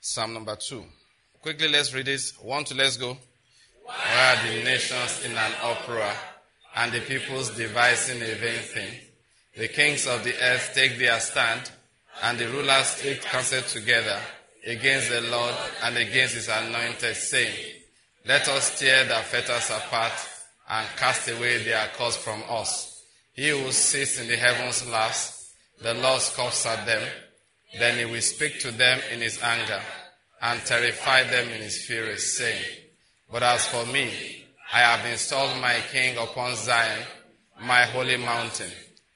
Psalm number 2. Quickly, let's read this. 1, 2, let's go. Why are the nations in an uproar, and the peoples devising a vain thing? The kings of the earth take their stand, and the rulers take counsel together against the Lord and against his anointed, saying, Let us tear their fetters apart and cast away their cords from us. He who sits in the heavens laughs, the Lord scoffs at them. Then he will speak to them in his anger and terrify them in his fury, saying, But as for me, I have installed my king upon Zion, my holy mountain.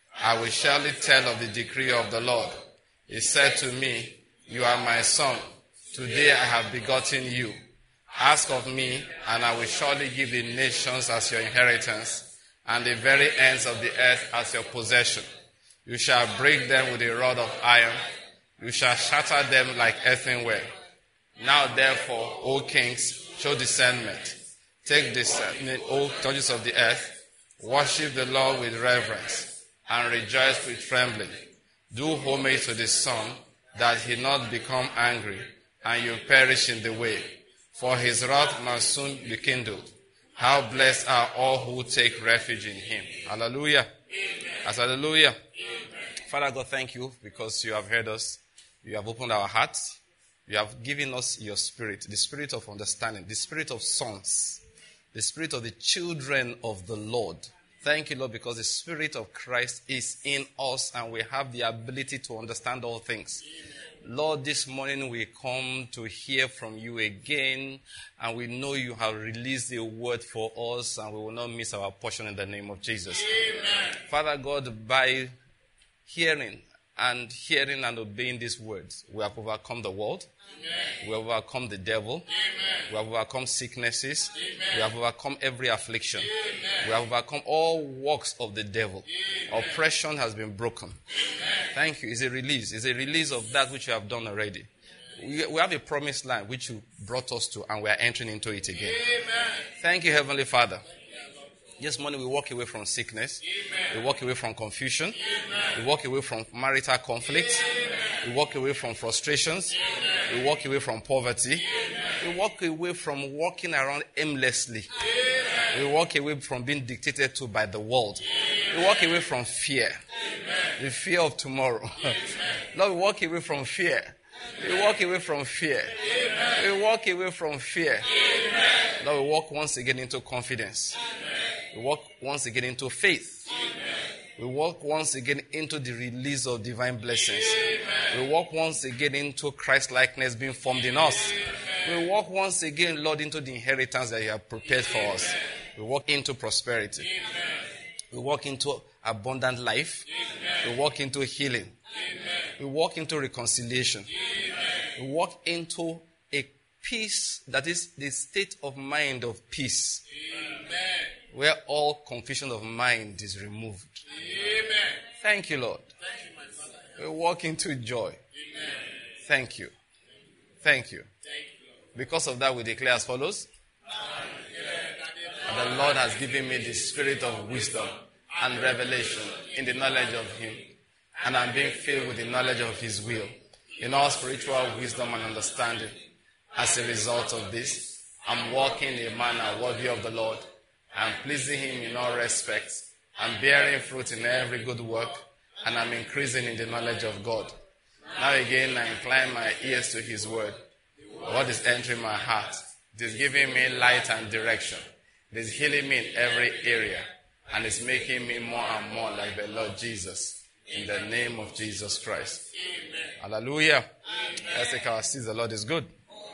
I will surely tell of the decree of the Lord. He said to me, You are my son. Today I have begotten you. Ask of me, and I will surely give the nations as your inheritance, and the very ends of the earth as your possession. You shall break them with a rod of iron. You shall shatter them like earthenware. Now therefore, O kings, show discernment. Take discernment, O judges of the earth. Worship the Lord with reverence, and rejoice with trembling. Do homage to the Son, that he not become angry, and you perish in the way. For his wrath must soon be kindled. How blessed are all who take refuge in him. Hallelujah. As hallelujah. Amen. Father God, thank you because you have heard us. You have opened our hearts. You have given us your spirit, the spirit of understanding, the spirit of sons, the spirit of the children of the Lord. Thank you, Lord, because the Spirit of Christ is in us and we have the ability to understand all things. Lord, this morning we come to hear from you again, and we know you have released a word for us, and we will not miss our portion in the name of Jesus. Amen. Father God, by hearing and obeying these words, we have overcome the world. Amen. We have overcome the devil. Amen. We have overcome sicknesses. Amen. We have overcome every affliction. Amen. We have overcome all works of the devil. Amen. Oppression has been broken. Amen. Thank you. It's a release. It's a release of that which you have done already. We have a promised land which you brought us to, and we are entering into it again. Amen. Thank you, Heavenly Father. This morning we walk away from sickness. Amen. We walk away from confusion. Amen. We walk away from marital conflict. Amen. We walk away from frustrations. Amen. We walk away from poverty. Amen. We walk away from walking around aimlessly. Amen. We walk away from being dictated to by the world. Amen. We walk away from fear. Amen. The fear of tomorrow. Lord, we walk away from fear. We walk away from fear. Amen. We walk away from fear. Amen. Lord, we walk once again into confidence. Amen. We walk once again into faith. Amen. We walk once again into the release of divine blessings. Amen. We walk once again into Christ-likeness being formed in us. Amen. We walk once again, Lord, into the inheritance that you have prepared for us. We walk into prosperity. Amen. We walk into abundant life. Amen. We walk into healing. Amen. We walk into reconciliation. Amen. We walk into a peace that is the state of mind of peace. Amen. Where all confusion of mind is removed. Amen. Thank you, Lord. Thank you, my Father. We walk into joy. Amen. Thank you. Thank you. Because of that, we declare as follows. The Lord has given me the spirit of wisdom and revelation in the knowledge of him, and I'm being filled with the knowledge of his will in all spiritual wisdom and understanding. As a result of this, I'm walking in a manner worthy of the Lord, and pleasing him in all respects, and bearing fruit in every good work, and I'm increasing in the knowledge of God. Now again, I incline my ears to his word. What is entering my heart? It is giving me light and direction. It is healing me in every area, and it's making me more and more like the Lord Jesus. In the name of Jesus Christ. Amen. Hallelujah. Amen. Let's take our seats. The Lord is good.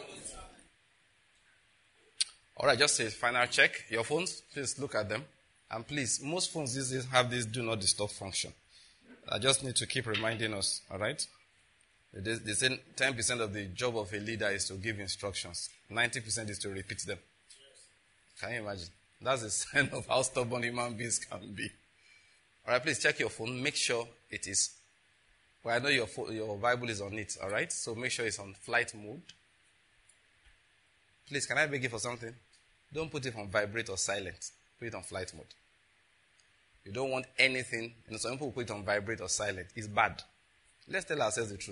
All right, just a final check. Your phones, please look at them. And please, most phones these days have this do not disturb function. I just need to keep reminding us, all right? They say 10% of the job of a leader is to give instructions. 90% is to repeat them. Can you imagine? That's a sign of how stubborn human beings can be. All right, please check your phone. Make sure it is. Well, I know your Bible is on it, all right? So make sure it's on flight mode. Please, can I beg you for something? Don't put it on vibrate or silent. Put it on flight mode. You don't want anything. Some people put it on vibrate or silent. It's bad. Let's tell ourselves the truth.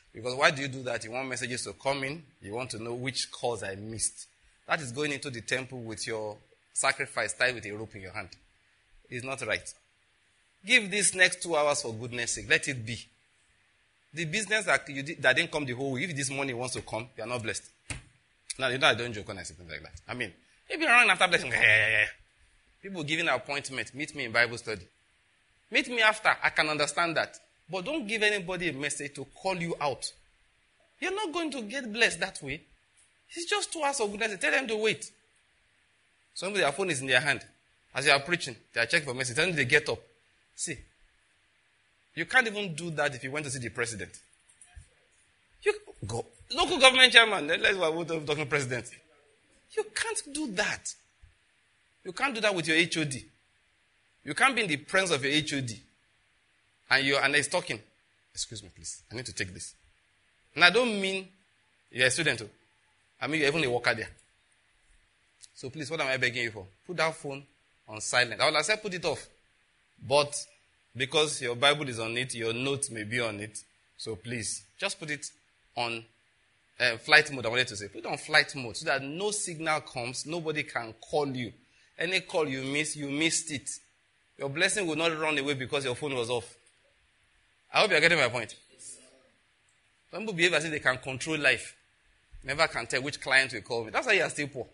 Because why do you do that? You want messages to come in. You want to know which calls I missed. That is going into the temple with your sacrifice tied with a rope in your hand. It's not right. Give this next 2 hours for goodness sake. Let it be. The business that didn't come the whole week, if this morning wants to come, you are not blessed. Now, you know I don't joke when I say things like that. I mean, if you're running after blessing, people giving an appointment, meet me in Bible study. Meet me after, I can understand that. But don't give anybody a message to call you out. You're not going to get blessed that way. It's just 2 hours of goodness. Tell them to wait. Somebody, their phone is in their hand. As you are preaching, they are checking for message. Tell them to get up. See, you can't even do that if you went to see the president. You go. Local government chairman, let's go talking president. You can't do that. You can't do that with your HOD. You can't be in the presence of your HOD. And he's talking. Excuse me, please. I need to take this. And I don't mean you're a student. I mean you're even a worker there. So please, what am I begging you for? Put that phone on silent. I will say put it off. But because your Bible is on it, your notes may be on it. So please, just put it on flight mode. I wanted to say, put it on flight mode so that no signal comes. Nobody can call you. Any call you miss, you missed it. Your blessing will not run away because your phone was off. I hope you're getting my point. Some people behave as if they can control life. Never can tell which client will call me. That's why you are still poor.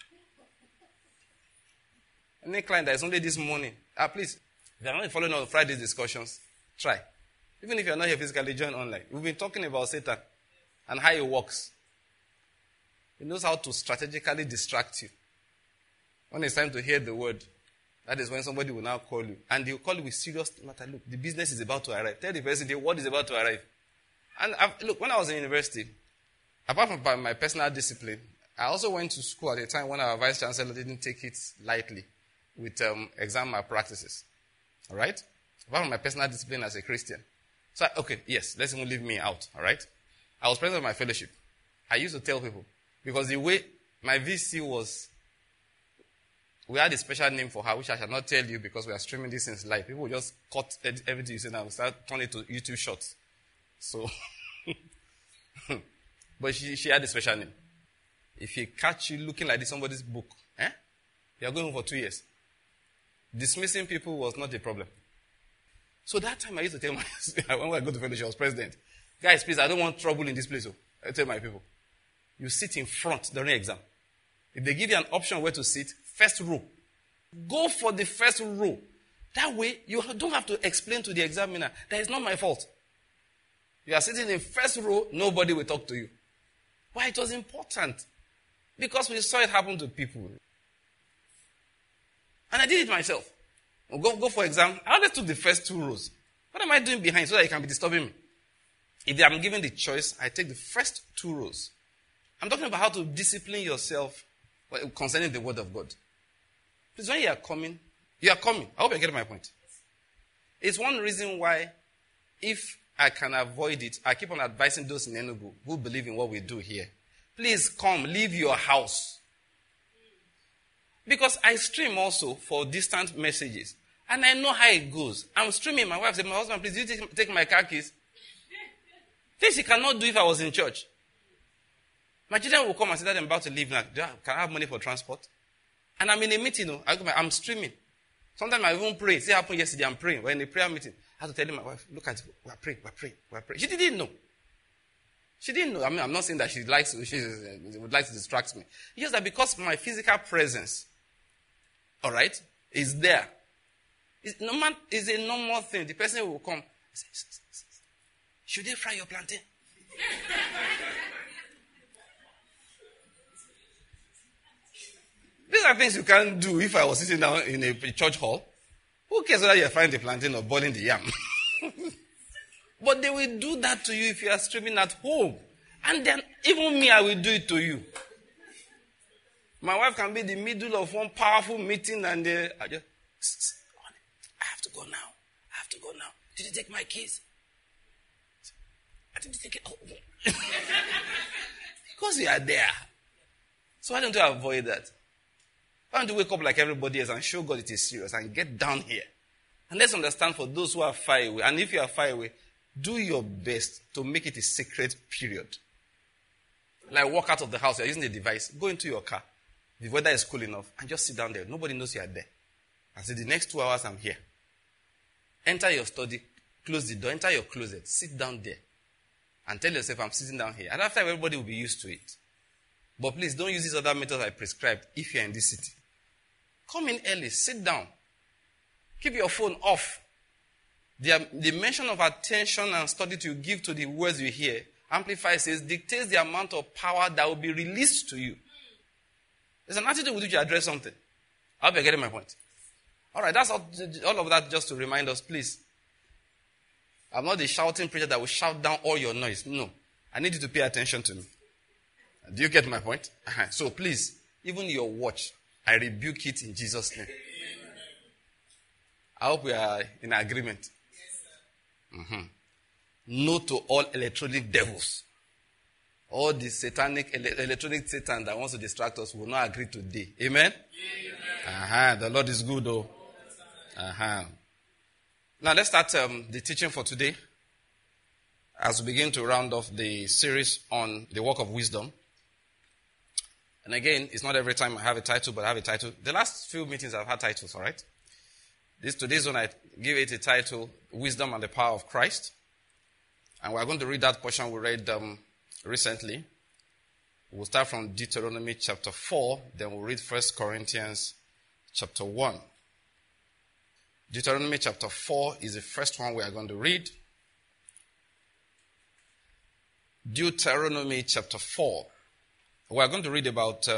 Any client that is only this morning, please, if you are not following on Friday's discussions, try. Even if you are not here physically, join online. We've been talking about Satan and how he works. He knows how to strategically distract you. When it's time to hear the word, that is when somebody will now call you. And they'll call you with serious matter. Look, the business is about to arrive. Tell the person the word is about to arrive. And look, when I was in university, apart from my personal discipline, I also went to school at a time when our vice chancellor didn't take it lightly with exam malpractices. All right? Apart from my personal discipline as a Christian. So, okay, yes, let's even leave me out. All right? I was president of my fellowship. I used to tell people, because the way my VC was, we had a special name for her, which I shall not tell you because we are streaming this in live. People will just cut everything you say now and start turning it to YouTube shorts. So, but she had a special name. If he catch you looking like this somebody's book, you are going home for 2 years. Dismissing people was not a problem. So that time I used to tell when I go to fellowship, I was president. Guys, please, I don't want trouble in this place. I tell my people, you sit in front during exam. If they give you an option where to sit, first row. Go for the first row. That way, you don't have to explain to the examiner that it's not my fault. You are sitting in first row, nobody will talk to you. Why? It was important. Because we saw it happen to people. And I did it myself. Go for exam. I always took the first 2 rows. What am I doing behind so that you can be disturbing me? If I'm given the choice, I take the first 2 rows. I'm talking about how to discipline yourself concerning the word of God. Please, when you are coming. I hope you're getting my point. It's one reason why, if I can avoid it, I keep on advising those in Enugu who believe in what we do here. Please come, leave your house. Because I stream also for distant messages. And I know how it goes. I'm streaming. My wife said, my husband, please, did you take my car keys? Things she cannot do if I was in church. My children will come and say that I'm about to leave now. Can I have money for transport? And I'm in a meeting. I'm streaming. Sometimes I even pray. See what happened yesterday. I'm praying. We're in a prayer meeting. I have to tell my wife, look at it. We're praying. She didn't know. She didn't know. I mean, I'm not saying that she would like to distract me. It's just that because my physical presence, all right, is there. It's a normal thing. The person will come. Say, should they fry your plantain? These are things you can't do if I was sitting down in a church hall. Who cares whether you're frying the plantain or boiling the yam? But they will do that to you if you are streaming at home. And then even me, I will do it to you. My wife can be in the middle of one powerful meeting and I just, I have to go now. Did you take my keys? I didn't take it. Oh. Because you are there. So why don't you avoid that? Why don't you wake up like everybody else and show God it is serious and get down here? And let's understand for those who are far away, and if you are far away, do your best to make it a sacred period. Like walk out of the house, you're using the device, go into your car, the weather is cool enough, and just sit down there. Nobody knows you are there. I say, the next 2 hours I'm here. Enter your study, close the door, enter your closet, sit down there, and tell yourself, I'm sitting down here. And after everybody will be used to it. But please don't use these other methods I prescribed if you're in this city. Come in early, sit down. Keep your phone off. The dimension of attention and study you give to the words you hear, Amplify says, dictates the amount of power that will be released to you. There's an attitude with which you address something. I hope you're getting my point. All right, that's all of that just to remind us, please. I'm not the shouting preacher that will shout down all your noise. No. I need you to pay attention to me. Do you get my point? So please, even your watch, I rebuke it in Jesus' name. I hope we are in agreement. No to all electronic devils. All the satanic, electronic Satan that wants to distract us will not agree today. Amen? The Lord is good, though. Now let's start the teaching for today as we begin to round off the series on the work of wisdom. And again, it's not every time I have a title, but I have a title. The last few meetings I've had titles, all right? Today's one I give it a title, Wisdom and the Power of Christ. And we're going to read that portion we read recently. We'll start from Deuteronomy chapter 4, then we'll read 1 Corinthians chapter 1. Deuteronomy chapter 4 is the first one we are going to read. Deuteronomy chapter 4. We are going to read about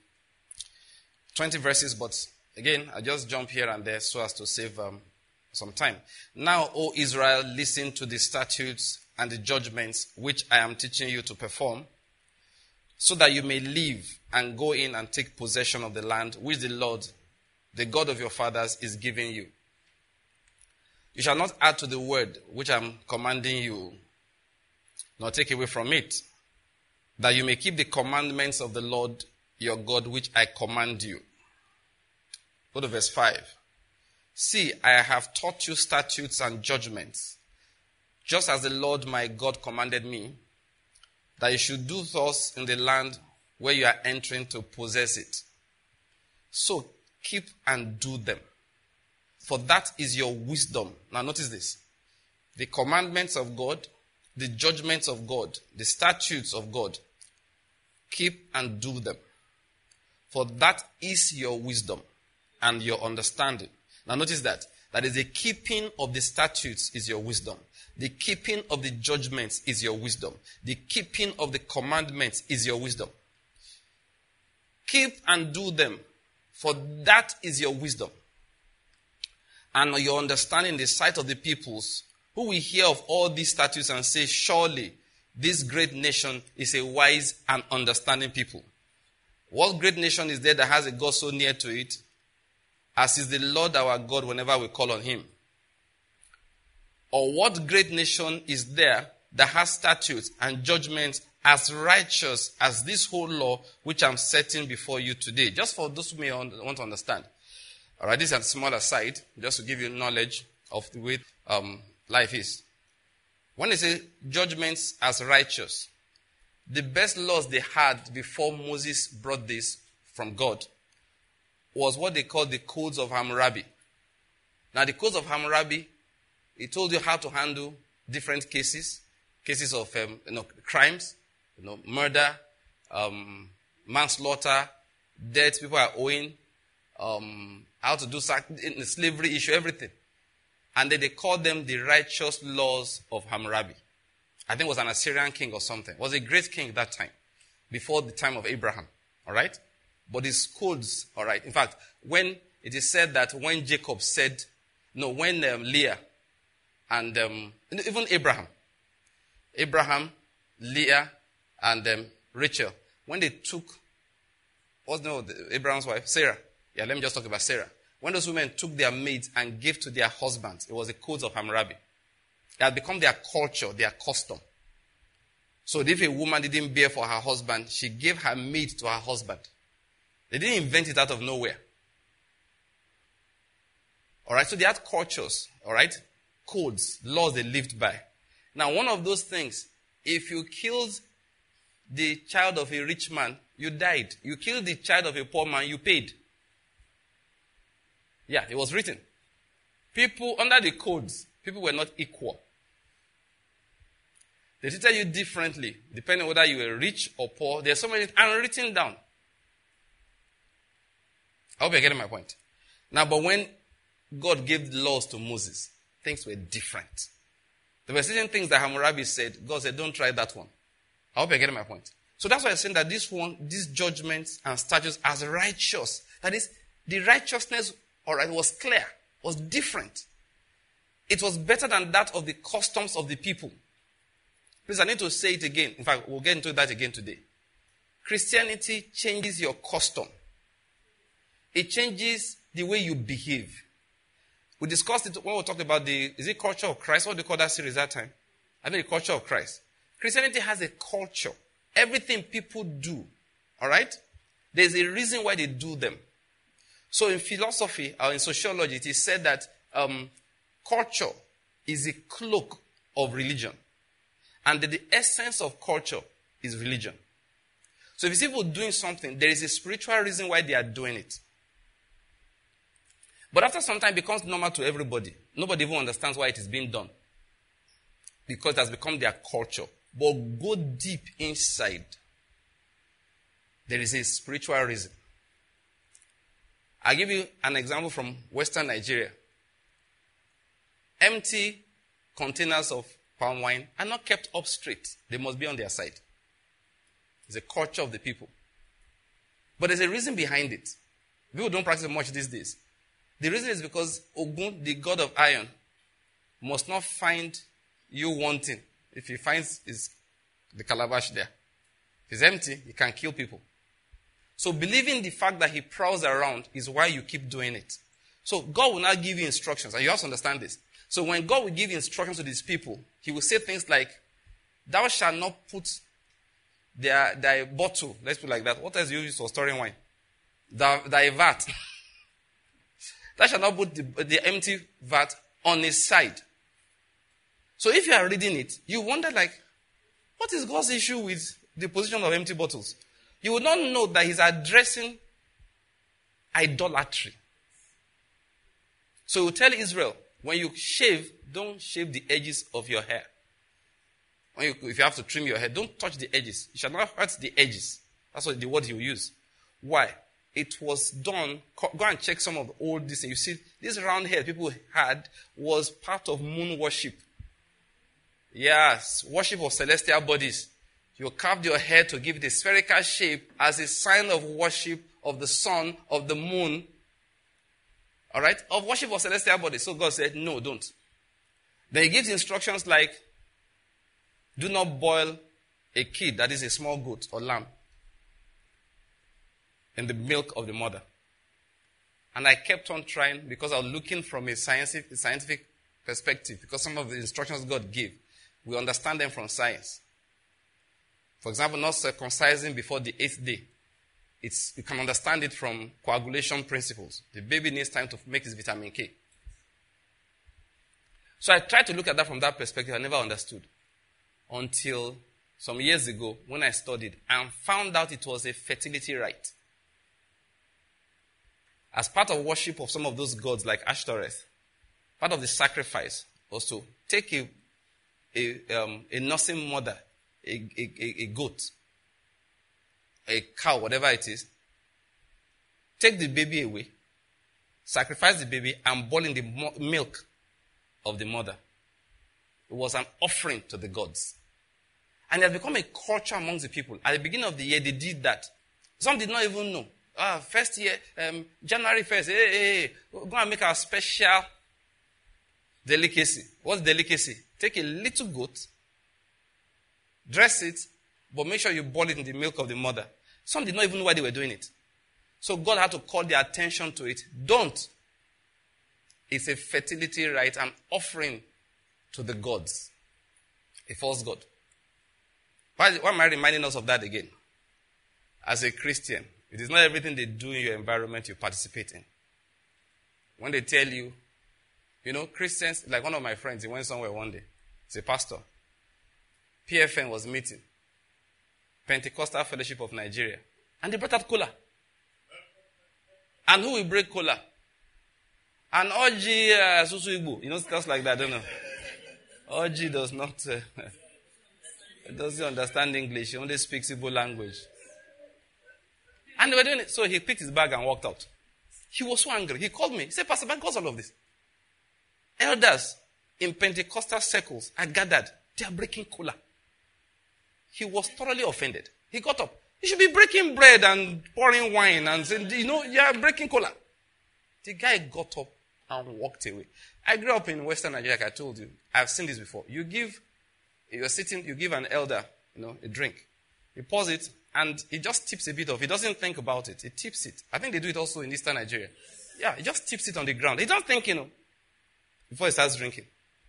20 verses, but again, I just jump here and there so as to save some time. Now, O Israel, listen to the statutes and the judgments which I am teaching you to perform, so that you may live and go in and take possession of the land which the Lord, the God of your fathers, is giving you. You shall not add to the word which I am commanding you, nor take away from it, that you may keep the commandments of the Lord your God which I command you. Go to verse 5. See, I have taught you statutes and judgments, just as the Lord my God commanded me, that you should do thus in the land where you are entering to possess it. So keep and do them, for that is your wisdom. Now notice this. The commandments of God, the judgments of God, the statutes of God, keep and do them, for that is your wisdom and your understanding. Now notice that is the keeping of the statutes is your wisdom. The keeping of the judgments is your wisdom. The keeping of the commandments is your wisdom. Keep and do them, for that is your wisdom and your understanding in the sight of the peoples, who will hear of all these statutes and say, surely this great nation is a wise and understanding people. What great nation is there that has a God so near to it, as is the Lord our God whenever we call on him? Or what great nation is there that has statutes and judgments as righteous as this whole law which I'm setting before you today? Just for those who may want to understand. All right, this is a small aside, just to give you knowledge of the way life is. When they say judgments as righteous, the best laws they had before Moses brought this from God was what they called the Codes of Hammurabi. Now, the Codes of Hammurabi, it told you how to handle different cases of crimes, murder, manslaughter, debt people are owing, how to do slavery issue, everything. And then they called them the righteous laws of Hammurabi. I think it was an Assyrian king or something. It was a great king that time, before the time of Abraham. All right? But his codes, all right. In fact, when it is said that when Jacob said, when Leah and even Abraham, Leah, and Rachel, when they took, Abraham's wife? Sarah. Yeah, let me just talk about Sarah. When those women took their maids and gave to their husbands, it was the Codes of Hammurabi. It had become their culture, their custom. So if a woman didn't bear for her husband, she gave her maid to her husband. They didn't invent it out of nowhere. All right, so they had cultures, all right, codes, laws they lived by. Now, one of those things, if you killed the child of a rich man, you died. You killed the child of a poor man, you paid. Yeah, it was written. People, under the codes, people were not equal. They treated you differently, depending on whether you were rich or poor. There's so many, and written down. I hope you're getting my point. Now, but when God gave the laws to Moses, things were different. There were certain things that Hammurabi said. God said, don't try that one. I hope you're getting my point. So that's why I'm saying that these judgments and statutes as righteous. That is, the righteousness, was clear, was different. It was better than that of the customs of the people. Please, I need to say it again. In fact, we'll get into that again today. Christianity changes your custom. It changes the way you behave. We discussed it when we talked about is it culture of Christ? What do you call that series that time? I think the culture of Christ. Christianity has a culture. Everything people do, all right? There's a reason why they do them. So in philosophy or in sociology, it is said that culture is a cloak of religion. And that the essence of culture is religion. So if you see people doing something, there is a spiritual reason why they are doing it. But after some time, it becomes normal to everybody. Nobody even understands why it is being done. Because it has become their culture. But go deep inside. There is a spiritual reason. I'll give you an example from Western Nigeria. Empty containers of palm wine are not kept up straight. They must be on their side. It's a culture of the people. But there's a reason behind it. People don't practice much these days. The reason is because Ogun, the god of iron, must not find you wanting. If he finds the calabash there. If it's empty, he can kill people. So believing the fact that he prowls around is why you keep doing it. So God will not give you instructions. And you have to understand this. So when God will give instructions to these people, he will say things like, thou shalt not put thy bottle, let's put it like that. What else do you use for storing wine? Thy vat. Thou shalt not put the empty vat on his side. So if you are reading it, you wonder what is God's issue with the position of empty bottles? You will not know that he's addressing idolatry. So he will tell Israel, when you shave, don't shave the edges of your hair. If you have to trim your hair, don't touch the edges. You shall not hurt the edges. That's what the word he will use. Why? It was done. Go and check some of the old things. You see, this round hair people had was part of moon worship. Yes, worship of celestial bodies. You carved your hair to give it a spherical shape as a sign of worship of the sun, of the moon. All right? Of worship of celestial bodies. So God said, no, don't. Then he gives instructions like, do not boil a kid, that is a small goat or lamb, in the milk of the mother. And I kept on trying because I was looking from a scientific perspective, because some of the instructions God gave, we understand them from science. For example, not circumcising before the 8th day. You can understand it from coagulation principles. The baby needs time to make his vitamin K. So I tried to look at that from that perspective. I never understood. Until some years ago, when I studied and found out it was a fertility rite. As part of worship of some of those gods like Ashtoreth, part of the sacrifice was to take a nursing mother, a goat, a cow, whatever it is, take the baby away, sacrifice the baby, and boil in the milk of the mother. It was an offering to the gods. And it has become a culture amongst the people. At the beginning of the year, they did that. Some did not even know. First year, January 1st, go and make our special delicacy. What's delicacy? Take a little goat, dress it, but make sure you boil it in the milk of the mother. Some did not even know why they were doing it. So God had to call their attention to it. Don't. It's a fertility rite, an offering to the gods. A false god. Why am I reminding us of that again? As a Christian, it is not everything they do in your environment you participate in. When they tell you, Christians, like one of my friends, he went somewhere one day. He's a pastor. PFN was meeting. Pentecostal Fellowship of Nigeria. And they brought out cola. And who will break cola? And Oji Susu Igbo. Stuff like that, I don't know. Oji does not, doesn't understand English. He only speaks Igbo language. And they were doing it. So he picked his bag and walked out. He was so angry. He called me. He said, Pastor, what's all of this? Elders in Pentecostal circles are gathered. They are breaking cola. He was thoroughly offended. He got up. You should be breaking bread and pouring wine and saying, you are breaking cola. The guy got up and walked away. I grew up in Western Nigeria, like I told you. I've seen this before. You give an elder, a drink. He pours it, and he just tips a bit of it. He doesn't think about it. He tips it. I think they do it also in Eastern Nigeria. Yeah, he just tips it on the ground. He don't think, before he starts drinking.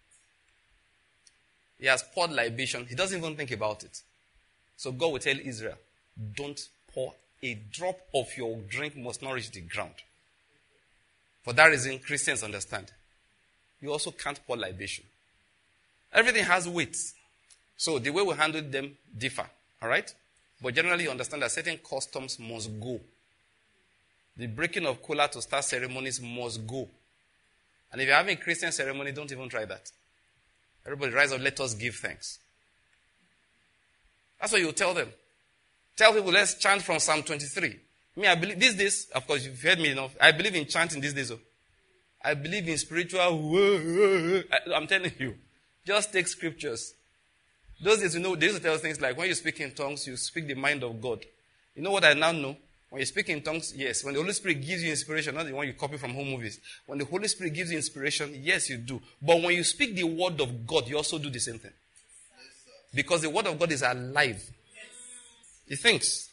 He has poured libation. He doesn't even think about it. So God will tell Israel, don't pour a drop of your drink must not reach the ground. For that reason, Christians understand. You also can't pour libation. Everything has weights. So the way we handle them differ. All right? But generally, you understand that certain customs must go. The breaking of cola to start ceremonies must go. And if you're having a Christian ceremony, don't even try that. Everybody rise up, let us give thanks. That's what you tell them. Tell people, let's chant from Psalm 23. I believe these days, of course, you've heard me enough. I believe in chanting these days. I believe in spiritual. I'm telling you. Just take scriptures. Those days, they used to tell us things like, when you speak in tongues, you speak the mind of God. You know what I now know? When you speak in tongues, yes. When the Holy Spirit gives you inspiration, not the one you copy from home movies. When the Holy Spirit gives you inspiration, yes, you do. But when you speak the word of God, you also do the same thing. Because the word of God is alive. He thinks.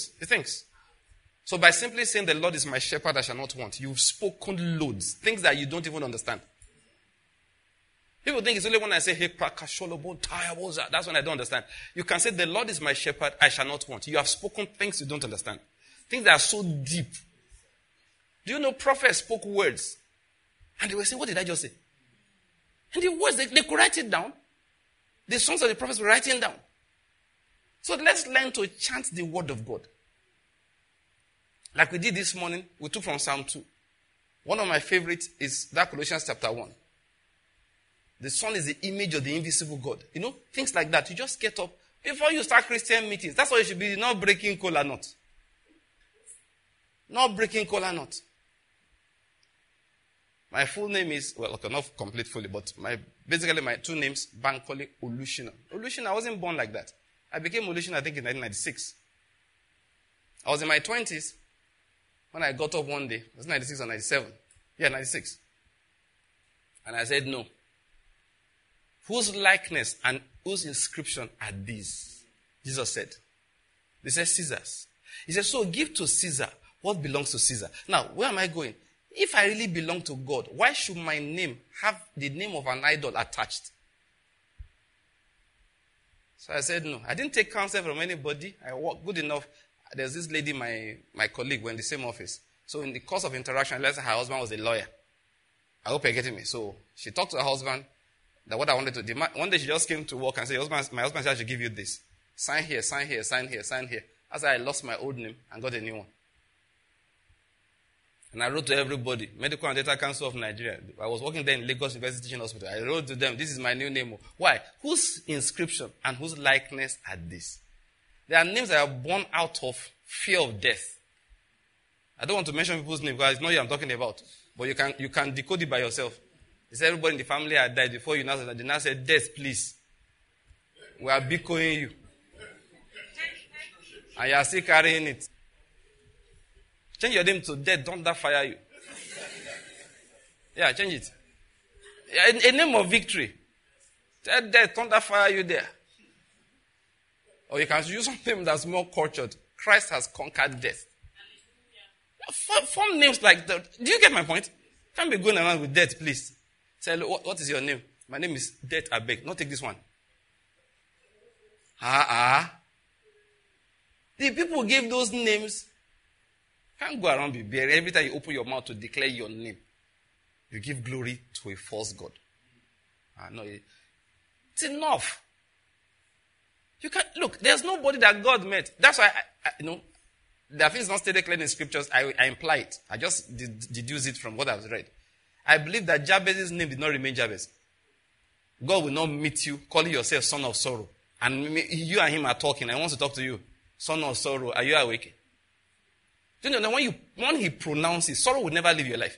So by simply saying the Lord is my shepherd, I shall not want, you've spoken loads. Things that you don't even understand. People think it's only when I say, hey, that's when I don't understand. You can say, the Lord is my shepherd, I shall not want. You have spoken things you don't understand. Things that are so deep. Do you know prophets spoke words? And they were saying, what did I just say? And the words, they could write it down. The songs of the prophets were writing down. So let's learn to chant the word of God. Like we did this morning, we took from Psalm 2. One of my favorites is that Colossians chapter 1. The sun is the image of the invisible God. Things like that. You just get up. Before you start Christian meetings, that's what you should be, not breaking cola nut. Not breaking cola nut. My full name is, not complete fully, but basically my two names, Bankole Olushina. Olushina, I wasn't born like that. I became Olushina, I think, in 1996. I was in my 20s when I got up one day. It was 96 or 97. Yeah, 96. And I said, no. Whose likeness and whose inscription are these? Jesus said. They said Caesar's. He said, so give to Caesar what belongs to Caesar. Now, where am I going? If I really belong to God, why should my name have the name of an idol attached? So I said, no. I didn't take counsel from anybody. I worked good enough. There's this lady, my colleague, we're in the same office. So in the course of interaction, let's say her husband was a lawyer. I hope you're getting me. So she talked to her husband that what I wanted to do. One day she just came to work and said, my husband said I should give you this. Sign here, sign here, sign here, sign here. As I lost my old name and got a new one. And I wrote to everybody, Medical and Data Council of Nigeria. I was working there in Lagos University Teaching Hospital. I wrote to them, this is my new name. Why? Whose inscription and whose likeness are these? There are names that are born out of fear of death. I don't want to mention people's names because it's not you I'm talking about. But you can decode it by yourself. He said everybody in the family had died before you now said, they now said, death, please. We are bitcoining you. And you are still carrying it. Change your name to death, don't that fire you. Yeah, change it. Yeah, a name of victory. Tell death, don't that fire you there. Or you can use something that's more cultured. Christ has conquered death. Form names like that. Do you get my point? Can't be going around with death, please. Say, what is your name? My name is Death Abeg. Not take this one. The people gave those names. Can't go around be buried. Every time you open your mouth to declare your name, you give glory to a false god. No, it's enough. You can't, look, there's nobody that God met. That's why, the things not stated clearly in scriptures, I imply it. I just deduce it from what I've read. I believe that Jabez's name did not remain Jabez. God will not meet you calling yourself son of sorrow. And you and him are talking. I want to talk to you. Son of sorrow, are you awake? Do you know when he pronounces, sorrow will never leave your life.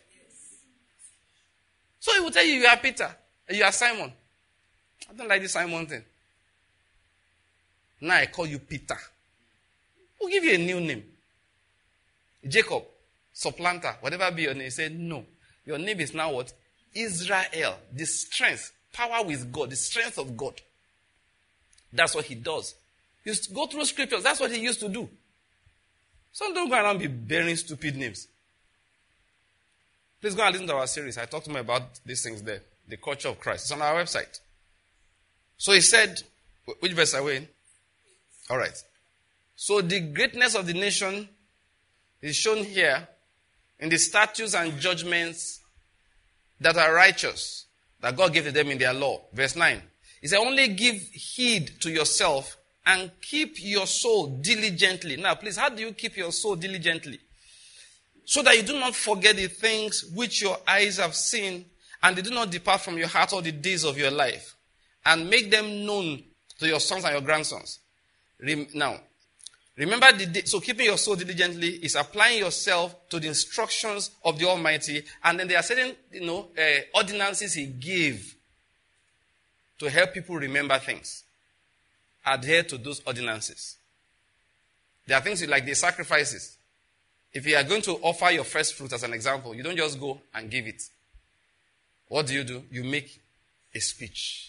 So he will tell you are Peter. You are Simon. I don't like this Simon thing. Now I call you Peter. We'll give you a new name. Jacob, supplanter, whatever be your name. He said, no. Your name is now what? Israel. The strength, power with God, the strength of God. That's what he does. You go through scriptures. That's what he used to do. So don't go around be bearing stupid names. Please go and listen to our series. I talked more about these things there. The culture of Christ. It's on our website. So he said, which verse are we in? All right. So the greatness of the nation is shown here in the statutes and judgments that are righteous, that God gave to them in their law. Verse 9. He said, only give heed to yourself and keep your soul diligently. Now, please, how do you keep your soul diligently? So that you do not forget the things which your eyes have seen, and they do not depart from your heart all the days of your life, and make them known to your sons and your grandsons. Now, remember the day. So keeping your soul diligently is applying yourself to the instructions of the Almighty, and then there are certain, ordinances he gave to help people remember things. Adhere to those ordinances. There are things like the sacrifices. If you are going to offer your first fruit as an example, you don't just go and give it. What do? You make a speech.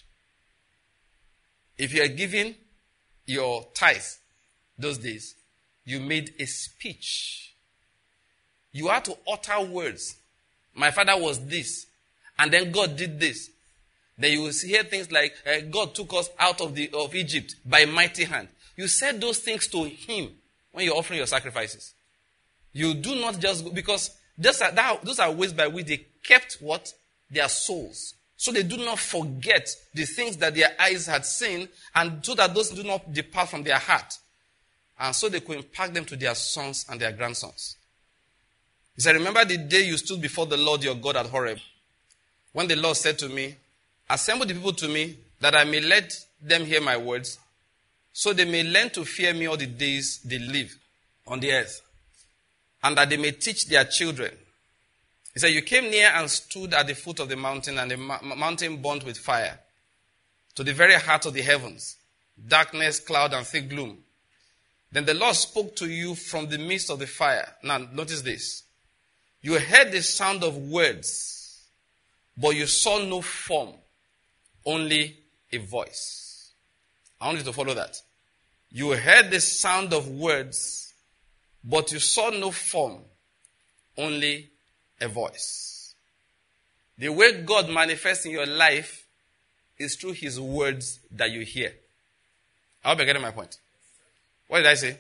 If you are giving your tithe those days, you made a speech. You had to utter words. My father was this, and then God did this. Then you will hear things like, God took us out of Egypt by mighty hand. You said those things to him when you're offering your sacrifices. You do not just go, because those are ways by which they kept what? Their souls. So they do not forget the things that their eyes had seen, and so that those do not depart from their heart. And so they could impart them to their sons and their grandsons. He said, remember the day you stood before the Lord your God at Horeb, when the Lord said to me, assemble the people to me, that I may let them hear my words, so they may learn to fear me all the days they live on the earth, and that they may teach their children. He said, you came near and stood at the foot of the mountain, and the mountain burnt with fire, to the very heart of the heavens, darkness, cloud, and thick gloom. Then the Lord spoke to you from the midst of the fire. Now, notice this. You heard the sound of words, but you saw no form, only a voice. I want you to follow that. You heard the sound of words, but you saw no form, only a voice. The way God manifests in your life is through his words that you hear. I hope you're getting my point. What did I say?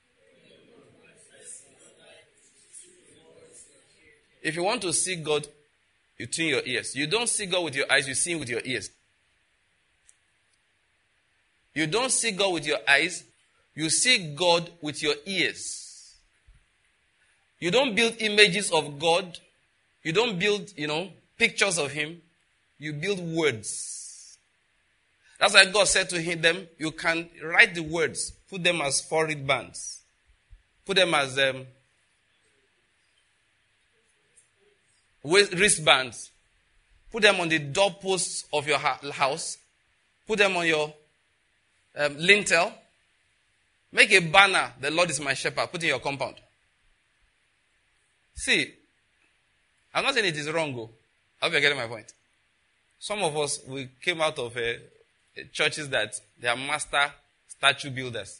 If you want to see God, you tune your ears. You don't see God with your eyes, you see him with your ears. You don't see God with your eyes, you see God with your ears. You don't build images of God. You don't build, pictures of him. You build words. That's why God said to them, you can write the words, put them as forehead bands. Put them as wristbands. Put them on the doorposts of your house. Put them on your lintel. Make a banner, the Lord is my shepherd. Put in your compound. See, I'm not saying it is wrong. I hope you're getting my point. Some of us, we came out of churches that they are master statue builders.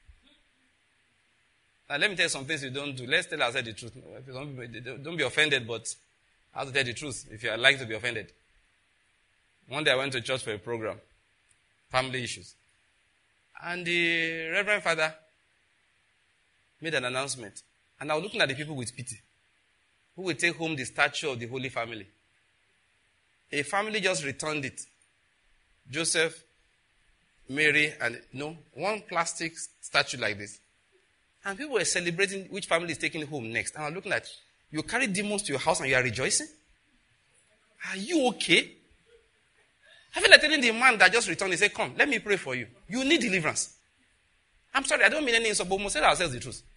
Now, let me tell you some things you don't do. Let's tell ourselves the truth. Don't be offended, but I have to tell the truth if you are likely to be offended. One day I went to church for a program, family issues. And the Reverend Father made an announcement. And I was looking at the people with pity, who will take home the statue of the Holy Family. A family just returned it. Joseph, Mary and, one plastic statue like this. And people were celebrating which family is taking home next. And I'm looking at, you carry demons to your house and you are rejoicing? Are you okay? I feel like telling the man that just returned, he said, come, let me pray for you. You need deliverance. I'm sorry, I don't mean any insult, but we must tell ourselves the truth.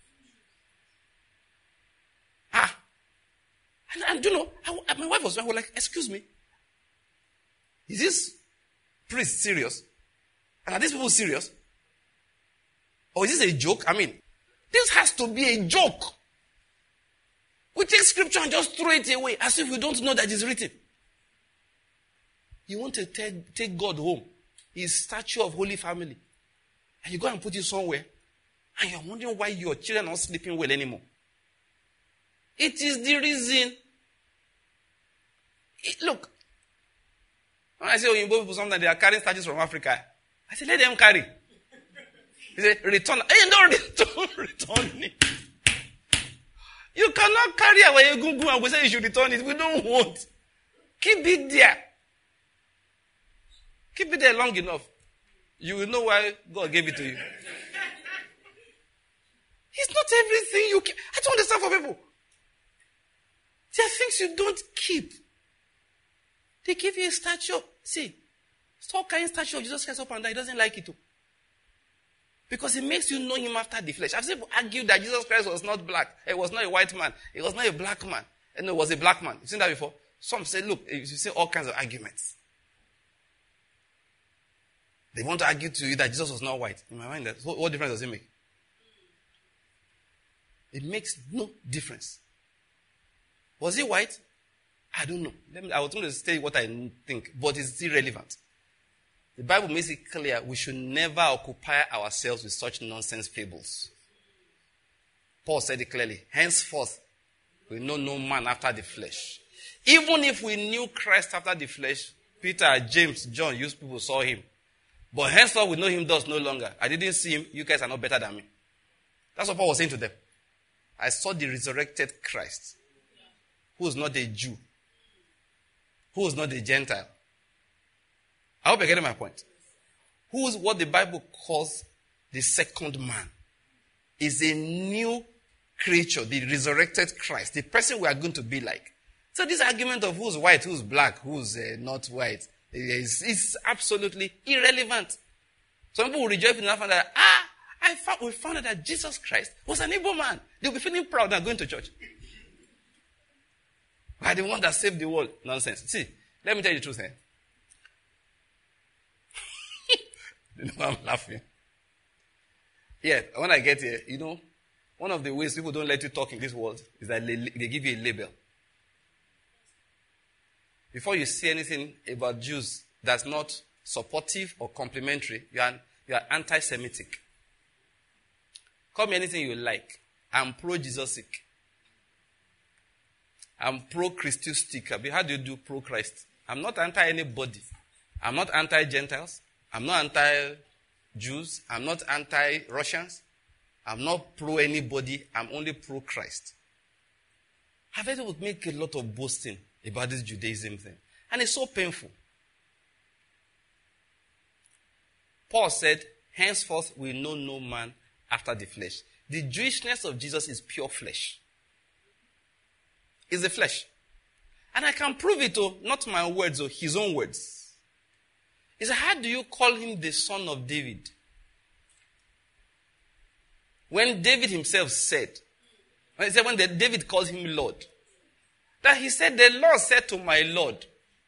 And my wife was like, excuse me, is this priest serious? And are these people serious? Or is this a joke? I mean, this has to be a joke. We take scripture and just throw it away as if we don't know that it's written. You want to take God home, his statue of Holy Family, and you go and put it somewhere, and you're wondering why your children are not sleeping well anymore. It is the reason. Look, when I say Oyinbo people sometimes they are carrying statues from Africa, I say let them carry. He said return. Hey, don't return it. You cannot carry our egungun and we say you should return it. We don't want. Keep it there. Keep it there long enough. You will know why God gave it to you. It's not everything you keep. I don't understand for people. There are things you don't keep. They give you a statue. See, stop carrying statue of Jesus Christ up and down. He doesn't like it too. Because it makes you know him after the flesh. I've seen people argue that Jesus Christ was not black. He was not a white man. He was not a black man. And it was a black man. You've seen that before? Some say, look, you see all kinds of arguments. They want to argue to you that Jesus was not white. In my mind, what difference does it make? It makes no difference. Was he white? I don't know. I was going to say what I think, but it's irrelevant. The Bible makes it clear we should never occupy ourselves with such nonsense fables. Paul said it clearly. Henceforth, we know no man after the flesh. Even if we knew Christ after the flesh, Peter, James, John, you people saw him. But henceforth we know him thus no longer. I didn't see him. You guys are not better than me. That's what Paul was saying to them. I saw the resurrected Christ, who is not a Jew, who is not a Gentile. I hope you're getting my point. Who is what the Bible calls the second man. Is a new creature, the resurrected Christ, the person we are going to be like. So this argument of who's white, who's black, who's not white, is absolutely irrelevant. Some people will rejoice in the fact that, we found out that Jesus Christ was an Igbo man. They'll be feeling proud and going to church. By the one that saved the world. Nonsense. See, let me tell you the truth. You know I'm laughing. Yeah, when I get here, one of the ways people don't let you talk in this world is that they give you a label. Before you say anything about Jews that's not supportive or complimentary, you are anti-Semitic. Call me anything you like. I'm pro-Jesusic. I'm pro-Christustic. How do you do pro-Christ? I'm not anti-anybody. I'm not anti-Gentiles. I'm not anti-Jews. I'm not anti-Russians. I'm not pro-anybody. I'm only pro-Christ. I've heard people make a lot of boasting about this Judaism thing. And it's so painful. Paul said, henceforth we know no man after the flesh. The Jewishness of Jesus is pure flesh. It's the flesh. And I can prove it, not my words, his own words. He said, how do you call him the son of David? When David himself said, when David called him Lord, that he said, the Lord said to my Lord.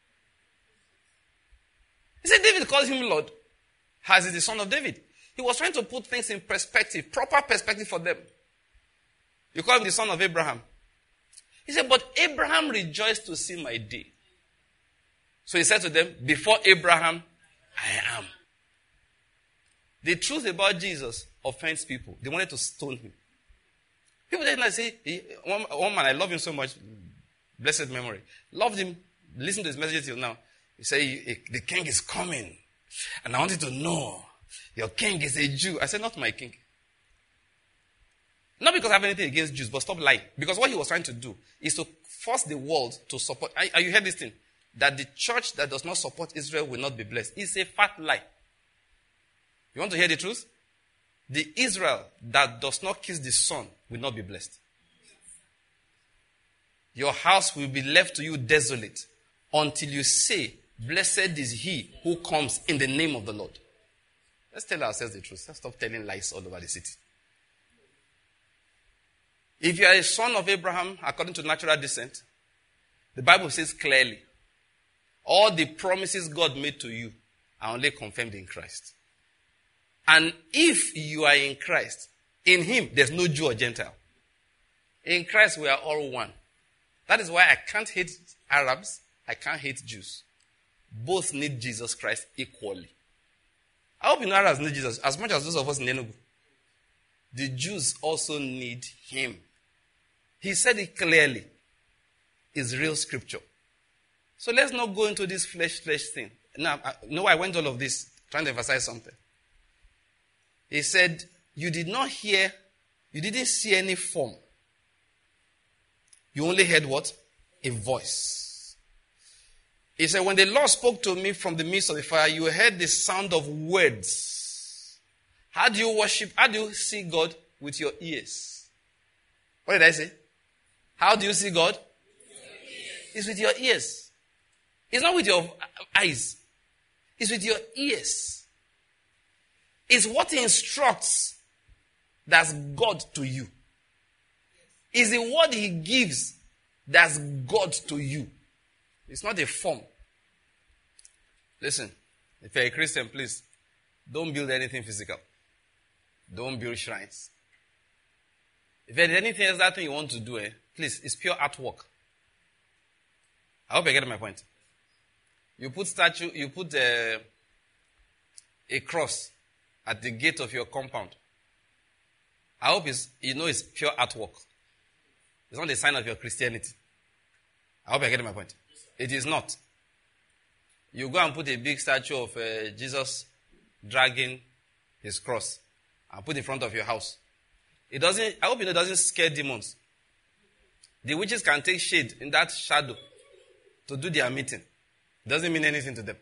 He said, David calls him Lord, as is the son of David. He was trying to put things in perspective, proper perspective for them. You call him the son of Abraham. He said, but Abraham rejoiced to see my day. So he said to them, before Abraham, I am. The truth about Jesus offends people. They wanted to stone him. People then say, one man, I love him so much, blessed memory. Loved him, listen to his messages till now. He said, the king is coming. And I wanted to know, your king is a Jew. I said, not my king. Not because I have anything against Jews, but stop lying. Because what he was trying to do is to force the world to support. You heard this thing? That the church that does not support Israel will not be blessed. It's a fat lie. You want to hear the truth? The Israel that does not kiss the Son will not be blessed. Your house will be left to you desolate until you say, blessed is he who comes in the name of the Lord. Let's tell ourselves the truth. Let's stop telling lies all over the city. If you are a son of Abraham according to natural descent, the Bible says clearly, all the promises God made to you are only confirmed in Christ. And if you are in Christ, in him, there's no Jew or Gentile. In Christ, we are all one. That is why I can't hate Arabs. I can't hate Jews. Both need Jesus Christ equally. I hope you know Arabs need Jesus as much as those of us in Enugu. The Jews also need him. He said it clearly. It's real scripture. So let's not go into this flesh thing. Now, I went all of this trying to emphasize something. He said, you didn't see any form. You only heard what? A voice. He said, when the Lord spoke to me from the midst of the fire, you heard the sound of words. How do you worship? How do you see God? With your ears. What did I say? How do you see God? It's with your ears. It's not with your eyes. It's with your ears. It's what he instructs that's God to you. It's the word he gives that's God to you. It's not a form. Listen, if you're a Christian, please, don't build anything physical. Don't build shrines. If there's anything else that thing you want to do, please, it's pure artwork. I hope you're getting my point. You put a cross at the gate of your compound. I hope it's pure artwork. It's not a sign of your Christianity. I hope you're getting my point. It is not. You go and put a big statue of Jesus dragging his cross and put in front of your house. I hope you know it doesn't scare demons. The witches can take shade in that shadow to do their meeting. It doesn't mean anything to them.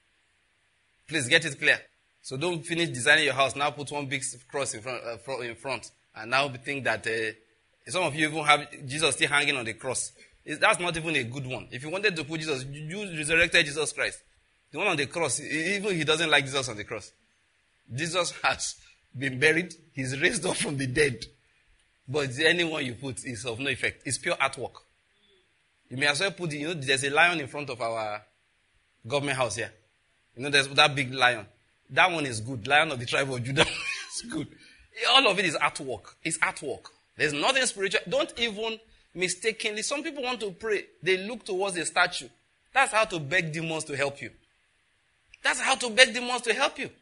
Please get it clear. So don't finish designing your house. Now put one big cross in front and now think that some of you even have Jesus still hanging on the cross. That's not even a good one. If you wanted to put Jesus, you resurrected Jesus Christ. The one on the cross, even he doesn't like Jesus on the cross. Jesus has been buried. He's raised up from the dead. But anyone you put is of no effect. It's pure artwork. You may as well put, there's a lion in front of our government house here. There's that big lion. That one is good. Lion of the tribe of Judah. It's good. All of it is artwork. It's artwork. There's nothing spiritual. Don't even mistakenly. Some people want to pray. They look towards the statue. That's how to beg demons to help you. That's how to beg demons to help you.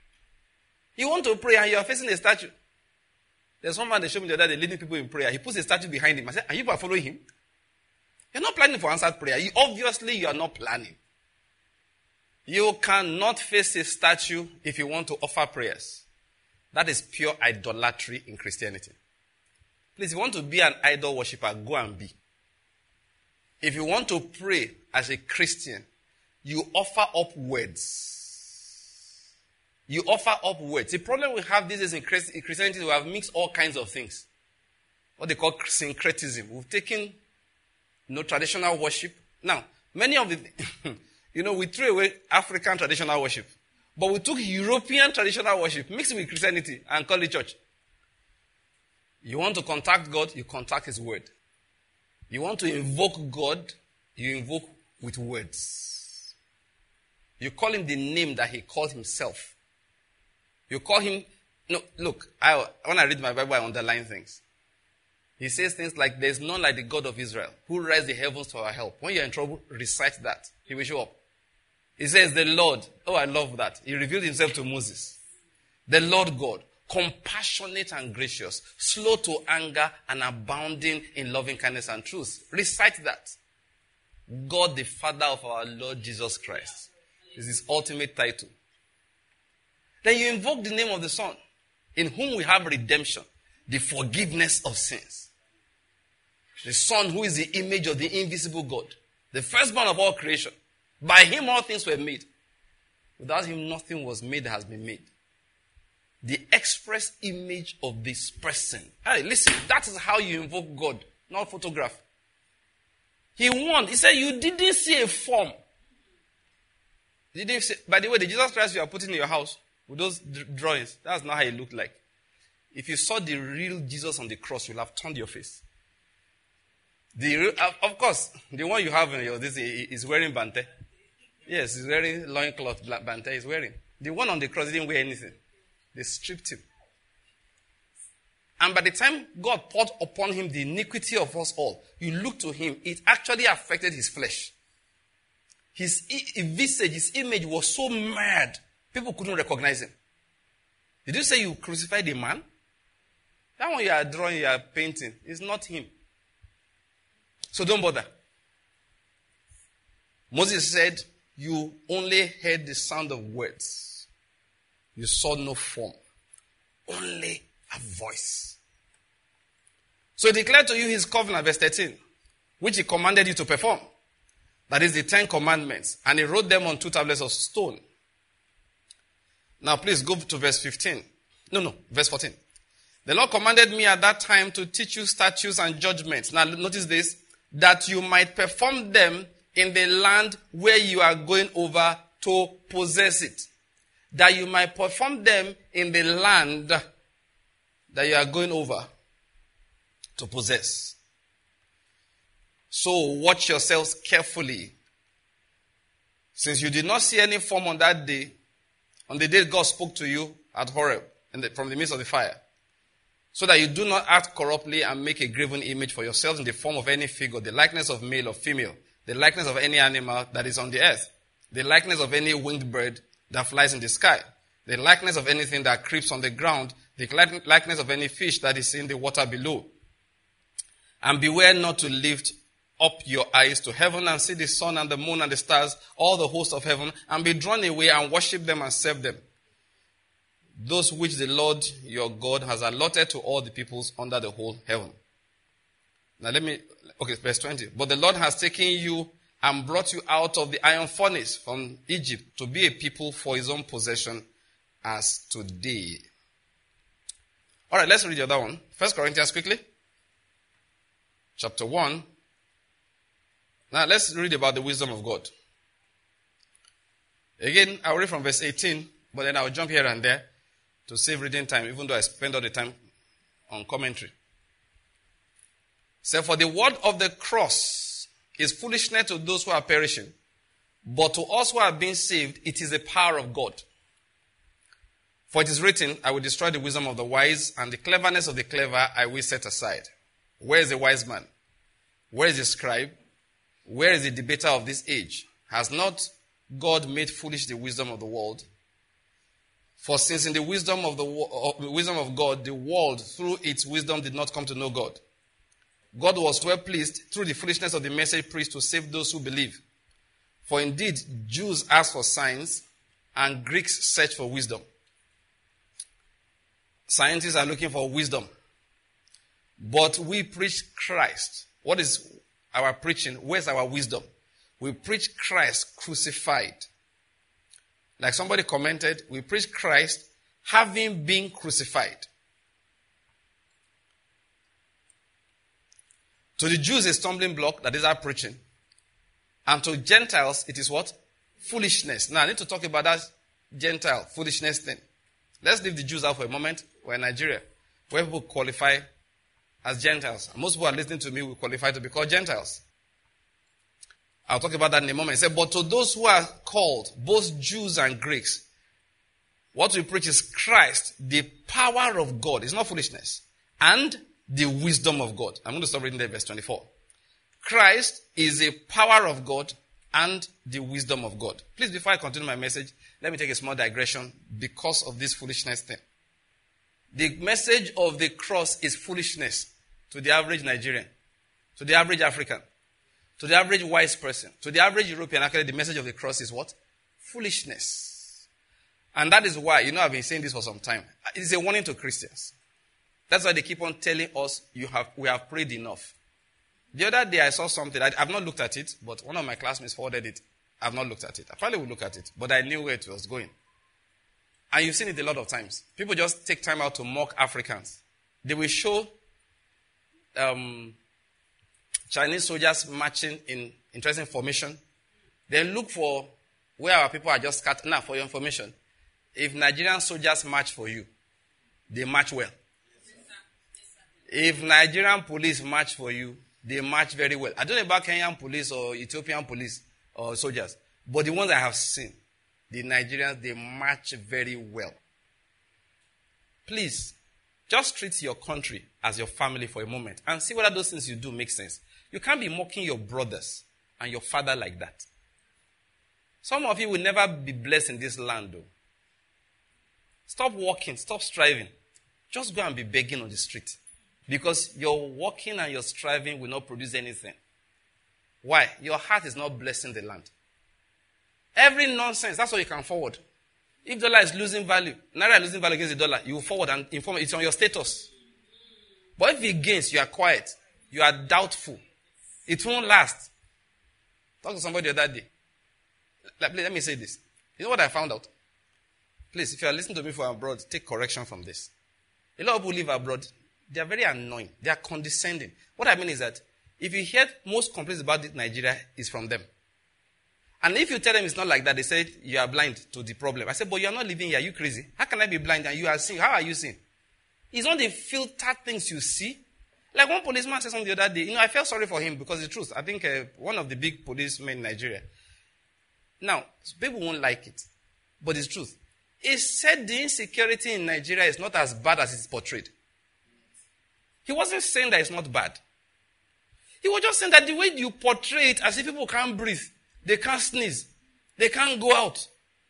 You want to pray and you are facing a statue. There's one man they showed me the other day leading people in prayer. He puts a statue behind him. I said, are you following him? You're not planning for answered prayer. Obviously, you are not planning. You cannot face a statue if you want to offer prayers. That is pure idolatry in Christianity. Please, if you want to be an idol worshiper, go and be. If you want to pray as a Christian, you offer up words. You offer up words. The problem we have these days in Christianity, we have mixed all kinds of things. What they call syncretism. We've taken traditional worship. Now, many of the, we threw away African traditional worship. But we took European traditional worship, mixed with Christianity, and called it church. You want to contact God, you contact his word. You want to invoke God, you invoke with words. You call him the name that he called himself. You call him, look, when I read my Bible, I underline things. He says things like, there's none like the God of Israel, who raised the heavens to our help. When you're in trouble, recite that. He will show up. He says, the Lord, I love that. He revealed himself to Moses. The Lord God, compassionate and gracious, slow to anger and abounding in loving kindness and truth. Recite that. God, the Father of our Lord Jesus Christ, is his ultimate title. Then you invoke the name of the Son, in whom we have redemption, the forgiveness of sins. The Son, who is the image of the invisible God, the firstborn of all creation. By him all things were made. Without him nothing was made that has been made. The express image of this person. Hey, listen, that is how you invoke God, not photograph. He warned. He said, you didn't see a form. You didn't see, by the way, the Jesus Christ you are putting in your house with those drawings, that's not how he looked like. If you saw the real Jesus on the cross, you'll have turned your face. Of course, the one you have in your this is wearing bante. Yes, he's wearing loincloth, bante he's wearing. The one on the cross didn't wear anything. They stripped him. And by the time God poured upon him the iniquity of us all, you look to him, it actually affected his flesh. His visage, his image was so mad, people couldn't recognize him. Did you say you crucified a man? That one you are drawing, you are painting, is not him. So don't bother. Moses said, you only heard the sound of words. You saw no form. Only a voice. So he declared to you his covenant, verse 13, which he commanded you to perform. That is the 10 commandments. And he wrote them on 2 tablets of stone. Now please go to verse 15. Verse 14. The Lord commanded me at that time to teach you statutes and judgments. Now notice this, that you might perform them in the land where you are going over to possess it. That you might perform them in the land that you are going over to possess. So watch yourselves carefully. Since you did not see any form on that day, on the day God spoke to you at Horeb, from the midst of the fire, so that you do not act corruptly and make a graven image for yourselves in the form of any figure, the likeness of male or female, the likeness of any animal that is on the earth, the likeness of any winged bird that flies in the sky, the likeness of anything that creeps on the ground, the likeness of any fish that is in the water below. And beware not to lift up your eyes to heaven and see the sun and the moon and the stars, all the hosts of heaven, and be drawn away and worship them and serve them. Those which the Lord your God has allotted to all the peoples under the whole heaven. Now verse 20. But the Lord has taken you and brought you out of the iron furnace from Egypt to be a people for his own possession as today. All right, let's read the other one. 1 Corinthians quickly. Chapter 1. Now let's read about the wisdom of God. Again, I'll read from verse 18, but then I'll jump here and there to save reading time, even though I spend all the time on commentary. So, for the word of the cross is foolishness to those who are perishing, but to us who are being saved, it is the power of God. For it is written, I will destroy the wisdom of the wise, and the cleverness of the clever I will set aside. Where is the wise man? Where is the scribe? Where is the debater of this age? Has not God made foolish the wisdom of the world? For since in the wisdom of God, the world through its wisdom did not come to know God. God was well pleased through the foolishness of the message preached to save those who believe. For indeed, Jews ask for signs and Greeks search for wisdom. Scientists are looking for wisdom. But we preach Christ. What is our preaching? Where's our wisdom? We preach Christ crucified. Like somebody commented, we preach Christ having been crucified. To the Jews, a stumbling block, that is our preaching. And to Gentiles, it is what? Foolishness. Now, I need to talk about that Gentile foolishness thing. Let's leave the Jews out for a moment. We're in Nigeria, where people qualify as Gentiles. Most people are listening to me will qualify to be called Gentiles. I'll talk about that in a moment. It said, but to those who are called, both Jews and Greeks, what we preach is Christ, the power of God. It's not foolishness. And the wisdom of God. I'm going to stop reading there, verse 24. Christ is a power of God and the wisdom of God. Please, before I continue my message, let me take a small digression because of this foolishness thing. The message of the cross is foolishness to the average Nigerian, to the average African, to the average wise person, to the average European. Actually, the message of the cross is what? Foolishness. And that is why, I've been saying this for some time. It's a warning to Christians. That's why they keep on telling us, we have prayed enough. The other day I saw something. I've not looked at it, but one of my classmates forwarded it. I've not looked at it. I probably will look at it, but I knew where it was going. And you've seen it a lot of times. People just take time out to mock Africans. They will show Chinese soldiers marching in interesting formation. Then look for where our people are just scattered. Now, for your information, if Nigerian soldiers march for you, they march well. If Nigerian police march for you, they march very well. I don't know about Kenyan police or Ethiopian police or soldiers, but the ones I have seen, the Nigerians, they march very well. Please, just treat your country as your family for a moment and see whether those things you do make sense. You can't be mocking your brothers and your father like that. Some of you will never be blessed in this land, though. Stop working. Stop striving. Just go and be begging on the street. Because your working and your striving will not produce anything. Why? Your heart is not blessing the land. Every nonsense, that's what you can forward. If dollar is losing value, Naira is losing value against the dollar, you will forward and inform it. It's on your status. But if it gains, you are quiet. You are doubtful. It won't last. Talk to somebody the other day. Let me say this. You know what I found out? Please, if you are listening to me from abroad, take correction from this. A lot of people live abroad. They are very annoying. They are condescending. What I mean is that if you hear most complaints about Nigeria, is from them. And if you tell them it's not like that, they say you are blind to the problem. I said, but you are not living here. Are you crazy? How can I be blind and you are seeing? How are you seeing? It's not the filtered things you see. Like one policeman said something the other day. I felt sorry for him because the truth. I think one of the big policemen in Nigeria. Now, people won't like it. But it's truth. He said the insecurity in Nigeria is not as bad as it's portrayed. He wasn't saying that it's not bad. He was just saying that the way you portray it, as if people can't breathe, they can't sneeze, they can't go out.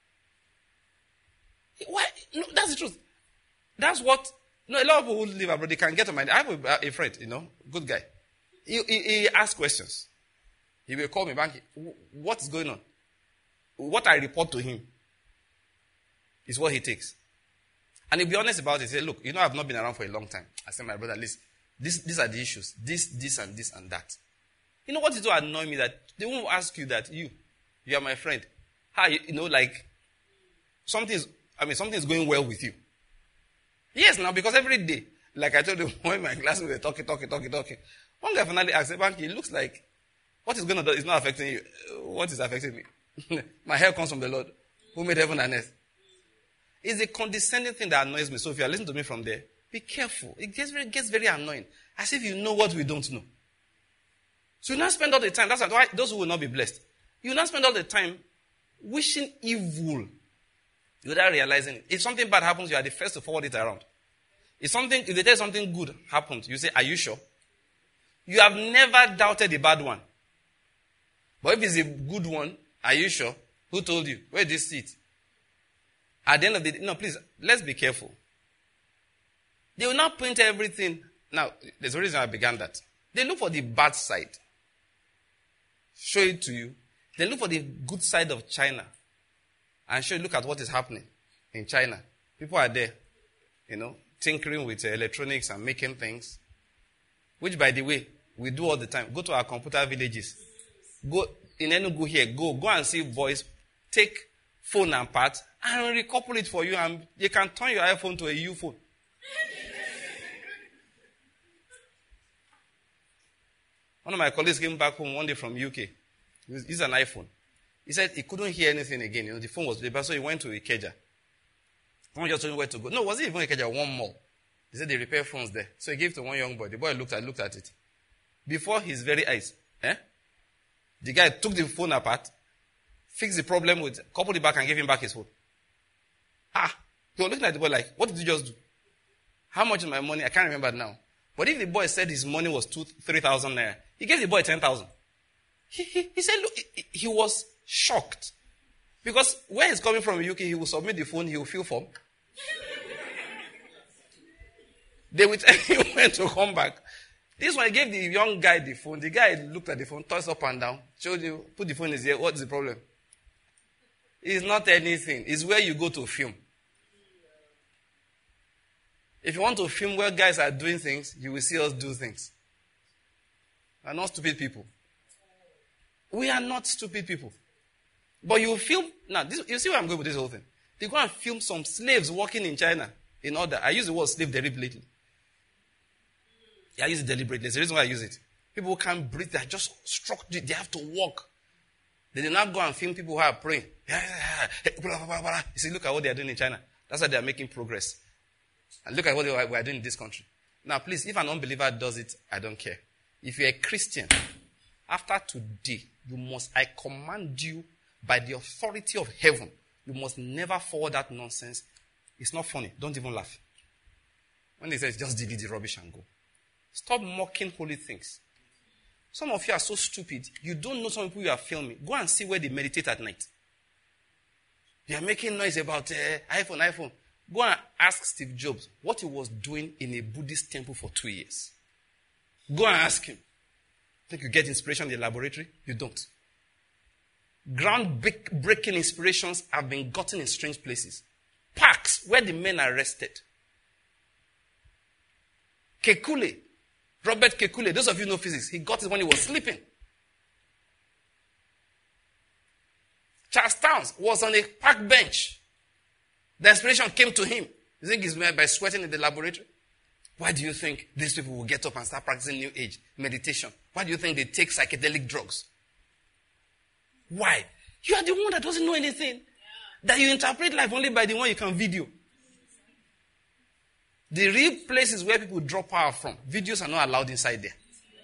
Why? No, that's the truth. That's what. A lot of people who live abroad, they can get on my. I have a friend, good guy. He asks questions. He will call me back. What is going on? What I report to him is what he takes. And he'll be honest about it. He say, look, I've not been around for a long time. I said, my brother, listen, these are the issues. This and that. You know what is to annoy me? That they won't ask you that you are my friend. How something's going well with you. Yes, now, because every day, like I told you, when my classmates were talking. One guy finally asked, Banky, it looks like what is going on is not affecting you. What is affecting me? My help comes from the Lord, who made heaven and earth. It's a condescending thing that annoys me. So if you are listening to me from there, be careful. It gets very annoying. As if you know what we don't know. So you not spend all the time. That's why those who will not be blessed. You not spend all the time wishing evil without realizing it. If something bad happens, you are the first to forward it around. If they tell you something good happened, you say, are you sure? You have never doubted the bad one. But if it's a good one, are you sure? Who told you? Where did you see it? At the end of the day, please, let's be careful. They will not paint everything. Now, there's a reason I began that. They look for the bad side. Show it to you. They look for the good side of China. And show you, look at what is happening in China. People are there, tinkering with electronics and making things. Which, by the way, we do all the time. Go to our computer villages. Go in Enugu here. Go and see boys. Take phone and parts and recouple it for you, and you can turn your iPhone to a U phone. One of my colleagues came back home one day from UK. He's an iPhone. He said he couldn't hear anything again. The phone was dead, so he went to Ikeja. Someone just told him where to go. No, was it even Ikeja? One more. He said they repair phones there. So he gave to one young boy. The boy looked at it. Before his very eyes, the guy took the phone apart, fixed the problem coupled it back and gave him back his phone. He was looking at the boy like, what did you just do? How much is my money? I can't remember now. But if the boy said his money was 3,000 naira, he gave the boy 10,000. He said, look, he was shocked. Because where he's coming from in UK, he will submit the phone, he will fill form. They will tell him when to come back. This one, he gave the young guy the phone. The guy looked at the phone, tossed up and down, showed you, put the phone in his ear. What's the problem? It's not anything. It's where you go to film. If you want to film where guys are doing things, you will see us do things. We are not stupid people. We are not stupid people. But you film, now, you see where I'm going with this whole thing. They go and film some slaves working in China. In order, I use the word slave deliberately. I use it deliberately. There's a reason why I use it. People who can't breathe, they are just struck. They have to walk. They did not go and film people who are praying. You see, look at what they are doing in China. That's why they are making progress. And look at what we are doing in this country. Now, please, if an unbeliever does it, I don't care. If you're a Christian, after today, I command you by the authority of heaven, you must never forward that nonsense. It's not funny. Don't even laugh. When they say, just delete the rubbish and go. Stop mocking holy things. Some of you are so stupid. You don't know some people you are filming. Go and see where they meditate at night. They are making noise about iPhone. Go and ask Steve Jobs what he was doing in a Buddhist temple for 2 years. Go and ask him. Think you get inspiration in the laboratory? You don't. Ground-breaking inspirations have been gotten in strange places. Parks where the men are arrested. Kekule. Robert Kekule, those of you who know physics, he got it when he was sleeping. Charles Towns was on a park bench. The inspiration came to him. You think it's by sweating in the laboratory? Why do you think these people will get up and start practicing New Age meditation? Why do you think they take psychedelic drugs? Why? You are the one that doesn't know anything. Yeah. That you interpret life only by the one you can video. The real places where people draw power from, videos are not allowed inside there.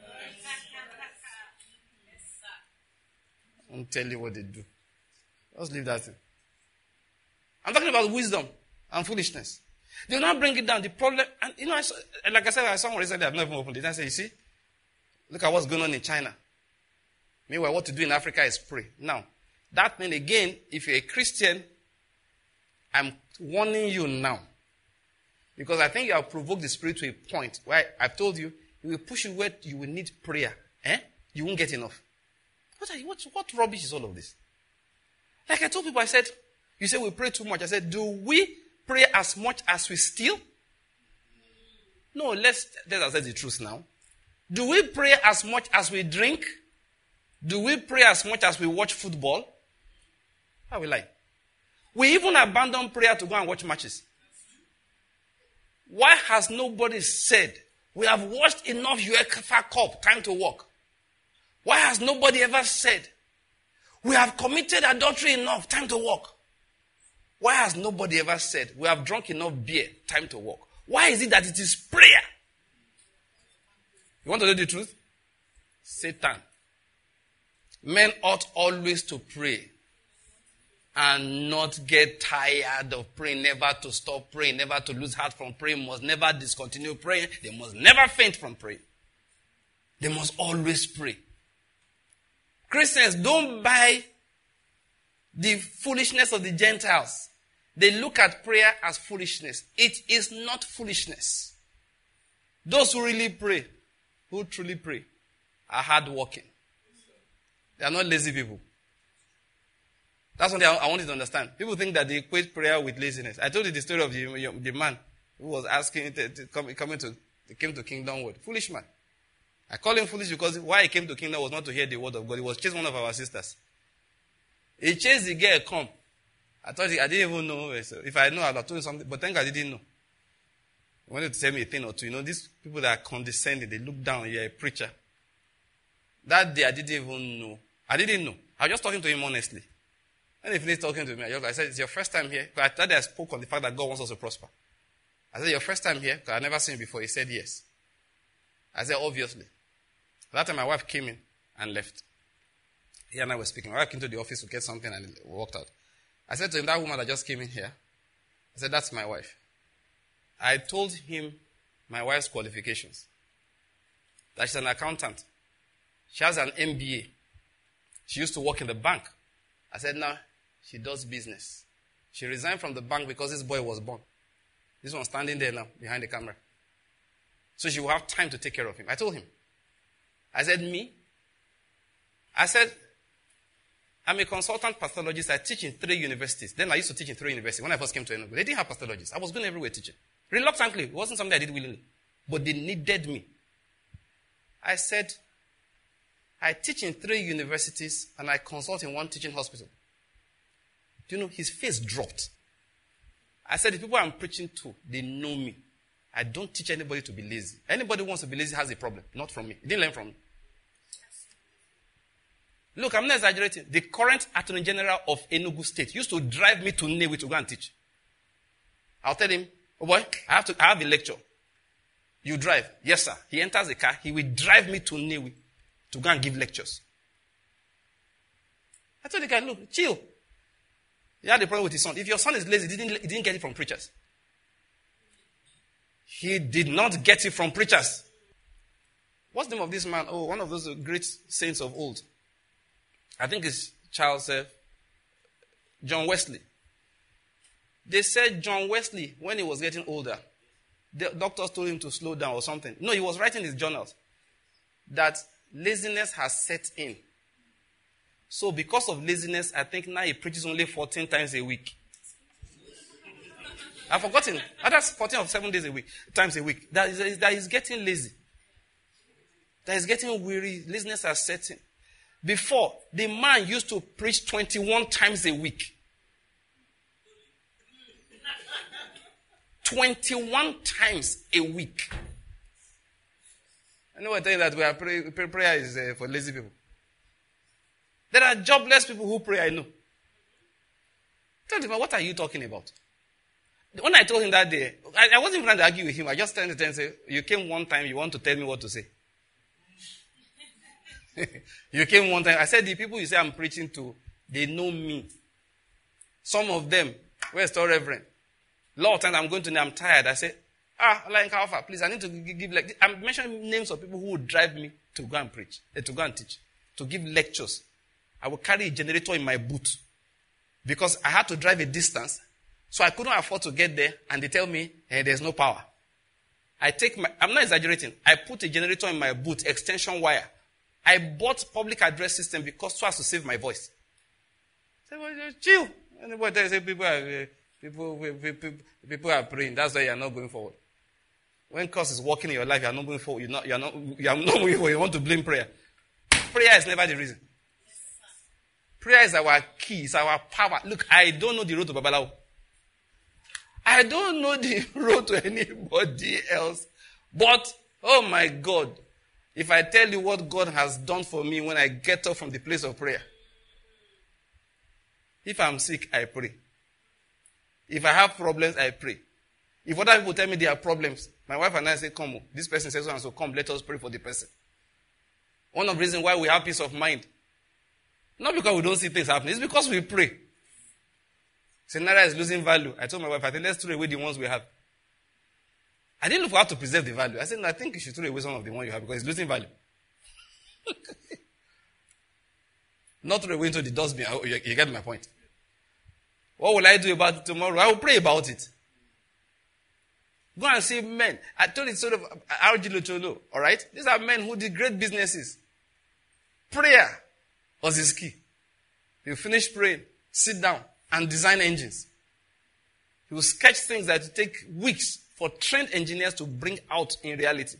I won't tell you what they do. Just leave that in. I'm talking about wisdom and foolishness. They will not bring it down. The problem, and you know, like I said, I saw someone recently, I've never opened it. I said, you see, look at what's going on in China. Meanwhile, what to do in Africa is pray. Now, that thing again, if you're a Christian, I'm warning you now. Because I think you have provoked the spirit to a point where I've told you, it will push you where you will need prayer. You won't get enough. What rubbish is all of this? Like I told people, I said, you say we pray too much. I said, do we pray as much as we steal? No, let's say the truth now. Do we pray as much as we drink? Do we pray as much as we watch football? How will I? We even abandon prayer to go and watch matches. Why has nobody said, we have watched enough UEFA Cup, time to walk? Why has nobody ever said, we have committed adultery enough, time to walk? Why has nobody ever said, we have drunk enough beer, time to walk? Why is it that it is prayer? You want to know the truth? Satan. Men ought always to pray and not get tired of praying, never to stop praying, never to lose heart from praying, must never discontinue praying. They must never faint from praying. They must always pray. Christians, don't buy the foolishness of the Gentiles. They look at prayer as foolishness. It is not foolishness. Those who really pray, who truly pray, are hardworking. They are not lazy people. That's what I want you to understand. People think that they equate prayer with laziness. I told you the story of the man who was asking, he came to Kingdom Word. Foolish man. I call him foolish because why he came to Kingdom was not to hear the word of God. He was chasing one of our sisters. He chased the girl, come. I didn't even know. So if I know, I'd have told you something. But thank God I didn't know. He wanted to tell me a thing or two. You know, these people that are condescending, they look down, you're a preacher. That day I didn't even know. I didn't know. I was just talking to him honestly. And he finished talking to me. I said, it's your first time here? Because that day I spoke on the fact that God wants us to prosper. I said, your first time here? Because I've never seen you before. He said, yes. I said, obviously. That time my wife came in and left. He and I were speaking. My wife came to the office to get something and walked out. I said to him, that woman that just came in here, I said, that's my wife. I told him my wife's qualifications. That she's an accountant. She has an MBA. She used to work in the bank. I said, now, she does business. She resigned from the bank because this boy was born. This one's standing there now, behind the camera. So she will have time to take care of him. I told him. I said, me? I said, I'm a consultant pathologist. I teach in 3 universities. Then I used to teach in 3 universities. When I first came to Enugu, they didn't have pathologists. I was going everywhere teaching. Reluctantly. It wasn't something I did willingly. But they needed me. I said, I teach in 3 universities and I consult in 1 teaching hospital. Do you know, his face dropped. I said, the people I'm preaching to, they know me. I don't teach anybody to be lazy. Anybody who wants to be lazy has a problem. Not from me. He didn't learn from me. Look, I'm not exaggerating. The current Attorney General of Enugu State used to drive me to Nnewi to go and teach. I'll tell him, oh boy, I have a lecture. You drive. Yes, sir. He enters the car. He will drive me to Nnewi to go and give lectures. I told the guy, look, chill. He had a problem with his son. If your son is lazy, he didn't get it from preachers. He did not get it from preachers. What's the name of this man? Oh, one of those great saints of old. I think it's John Wesley. They said John Wesley, when he was getting older, the doctors told him to slow down or something. No, he was writing his journals that laziness has set in. So because of laziness, I think now he preaches only 14 times a week. I've forgotten. That's 14 or 7 days a week, times a week. That is getting lazy. That is getting weary. Laziness has set in. Before, the man used to preach 21 times a week. 21 times a week. I know I tell you that we are prayer is for lazy people. There are jobless people who pray, I know. Tell them, what are you talking about? When I told him that day, I wasn't trying to argue with him. I just turned to him and said, you came one time, you want to tell me what to say. You came one time. I said, the people you say I'm preaching to, they know me. Some of them, where's the Reverend? A lot of times I'm going to, I'm tired. I say, like Alpha, please, I need to give, like, I'm mentioning names of people who would drive me to go and preach, to go and teach, to give lectures. I will carry a generator in my boot because I had to drive a distance. So I couldn't afford to get there, and they tell me, hey, there's no power. I'm not exaggerating. I put a generator in my boot, extension wire. I bought public address system because so as to save my voice. I said, well, chill. Anybody tell you, people are praying. That's why you are not going forward. When curse is working in your life, you are not going forward. You are not moving forward. You want to blame prayer. Prayer is never the reason. Prayer is our key. It's our power. Look, I don't know the road to Babalawo. I don't know the road to anybody else. But, oh my God, if I tell you what God has done for me when I get up from the place of prayer. If I'm sick, I pray. If I have problems, I pray. If other people tell me they have problems, my wife and I say, come, this person says so and so, come, let us pray for the person. One of the reasons why we have peace of mind, not because we don't see things happening, it's because we pray. Naira is losing value. I told my wife, I think let's throw away the ones we have. I didn't look for how to preserve the value. I said, no, I think you should throw away some of the ones you have because it's losing value. Not throw away into the dustbin. You get my point. What will I do about it tomorrow? I will pray about it. Go and see men. I told it sort of R.G. Lucholo, all right? These are men who did great businesses. Prayer was his key. You finish praying, sit down, and design engines. He will sketch things that will take weeks for trained engineers to bring out in reality.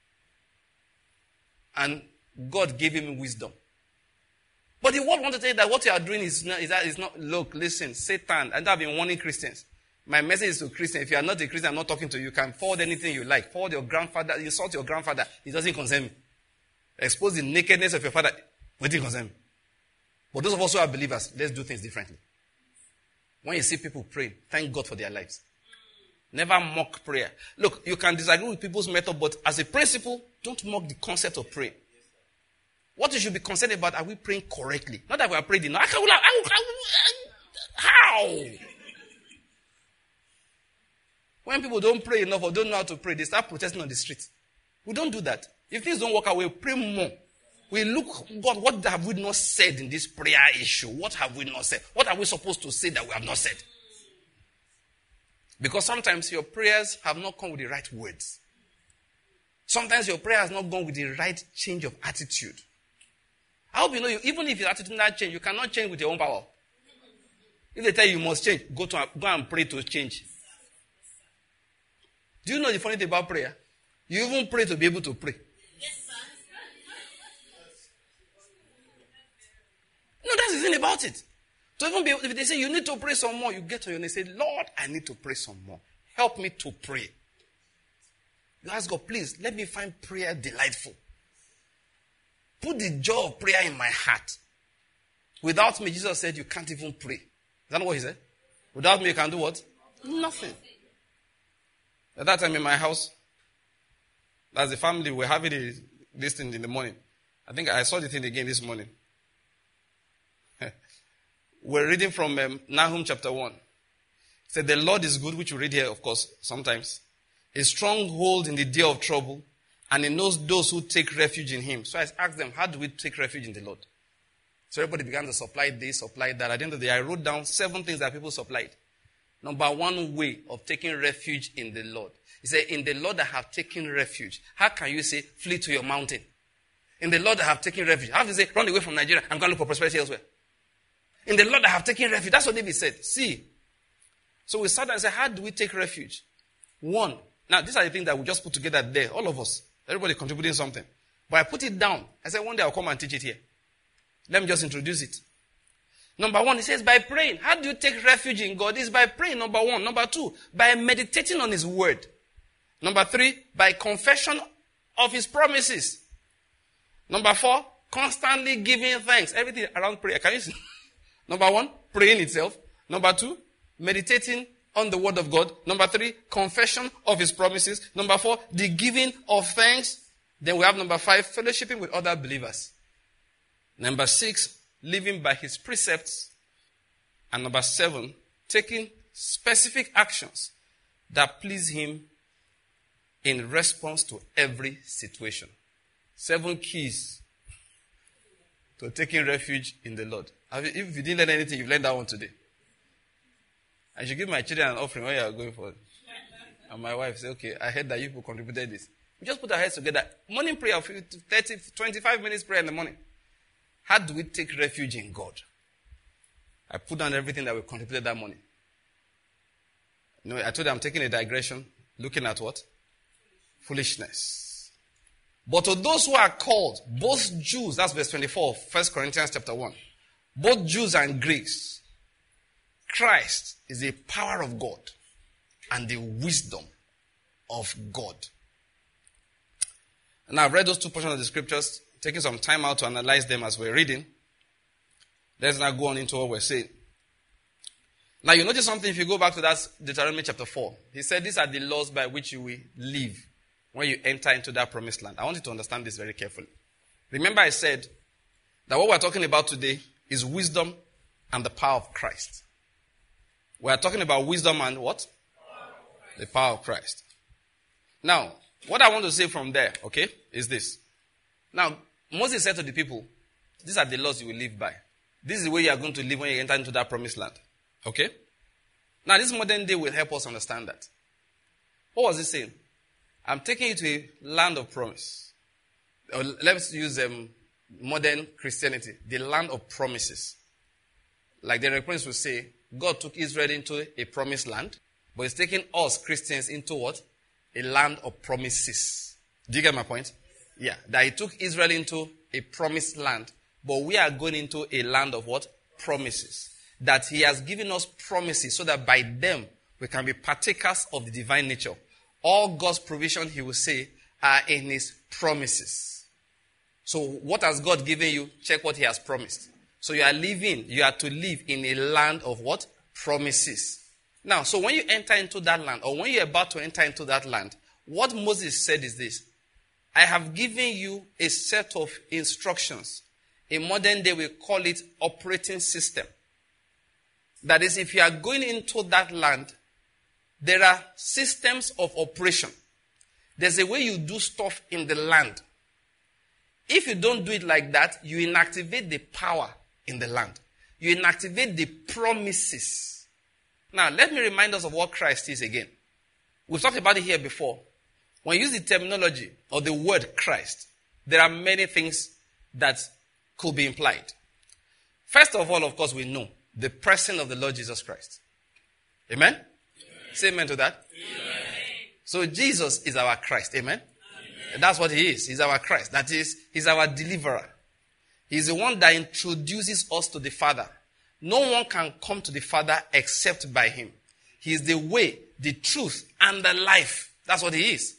And God gave him wisdom. But the world wants to tell you that what you are doing is not, look, listen, Satan, and I've been warning Christians. My message is to Christians. If you are not a Christian, I'm not talking to you. You can forward anything you like. Forward your grandfather, insult your grandfather. It doesn't concern me. Expose the nakedness of your father. It doesn't concern me. But those of us who are believers, let's do things differently. When you see people praying, thank God for their lives. Never mock prayer. Look, you can disagree with people's method, but as a principle, don't mock the concept of prayer. What you should be concerned about, are we praying correctly? Not that we are praying enough. How? When people don't pray enough or don't know how to pray, they start protesting on the street. We don't do that. If things don't work out, we pray more. We look, God, what have we not said in this prayer issue? What have we not said? What are we supposed to say that we have not said? Because sometimes your prayers have not come with the right words. Sometimes your prayer has not gone with the right change of attitude. I hope you know, even if your attitude not change, you cannot change with your own power. If they tell you must change, go and pray to change. Do you know the funny thing about prayer? You even pray to be able to pray. No, that's the thing about it. To even be, if they say you need to pray some more, you get on your knees and say, Lord, I need to pray some more. Help me to pray. You ask God, please, let me find prayer delightful. Put the joy of prayer in my heart. Without me, Jesus said, you can't even pray. Is that not what he said? Without me, you can do what? Nothing. At that time in my house, as a family, we're having this thing in the morning. I think I saw the thing again this morning. We're reading from Nahum chapter 1. It said, the Lord is good, which we read here, of course, sometimes. A stronghold in the day of trouble, and he knows those who take refuge in him. So I asked them, how do we take refuge in the Lord? So everybody began to supply this, supply that. At the end of the day, I wrote down 7 things that people supplied. Number 1 way of taking refuge in the Lord. He said, in the Lord I have taken refuge. How can you say, flee to your mountain? In the Lord I have taken refuge. How do you say, run away from Nigeria, I'm going to look for prosperity elsewhere? In the Lord I have taken refuge. That's what David said. See. So we sat down and said, how do we take refuge? 1. Now, these are the things that we just put together there. All of us. Everybody contributing something. But I put it down. I said, one day I'll come and teach it here. Let me just introduce it. Number 1, he says, by praying. How do you take refuge in God? It's by praying, number 1. Number 2, by meditating on his word. Number 3, by confession of his promises. Number 4, constantly giving thanks. Everything around prayer. Can you see? Number 1, praying itself. Number 2, meditating on the word of God. Number 3, confession of his promises. Number 4, the giving of thanks. Then we have number 5, fellowshipping with other believers. Number 6, living by his precepts. And number 7, taking specific actions that please him in response to every situation. 7 keys to taking refuge in the Lord. If you didn't learn anything, you've learned that one today. I should give my children an offering when you are going for it. And my wife said, okay, I heard that you people contributed this. We just put our heads together. Morning prayer, 30, 25 minutes prayer in the morning. How do we take refuge in God? I put down everything that we contributed that morning. You know, I told you I'm taking a digression, looking at what? Foolishness. But to those who are called, both Jews, that's verse 24 of 1 Corinthians chapter 1, both Jews and Greeks, Christ is the power of God and the wisdom of God. And I've read those 2 portions of the scriptures, taking some time out to analyze them as we're reading. Let's now go on into what we're saying. Now you notice something if you go back to that Deuteronomy chapter 4. He said these are the laws by which you will live when you enter into that promised land. I want you to understand this very carefully. Remember I said that what we're talking about today is wisdom and the power of Christ. We're talking about wisdom and what? The power of Christ. Now, what I want to say from there, okay, is this. Now, Moses said to the people, these are the laws you will live by. This is the way you are going to live when you enter into that promised land. Okay? Now, this modern day will help us understand that. What was he saying? I'm taking you to a land of promise. Let's use modern Christianity, the land of promises. Like the Prince would say, God took Israel into a promised land, but he's taking us Christians into what? A land of promises. Do you get my point? Yeah, that he took Israel into a promised land, but we are going into a land of what? Promises. That he has given us promises so that by them we can be partakers of the divine nature. All God's provision, he will say, are in his promises. So what has God given you? Check what he has promised. So you are to live in a land of what? Promises. Now, so when you enter into that land, or when you're about to enter into that land, what Moses said is this: I have given you a set of instructions. In modern day, we call it operating system. That is, if you are going into that land, there are systems of operation. There's a way you do stuff in the land. If you don't do it like that, you inactivate the power in the land. You inactivate the promises. Now, let me remind us of what Christ is again. We've talked about it here before. When you use the terminology or the word Christ, there are many things that could be implied. First of all, of course, we know the person of the Lord Jesus Christ. Amen? Amen. Say amen to that. Amen. So Jesus is our Christ. Amen? Amen. That's what he is. He's our Christ. That is, he's our deliverer. He's the one that introduces us to the Father No one can come to the Father except by him. He is the way, the truth, and the life. That's what he is.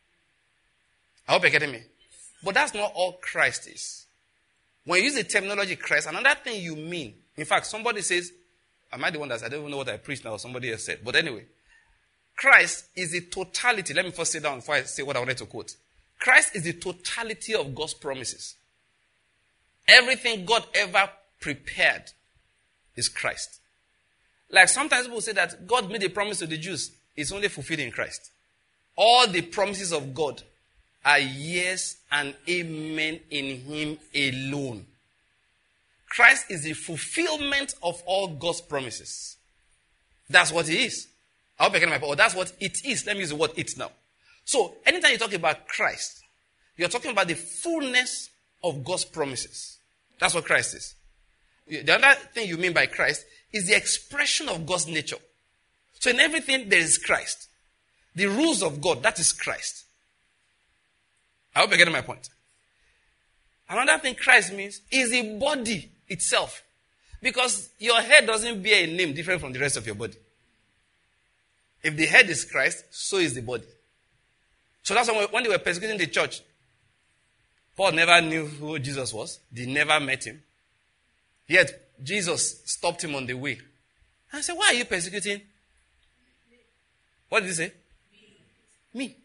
I hope you're getting me. But that's not all Christ is. When you use the terminology Christ, another thing you mean, in fact, somebody says, am I the one that I don't even know what I preached now or somebody else said. But anyway, Christ is the totality. Let me first sit down before I say what I wanted to quote. Christ is the totality of God's promises. Everything God ever prepared is Christ. Like sometimes people say that God made a promise to the Jews. It's only fulfilled in Christ. All the promises of God are yes and amen in him alone. Christ is the fulfillment of all God's promises. That's what he is. I hope I get my point. Or that's what it is. Let me use the word it now. So, anytime you talk about Christ, you're talking about the fullness of God's promises. That's what Christ is. The other thing you mean by Christ is the expression of God's nature. So in everything, there is Christ. The rules of God, that is Christ. I hope you're getting my point. Another thing Christ means is the body itself. Because your head doesn't bear a name different from the rest of your body. If the head is Christ, so is the body. So that's why when they were persecuting the church, Paul never knew who Jesus was. They never met him. Yet, Jesus stopped him on the way. And said, why are you persecuting? What did he say? Me.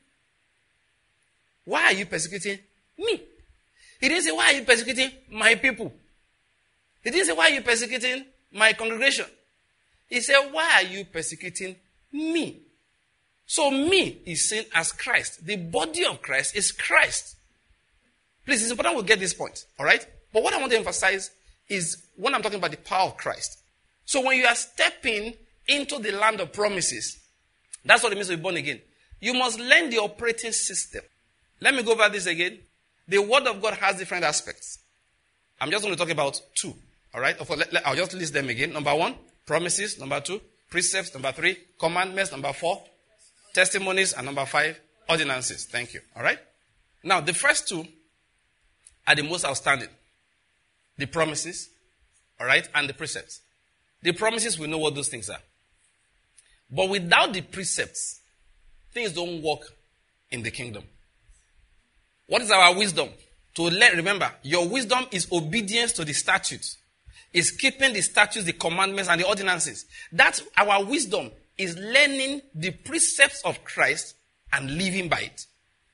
Why are you persecuting me? He didn't say, why are you persecuting my people? He didn't say, why are you persecuting my congregation? He said, why are you persecuting me? So me is seen as Christ. The body of Christ is Christ. Please, it's important we get this point. All right? But what I want to emphasize is when I'm talking about the power of Christ. So when you are stepping into the land of promises, that's what it means to be born again. You must learn the operating system. Let me go over this again. The word of God has different aspects. I'm just going to talk about two. All right? I'll just list them again. Number 1, promises. Number 2, precepts. Number 3, commandments. Number 4, testimonies. And number 5, ordinances. Thank you. All right? Now, the first two are the most outstanding. The promises, all right, and the precepts. The promises, we know what those things are. But without the precepts, things don't work in the kingdom. What is our wisdom? Remember, your wisdom is obedience to the statutes. Is keeping the statutes, the commandments, and the ordinances. That's our wisdom, is learning the precepts of Christ and living by it.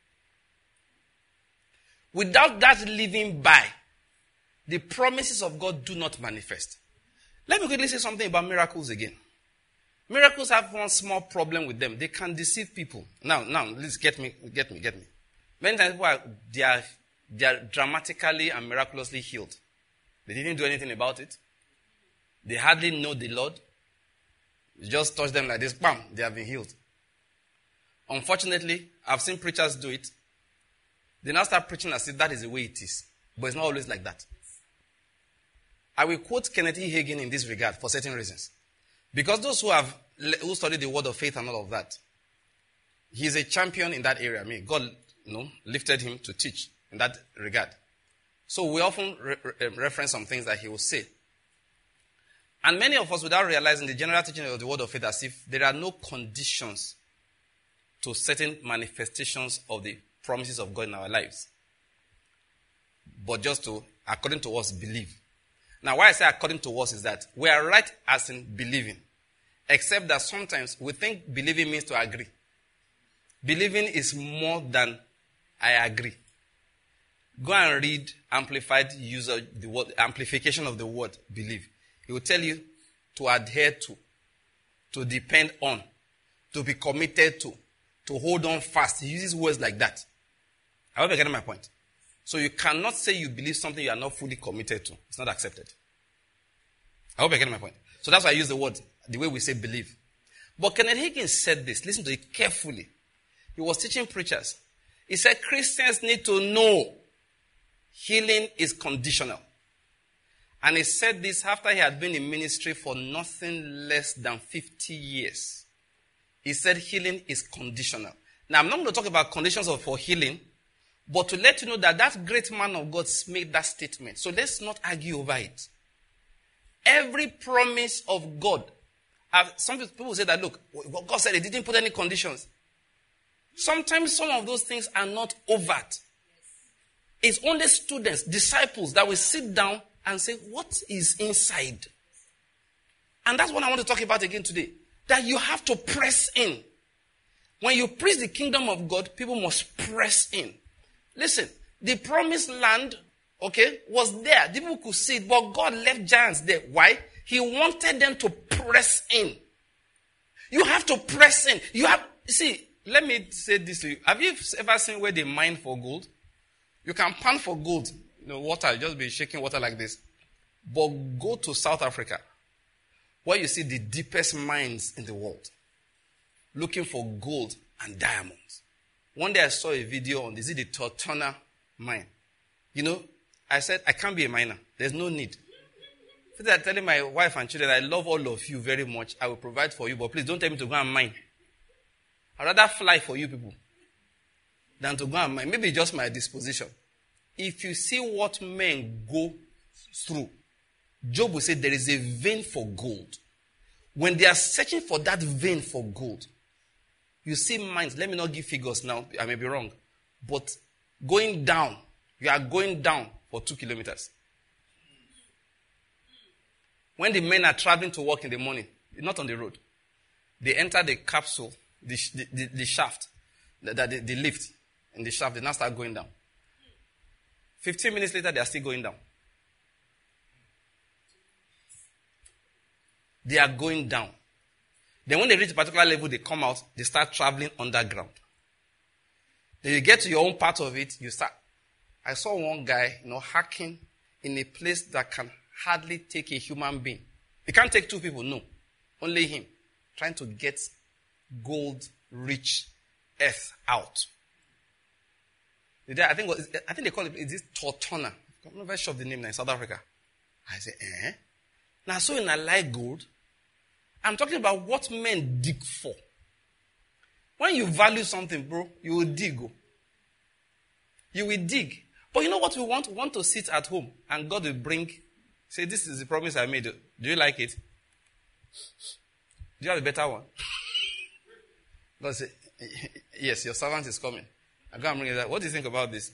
Without that living by, the promises of God do not manifest. Let me quickly say something about miracles again. Miracles have one small problem with them. They can deceive people. Now, please get me. Many times people they are dramatically and miraculously healed. They didn't do anything about it. They hardly know the Lord. You just touch them like this, bam, they have been healed. Unfortunately, I've seen preachers do it. They now start preaching as if that is the way it is. But it's not always like that. I will quote Kenneth E. Hagin in this regard for certain reasons. Because those who study the word of faith and all of that, he's a champion in that area. I mean, God lifted him to teach in that regard. So we often reference some things that he will say. And many of us, without realizing the general teaching of the word of faith, as if there are no conditions to certain manifestations of the promises of God in our lives. But just to, according to us, believe. Now, why I say according to us is that we are right as in believing. Except that sometimes we think believing means to agree. Believing is more than I agree. Go and read amplified use of the word, amplification of the word believe. It will tell you to adhere to depend on, to be committed to hold on fast. He uses words like that. I hope you're getting my point. So you cannot say you believe something you are not fully committed to. It's not accepted. I hope you're getting my point. So that's why I use the word, the way we say believe. But Kenneth Hagin said this. Listen to it carefully. He was teaching preachers. He said Christians need to know healing is conditional. And he said this after he had been in ministry for nothing less than 50 years. He said healing is conditional. Now, I'm not going to talk about conditions for healing, but to let you know that great man of God made that statement. So let's not argue over it. every promise of God. Some people say that, look, God said He didn't put any conditions. Sometimes some of those things are not overt. It's only students, disciples, that will sit down and say, what is inside? And that's what I want to talk about again today. That you have to press in. When you preach the kingdom of God, people must press in. Listen, the promised land, was there. The people could see it, but God left giants there. Why? He wanted them to press in. You have to press in. Let me say this to you. Have you ever seen where they mine for gold? You can pan for gold. Water, you just be shaking water like this. But go to South Africa, where you see the deepest mines in the world, looking for gold and diamonds. One day I saw a video on the TauTona mine. I said, I can't be a miner. There's no need. So I'm telling my wife and children, I love all of you very much. I will provide for you, but please don't tell me to go and mine. I'd rather fly for you people than to go and mine. Maybe just my disposition. If you see what men go through, Job will say there is a vein for gold. When they are searching for that vein for gold, you see mines. Let me not give figures now. I may be wrong. But going down, you are going down for 2 kilometers. When the men are traveling to work in the morning, not on the road, they enter the capsule, the shaft, the lift in the shaft. They now start going down. 15 minutes later, they are still going down. They are going down. Then when they reach a particular level, they come out, they start traveling underground. Then you get to your own part of it, you start. I saw one guy, hacking in a place that can hardly take a human being. It can't take 2 people, no. Only him. Trying to get gold-rich earth out. I think they call it, is this TauTona? I'm not very sure of the name now in South Africa. I say, Now, so in a like gold, I'm talking about what men dig for. When you value something, bro, you will dig. You will dig. But you know what we want? We want to sit at home and God will bring, say, this is the promise I made. Do you like it? Do you have a better one? God say, yes, your servant is coming. I go and bring it out. What do you think about this?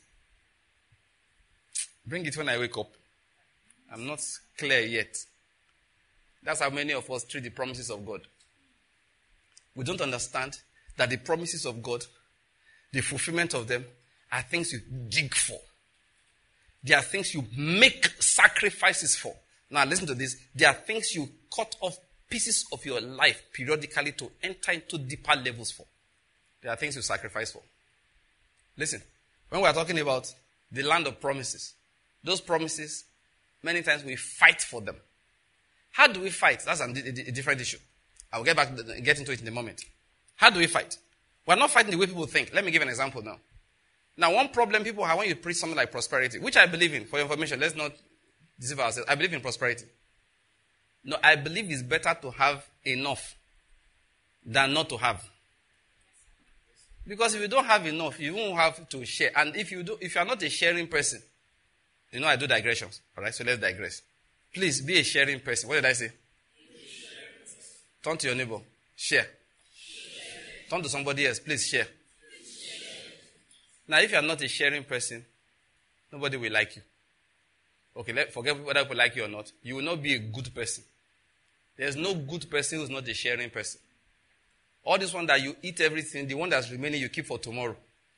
Bring it when I wake up. I'm not clear yet. That's how many of us treat the promises of God. We don't understand that the promises of God, the fulfillment of them, are things you dig for. They are things you make sacrifices for. Now listen to this. They are things you cut off pieces of your life periodically to enter into deeper levels for. They are things you sacrifice for. Listen, when we are talking about the land of promises, those promises, many times we fight for them. How do we fight? That's a different issue. I will get into it in a moment. How do we fight? We're not fighting the way people think. Let me give an example now. Now, one problem people have when you preach something like prosperity, which I believe in, for your information, let's not deceive ourselves. I believe in prosperity. No, I believe it's better to have enough than not to have. Because if you don't have enough, you won't have to share. And if you are not a sharing person, I do digressions. All right, so let's digress. Please be a sharing person. What did I say? Turn to your neighbor. Share. Turn to somebody else. Please share. Now, if you are not a sharing person, nobody will like you. Okay, forget whether people like you or not. You will not be a good person. There's no good person who's not a sharing person. All this one that you eat everything, the one that's remaining you keep for tomorrow.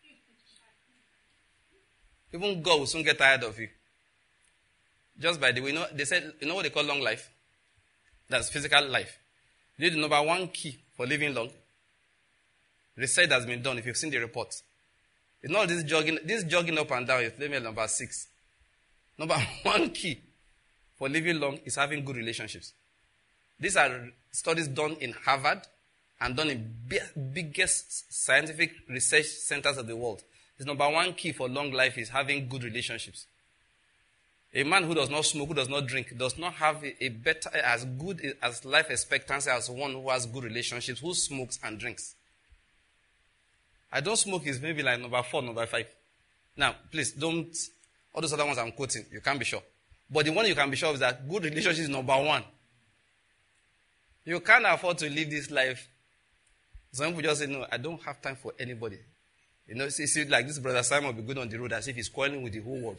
Even God will soon get tired of you. Just by the way, they said, what they call long life? That's physical life. You know the number 1 key for living long? Research has been done if you've seen the reports. It's not this jogging up and down, it's level number 6. Number 1 key for living long is having good relationships. These are studies done in Harvard and done in biggest scientific research centers of the world. The number 1 key for long life is having good relationships. A man who does not smoke, who does not drink, does not have a better, as good as life expectancy as one who has good relationships, who smokes and drinks. I don't smoke is maybe like number 4, number 5. Now, please don't, all those other ones I'm quoting, you can't be sure. But the one you can be sure of is that good relationship is number one. You can't afford to live this life. Some people just say, no, I don't have time for anybody. You know, see, like this brother Simon will be good on the road as if he's quarreling with the whole world.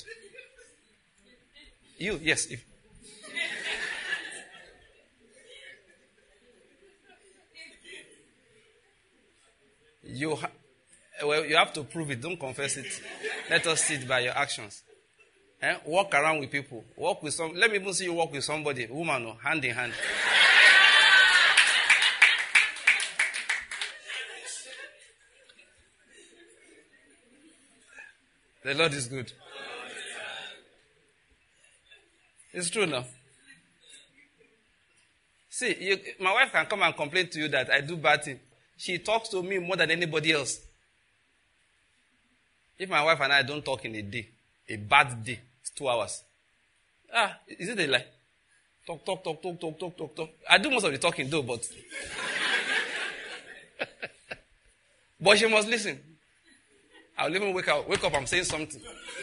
You, yes. You have to prove it. Don't confess it. Let us see it by your actions. Walk around with people. Walk with some. Let me even see you walk with somebody, woman, or hand in hand. The Lord is good. It's true now. See, my wife can come and complain to you that I do bad things. She talks to me more than anybody else. If my wife and I don't talk in a day, a bad day, it's 2 hours. Is it a lie? Talk. I do most of the talking though, but but she must listen. I'll even wake up, I'm saying something.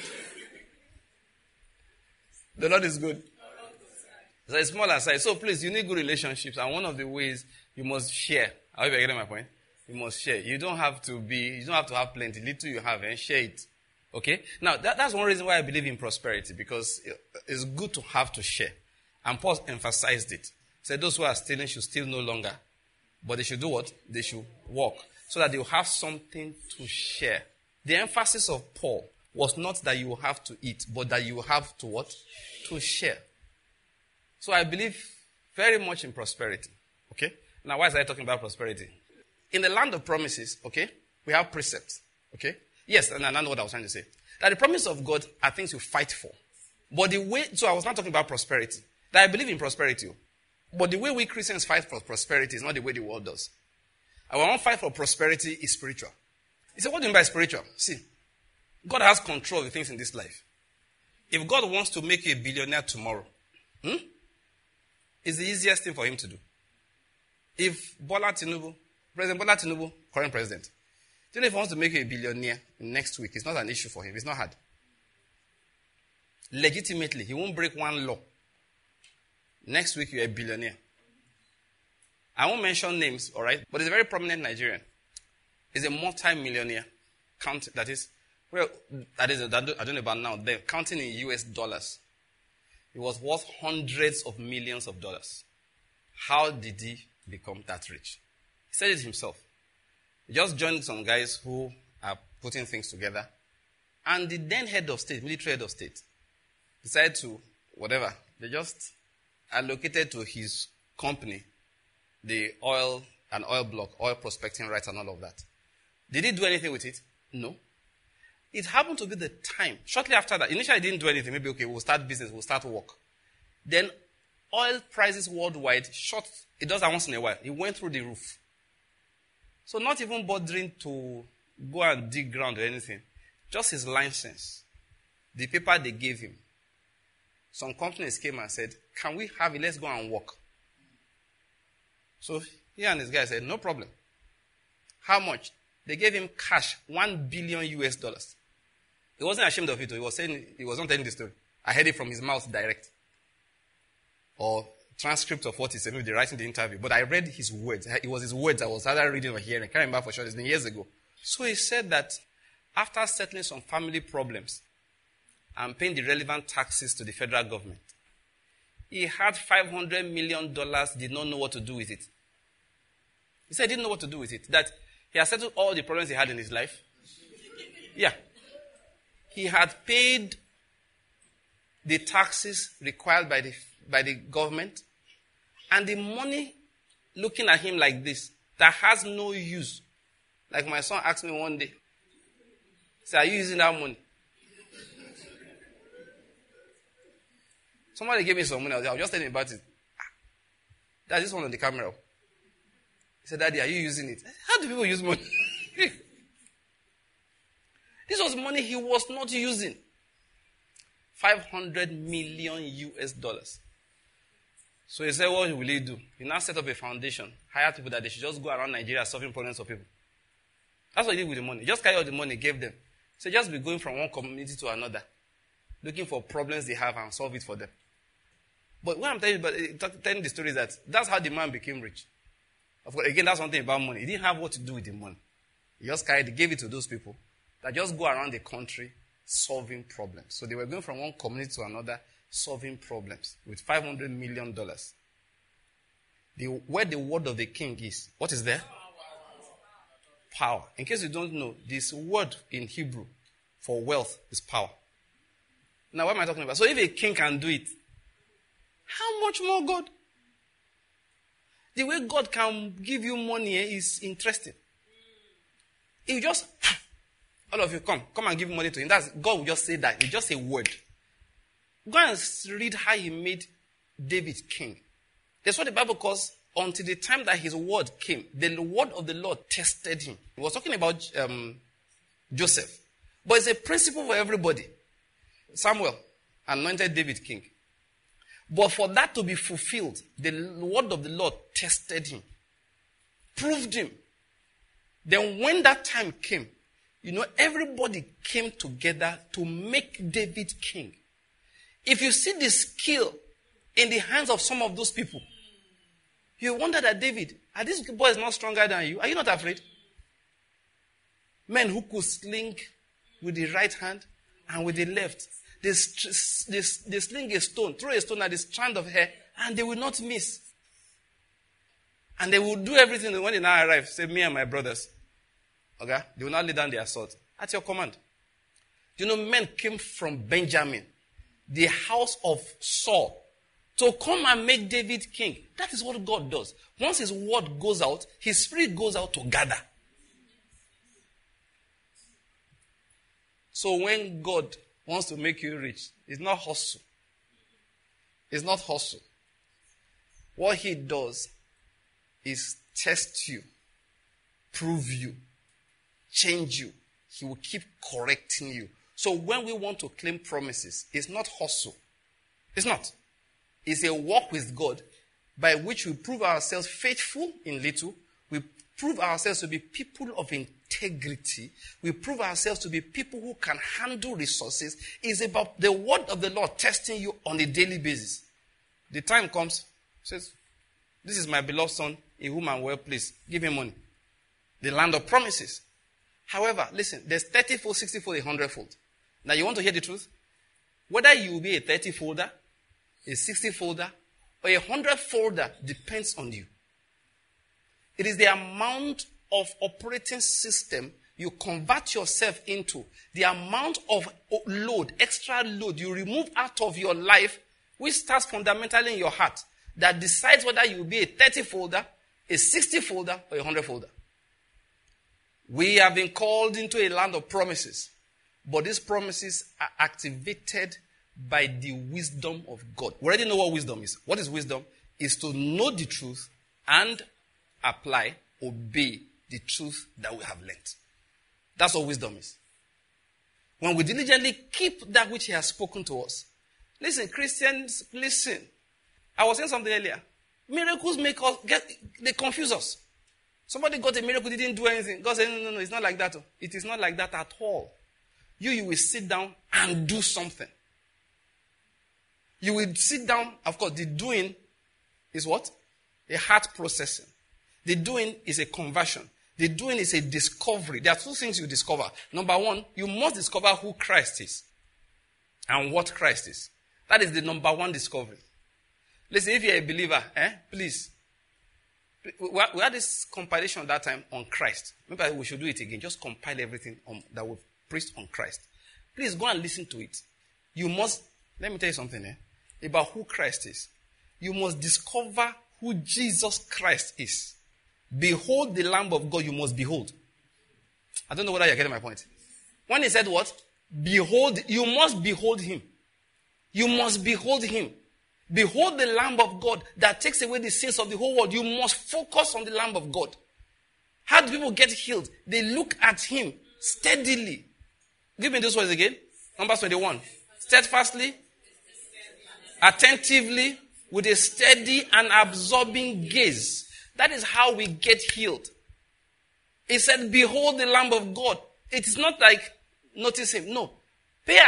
The Lord is good. So it's small aside. So please, you need good relationships, and one of the ways you must share. I hope you're getting my point. You must share. You don't have to have plenty. Little you have, and share it. Okay? Now, that's one reason why I believe in prosperity, because it's good to have to share. And Paul emphasized it. He said those who are stealing should steal no longer. But they should do what? They should work, so that they will have something to share. The emphasis of Paul was not that you will have to eat, but that you will have to what? To share. So I believe very much in prosperity. Okay? Now, why is I talking about prosperity? In the land of promises, okay, we have precepts. Okay? Yes, and I know what I was trying to say. That the promise of God are things you fight for. But so I was not talking about prosperity. That I believe in prosperity. But the way we Christians fight for prosperity is not the way the world does. Our own fight for prosperity is spiritual. You say, what do you mean by spiritual? See, God has control of the things in this life. If God wants to make you a billionaire tomorrow, it's the easiest thing for him to do. If President Bola Tinubu, current president, do you know if he wants to make you a billionaire next week, it's not an issue for him. It's not hard. Legitimately, he won't break one law. Next week, you're a billionaire. I won't mention names, all right? But he's a very prominent Nigerian. He's a multi-millionaire. I don't know about now. They're counting in US dollars. He was worth hundreds of millions of dollars. How did he become that rich? He said it himself. He just joined some guys who are putting things together. And the then head of state, military head of state, decided to, they just allocated to his company the oil block, oil prospecting rights and all of that. Did he do anything with it? No. It happened to be the time. Shortly after that, initially he didn't do anything. Maybe, okay, we'll start business, we'll start work. Then oil prices worldwide shot. It does that once in a while. It went through the roof. So not even bothering to go and dig ground or anything. Just his license. The paper they gave him. Some companies came and said, can we have it? Let's go and work. So he and his guy said, no problem. How much? They gave him cash, $1 billion US. He wasn't ashamed of it. He was not telling the story. I heard it from his mouth direct. Or transcript of what he said, maybe they writing the interview. But I read his words. It was his words I was either reading or hearing. I can't remember for sure. It's been years ago. So he said that after settling some family problems and paying the relevant taxes to the federal government, he had $500 million, did not know what to do with it. He said he didn't know what to do with it. That he had settled all the problems he had in his life. Yeah. He had paid the taxes required by the government. And the money looking at him like this, that has no use. Like my son asked me one day, he said, are you using that money? Somebody gave me some money. I was just telling him about it. That's this one on the camera. He said, Daddy, are you using it? How do people use money? This was money he was not using. $500 million US. So he said, what will he do? He now set up a foundation, hired people that they should just go around Nigeria solving problems of people. That's what he did with the money. He just carried all the money, gave them. So just be going from one community to another. looking for problems they have and solve it for them. But what I'm telling the story is that that's how the man became rich. Of course, again, that's one thing about money. He didn't have what to do with the money. He just gave it to those people that just go around the country solving problems. So they were going from one community to another solving problems with $500 million. Where the word of the king is, what is there? Power. In case you don't know, this word in Hebrew for wealth is power. Now, what am I talking about? So if a king can do it, how much more God? The way God can give you money is interesting. If you just, all of you come and give money to him. God will just say that. It's just a word. Go and read how he made David king. That's what the Bible calls, until the time that his word came, the word of the Lord tested him. He was talking about Joseph. But it's a principle for everybody. Samuel anointed David king. But for that to be fulfilled, the word of the Lord tested him. Proved him. Then when that time came, everybody came together to make David king. If you see the skill in the hands of some of those people, you wonder that David, are these boys not stronger than you? Are you not afraid? Men who could sling with the right hand and with the left. They sling a stone, throw a stone at the strand of hair, and they will not miss. And they will do everything when they now arrive. Say, me and my brothers. Okay? They will not lay down their sword. At your command. Men came from Benjamin, the house of Saul, to come and make David king. That is what God does. Once his word goes out, his spirit goes out to gather. So when God wants to make you rich, it's not hustle. It's not hustle. What he does is test you, prove you, change you. He will keep correcting you. So when we want to claim promises, it's not hustle. It's not. It's a walk with God by which we prove ourselves faithful in little. We prove ourselves to be people of integrity. We prove ourselves to be people who can handle resources. It's about the word of the Lord testing you on a daily basis. The time comes, says, this is my beloved son, in whom I'm well pleased. Give him money. The land of promises. However, listen, there's 30-fold, 60-fold, 100-fold. Now you want to hear the truth? Whether you will be a 30-folder, a 60-folder, or a 100-folder depends on you. It is the amount of operating system you convert yourself into, the amount of load, extra load you remove out of your life, which starts fundamentally in your heart, that decides whether you will be a 30-folder, a 60-folder, or a 100-folder. We have been called into a land of promises, but these promises are activated by the wisdom of God. We already know what wisdom is. What is wisdom? Is to know the truth and apply, obey the truth that we have learnt. That's what wisdom is. When we diligently keep that which he has spoken to us. Listen, Christians, listen. I was saying something earlier. Miracles they confuse us. Somebody got a miracle, didn't do anything. God said, no, it's not like that. It is not like that at all. You will sit down and do something. You will sit down. Of course, the doing is what? A heart processing. The doing is a conversion. The doing is a discovery. There are two things you discover. Number one, you must discover who Christ is and what Christ is. That is the number one discovery. Listen, if you're a believer, please. We had this compilation that time on Christ. Maybe we should do it again. Just compile everything that we've preached on Christ. Please go and listen to it. You must, let me tell you something about who Christ is. You must discover who Jesus Christ is. Behold the Lamb of God you must behold. I don't know whether you're getting my point. When he said what? Behold, you must behold him. You must behold him. Behold the Lamb of God that takes away the sins of the whole world. You must focus on the Lamb of God. How do people get healed? They look at him steadily. Give me those words again. Numbers 21. Steadfastly, attentively, with a steady and absorbing gaze. That is how we get healed. He said, behold the Lamb of God. It is not like, notice him. No.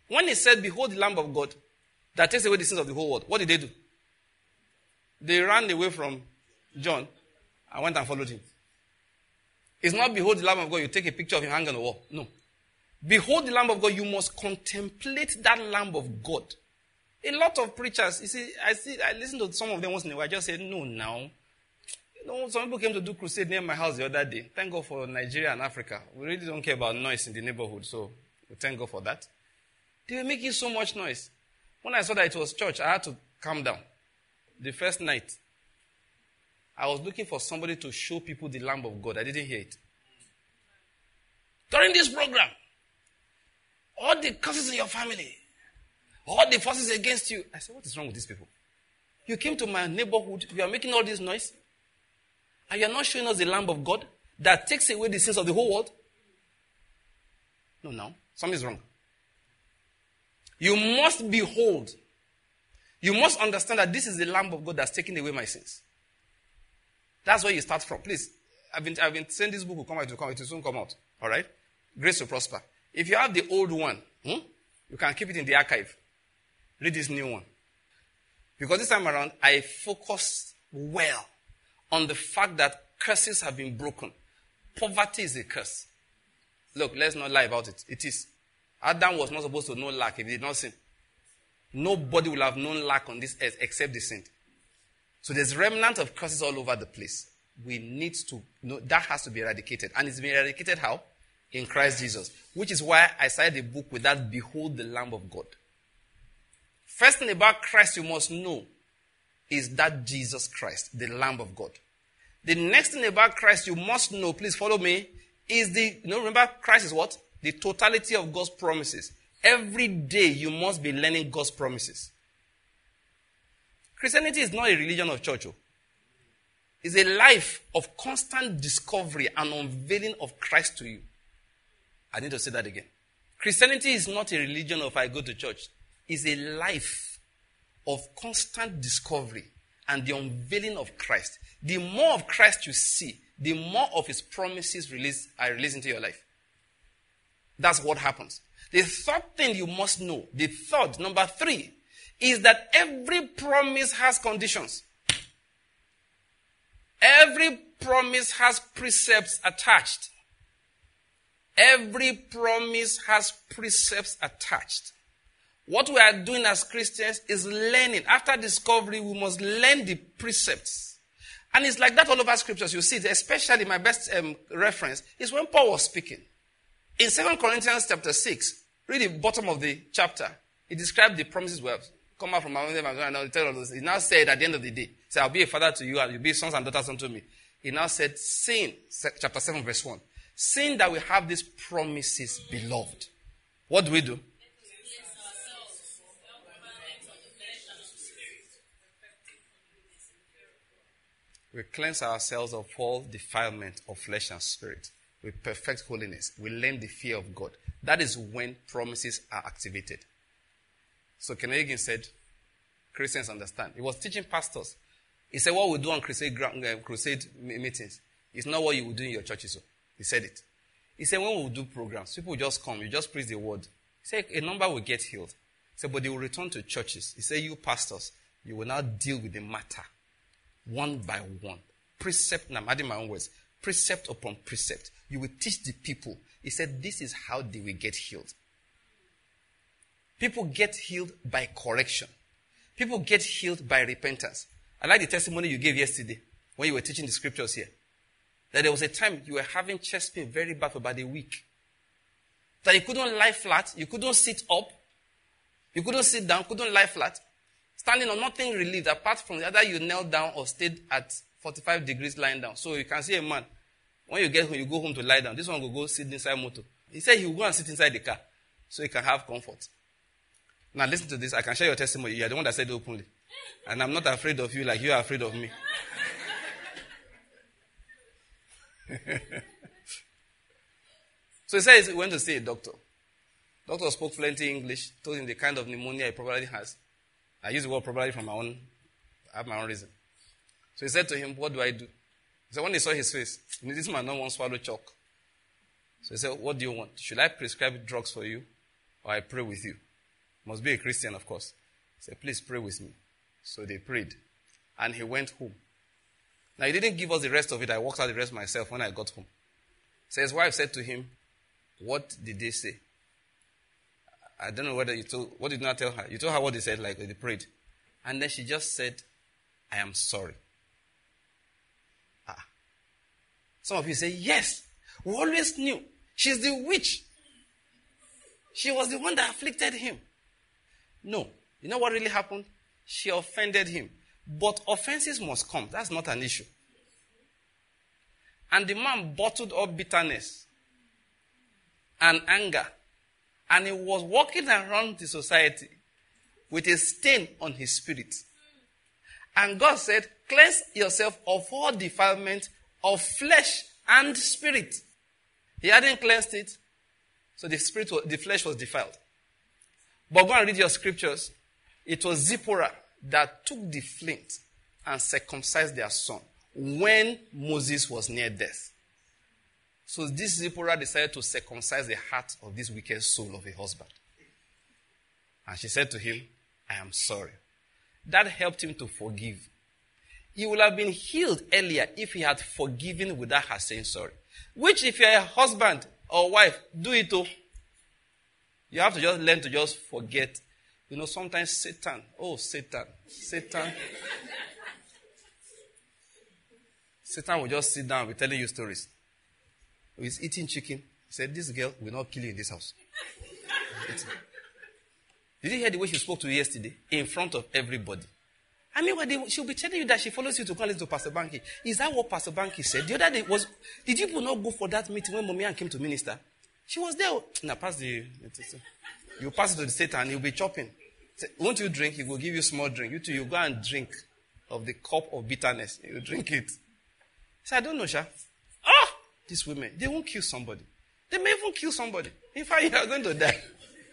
When he said, behold the Lamb of God that takes away the sins of the whole world, what did they do? They ran away from John and went and followed him. It's not behold the Lamb of God, you take a picture of him hanging on the wall. No. Behold the Lamb of God, you must contemplate that Lamb of God. A lot of preachers, I listen to some of them once in a while, I just say, no, now. Some people came to do crusade near my house the other day. Thank God for Nigeria and Africa. We really don't care about noise in the neighborhood, so we thank God for that. They were making so much noise. When I saw that it was church, I had to calm down. The first night, I was looking for somebody to show people the Lamb of God. I didn't hear it. During this program, all the curses in your family, all the forces against you. I said, what is wrong with these people? You came to my neighborhood, you are making all this noise, and you are not showing us the Lamb of God that takes away the sins of the whole world? No, something is wrong. You must behold. You must understand that this is the Lamb of God that's taking away my sins. That's where you start from. Please, I've been saying this book will come out, it will soon come out. All right? Grace to prosper. If you have the old one, you can keep it in the archive. Read this new one. Because this time around, I focused well on the fact that curses have been broken. Poverty is a curse. Look, let's not lie about it. It is. Adam was not supposed to know lack if he did not sin. Nobody will have known lack on this earth except the sin. So there's remnant of curses all over the place. We need to know that has to be eradicated. And it's been eradicated how? In Christ Jesus. Which is why I started the book with that, behold the Lamb of God. First thing about Christ you must know is that Jesus Christ, the Lamb of God. The next thing about Christ you must know, please follow me, is remember Christ is what? The totality of God's promises. Every day you must be learning God's promises. Christianity is not a religion of church. It's a life of constant discovery and unveiling of Christ to you. I need to say that again. Christianity is not a religion of I go to church. It's a life of constant discovery and the unveiling of Christ. The more of Christ you see, the more of his promises are released into your life. That's what happens. The third thing you must know, number 3, is that every promise has conditions. Every promise has precepts attached. Every promise has precepts attached. What we are doing as Christians is learning. After discovery, we must learn the precepts. And it's like that all over scriptures. You see it, especially my best reference is when Paul was speaking. In 2 Corinthians chapter 6, read the bottom of the chapter. He described the promises we have come out from among them and tell us. He now said at the end of the day, say, I'll be a father to you, and you'll be sons and daughters unto me. He now said, seeing, chapter 7 verse 1, seeing that we have these promises, beloved. What do? We cleanse ourselves of all defilement of flesh and spirit. We perfect holiness. We learn the fear of God. That is when promises are activated. So Kenneth Hagin said, Christians understand. He was teaching pastors. He said, what we do on crusade meetings is not what you will do in your churches. He said it. He said, when we do programs, people will just come. You just preach the word. He said, a number will get healed. He said, but they will return to churches. He said, you pastors, you will now deal with the matter. One by one. Precept, and I'm adding my own words. Precept upon precept. You will teach the people. He said, this is how they will get healed. People get healed by correction. People get healed by repentance. I like the testimony you gave yesterday when you were teaching the scriptures here. That there was a time you were having chest pain very bad for about a week. That you couldn't lie flat. You couldn't sit up. You couldn't sit down. Couldn't lie flat. Standing on nothing relieved apart from the other you knelt down or stayed at 45 degrees lying down. So you can see a man. When you get home, you go home to lie down. This one will go sit inside motor. He said he will go and sit inside the car so he can have comfort. Now listen to this. I can share your testimony. You are the one that said it openly. And I'm not afraid of you like you are afraid of me. So he says he went to see a doctor. Doctor spoke plenty English, told him the kind of pneumonia he probably has. I use the word probably from I have my own reason. So he said to him, what do I do? He said, when they saw his face, this man don't want to swallow chalk. So he said, what do you want? Should I prescribe drugs for you or I pray with you? Must be a Christian, of course. He said, please pray with me. So they prayed. And he went home. Now, he didn't give us the rest of it. I worked out the rest myself when I got home. So his wife said to him, what did they say? I don't know whether you told, what did you not tell her? You told her what they said, like they prayed. And then she just said, I am sorry. Some of you say, yes, we always knew. She's the witch. She was the one that afflicted him. No. You know what really happened? She offended him. But offenses must come. That's not an issue. And the man bottled up bitterness and anger. And he was walking around the society with a stain on his spirit. And God said, cleanse yourself of all defilement of flesh and spirit. He hadn't cleansed it, so the flesh was defiled. But go and read your scriptures. It was Zipporah that took the flint and circumcised their son when Moses was near death. So this Zipporah decided to circumcise the heart of this wicked soul of a husband. And she said to him, I am sorry. That helped him to forgive. He would have been healed earlier if he had forgiven without her saying sorry. Which, if you're a husband or wife, do it too. You have to just learn to just forget. You know, sometimes Satan will just sit down and be telling you stories. He's eating chicken. He said, this girl will not kill you in this house. Did you hear the way she spoke to you yesterday? In front of everybody. I mean, she'll be telling you that she follows you to call into Pastor Banky. Is that what Pastor Banky said? The other day did you people not go for that meeting when Mommy Ann came to minister? She was there. Now you pass it to the Satan and he'll be chopping. Say, won't you drink? He will give you small drink. You too, you go and drink of the cup of bitterness. You drink it. Say, I don't know, Sha. These women, they won't kill somebody. They may even kill somebody. In fact, you are going to die.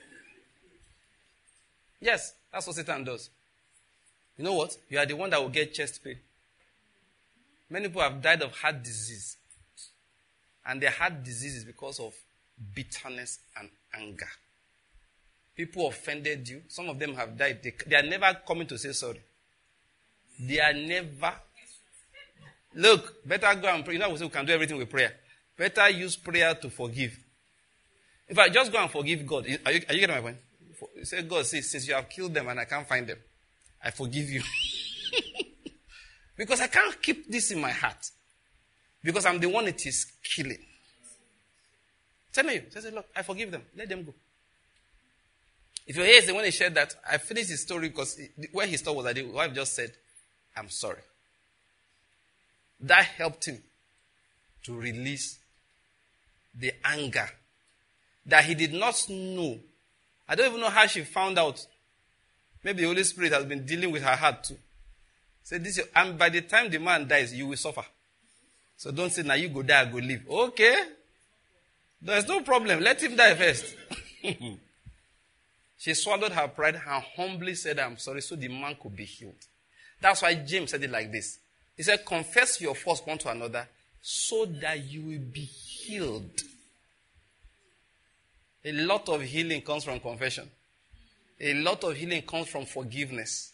Yes, that's what Satan does. You know what? You are the one that will get chest pain. Many people have died of heart disease. And their heart disease is because of bitterness and anger. People offended you. Some of them have died. They are never coming to say sorry. They are never. Look, better go and pray. You know, we can do everything with prayer. Better use prayer to forgive. In fact, just go and forgive God. Are you getting my point? Say, God, see, since you have killed them and I can't find them, I forgive you. Because I can't keep this in my heart. Because I'm the one it is killing. Tell me, say, look, I forgive them. Let them go. If you're here, when he shared that, I finished his story because where he stopped was that the wife just said, I'm sorry. That helped him to release the anger that he did not know. I don't even know how she found out. Maybe the Holy Spirit has been dealing with her heart too. Say this, and by the time the man dies, you will suffer. So don't say, now you go die, I go live. Okay. There's no problem. Let him die first. She swallowed her pride and humbly said, I'm sorry, so the man could be healed. That's why James said it like this. He said, confess your faults one to another so that you will be healed. A lot of healing comes from confession. A lot of healing comes from forgiveness.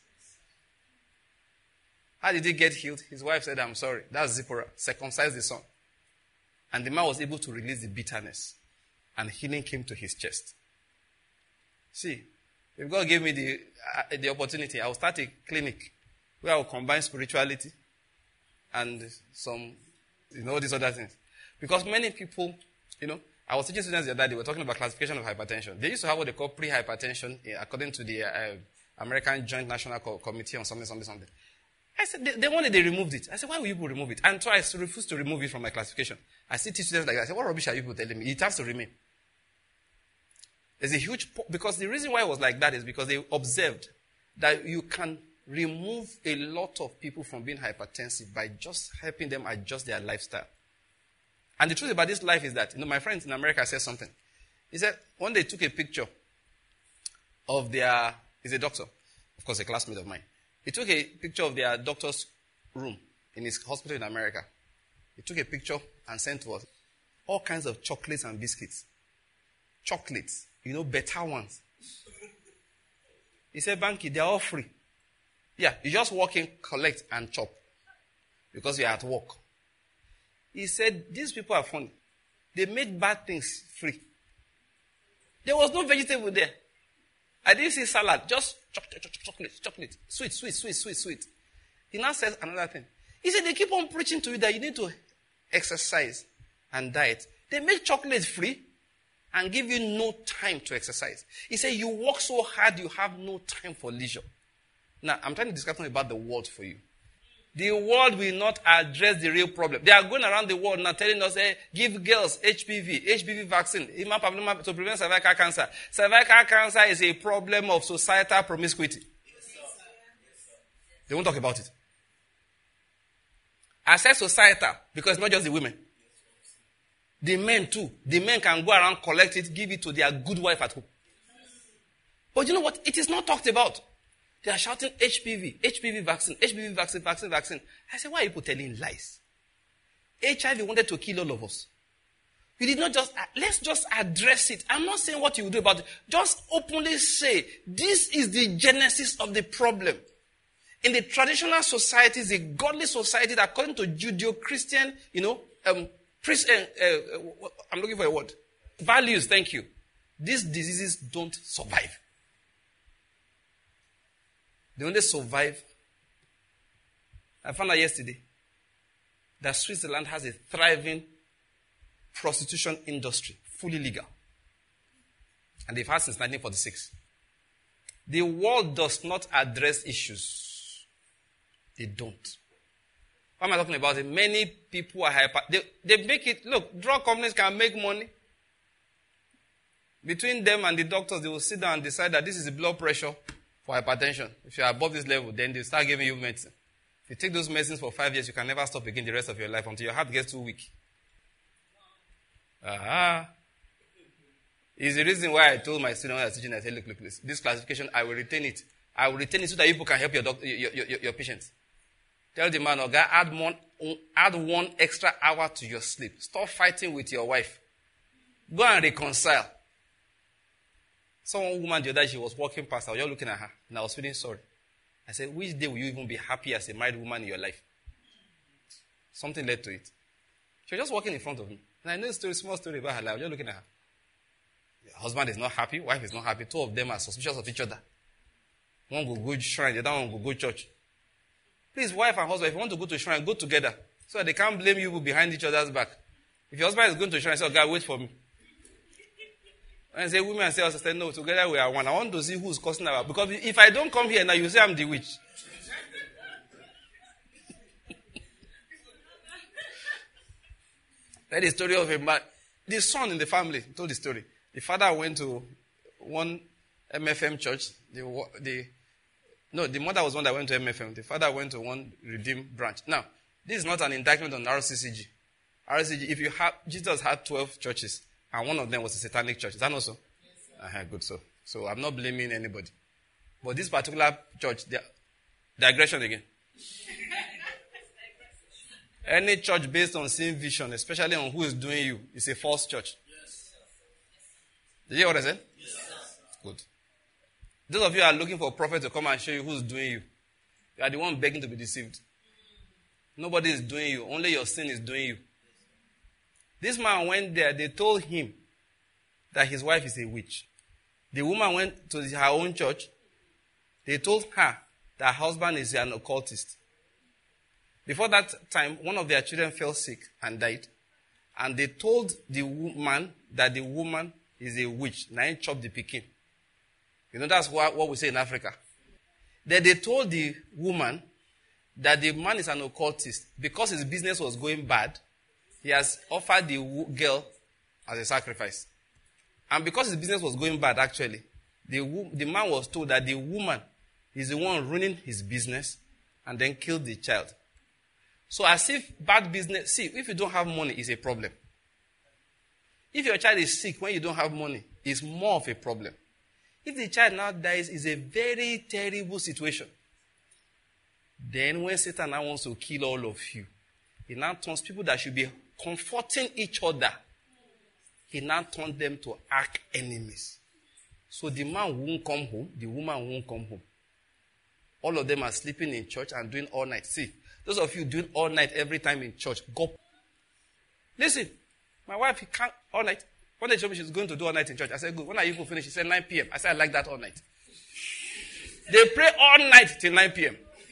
How did he get healed? His wife said, I'm sorry. That's Zipporah. Circumcised the son. And the man was able to release the bitterness. And healing came to his chest. See, if God gave me the opportunity, I will start a clinic where I will combine spirituality and some, all these other things. Because many people, I was teaching students the other day, they were talking about classification of hypertension. They used to have what they call pre-hypertension according to the American Joint National Committee on something. I said, they wanted, they removed it. I said, why will you people remove it? And so I refused to remove it from my classification. I still teach students like that. I said, what rubbish are you people telling me? It has to remain. There's a huge, because the reason why it was like that is because they observed that you can remove a lot of people from being hypertensive by just helping them adjust their lifestyle. And the truth about this life is that, my friend in America said something. He said, one day took a picture of he's a doctor, of course a classmate of mine. He took a picture of their doctor's room in his hospital in America. He took a picture and sent to us all kinds of chocolates and biscuits. Chocolates, better ones. He said, Banky, they're all free. Yeah, you just walk in, collect, and chop. Because you're at work. He said, these people are funny. They made bad things free. There was no vegetable there. I didn't see salad. Just chocolate. Sweet. He now says another thing. He said, they keep on preaching to you that you need to exercise and diet. They make chocolate free and give you no time to exercise. He said, you work so hard, you have no time for leisure. Now, I'm trying to discuss something about the world for you. The world will not address the real problem. They are going around the world now telling us, hey, give girls HPV vaccine, to prevent cervical cancer. Cervical cancer is a problem of societal promiscuity. They won't talk about it. I said societal because it's not just the women. The men too. The men can go around, collect it, give it to their good wife at home. But you know what? It is not talked about. They are shouting HPV vaccine. I said, why are you people telling lies? HIV wanted to kill all of us. You did not let's just address it. I'm not saying what you will do about it. Just openly say, this is the genesis of the problem. In the traditional societies, the godly society, that according to Judeo-Christian, I'm looking for a word. Values, thank you. These diseases don't survive. They only survive. I found out yesterday that Switzerland has a thriving prostitution industry, fully legal. And they've had since 1946. The world does not address issues. They don't. What am I talking about? Many people are they make it, look, drug companies can make money. Between them and the doctors, they will sit down and decide that this is the blood pressure for hypertension. If you are above this level, then they start giving you medicine. If you take those medicines for 5 years, you can never stop again the rest of your life until your heart gets too weak. It's the reason why I told my students when I was teaching, I said, look, this classification, I will retain it. I will retain it so that people can help your patients. Tell the man, okay, add one extra hour to your sleep. Stop fighting with your wife. Go and reconcile. Some woman the other day, she was walking past, I was just looking at her, and I was feeling sorry. I said, which day will you even be happy as a married woman in your life? Something led to it. She was just walking in front of me. And I know a small story about her life. I was just looking at her. The husband is not happy, wife is not happy. Two of them are suspicious of each other. One will go shrine, the other one will go church. Please, wife and husband, if you want to go to shrine, go together. So that they can't blame you behind each other's back. If your husband is going to shrine, say, oh, God, wait for me. And say, women and say, I no, together we are one. I want to see who's causing our. Because if I don't come here now, you say I'm the witch. That's the story of a man. The son in the family told the story. The father went to one MFM church. The mother was one that went to MFM. The father went to one Redeemed branch. Now, this is not an indictment on RCCG. RCCG, Jesus had 12 churches. And one of them was a satanic church. Is that not so? Yes, good. So I'm not blaming anybody. But this particular church, digression again. Any church based on seeing vision, especially on who is doing you, is a false church. Yes. Did you hear what I said? Yes. Good. Those of you who are looking for a prophet to come and show you who's doing you, you are the one begging to be deceived. Nobody is doing you. Only your sin is doing you. This man went there. They told him that his wife is a witch. The woman went to her own church. They told her that her husband is an occultist. Before that time, one of their children fell sick and died. And they told the man that the woman is a witch. Now he chopped the pikin. You know, that's what we say in Africa. Then they told the woman that the man is an occultist. Because his business was going bad, he has offered the girl as a sacrifice. And because his business was going bad, actually, the man was told that the woman is the one ruining his business and then killed the child. So as if bad business, see, if you don't have money, it's a problem. If your child is sick when you don't have money, it's more of a problem. If the child now dies, it's a very terrible situation. Then when Satan now wants to kill all of you, he now turns people that should be comforting each other. He now turns them to arch enemies. So the man won't come home, the woman won't come home. All of them are sleeping in church and doing all night. See, those of you doing all night every time in church, go. Listen, my wife can't all night. One day she told me she's going to do all night in church. I said, good. When are you going to finish? She said 9 p.m. I said, I like that all night. They pray all night till 9 p.m.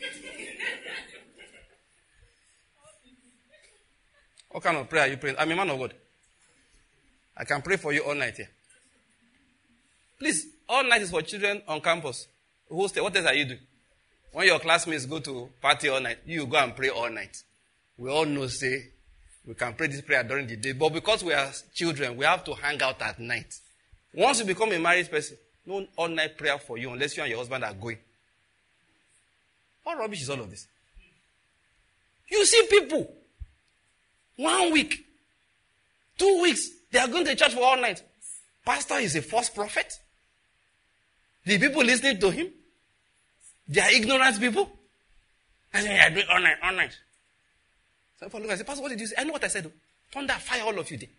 What kind of prayer are you praying? I'm a man of God. I can pray for you all night here. Please, all night is for children on campus. What else are you doing? When your classmates go to party all night, you go and pray all night. We all know, say, we can pray this prayer during the day. But because we are children, we have to hang out at night. Once you become a married person, no all-night prayer for you unless you and your husband are going. What rubbish is all of this? You see people, 1 week, 2 weeks, they are going to church for all night. Pastor is a false prophet. The people listening to him, they are ignorant people. And they are doing all night, all night. So if I look, I say, Pastor, what did you say? I know what I said. Thunder, fire all of you there.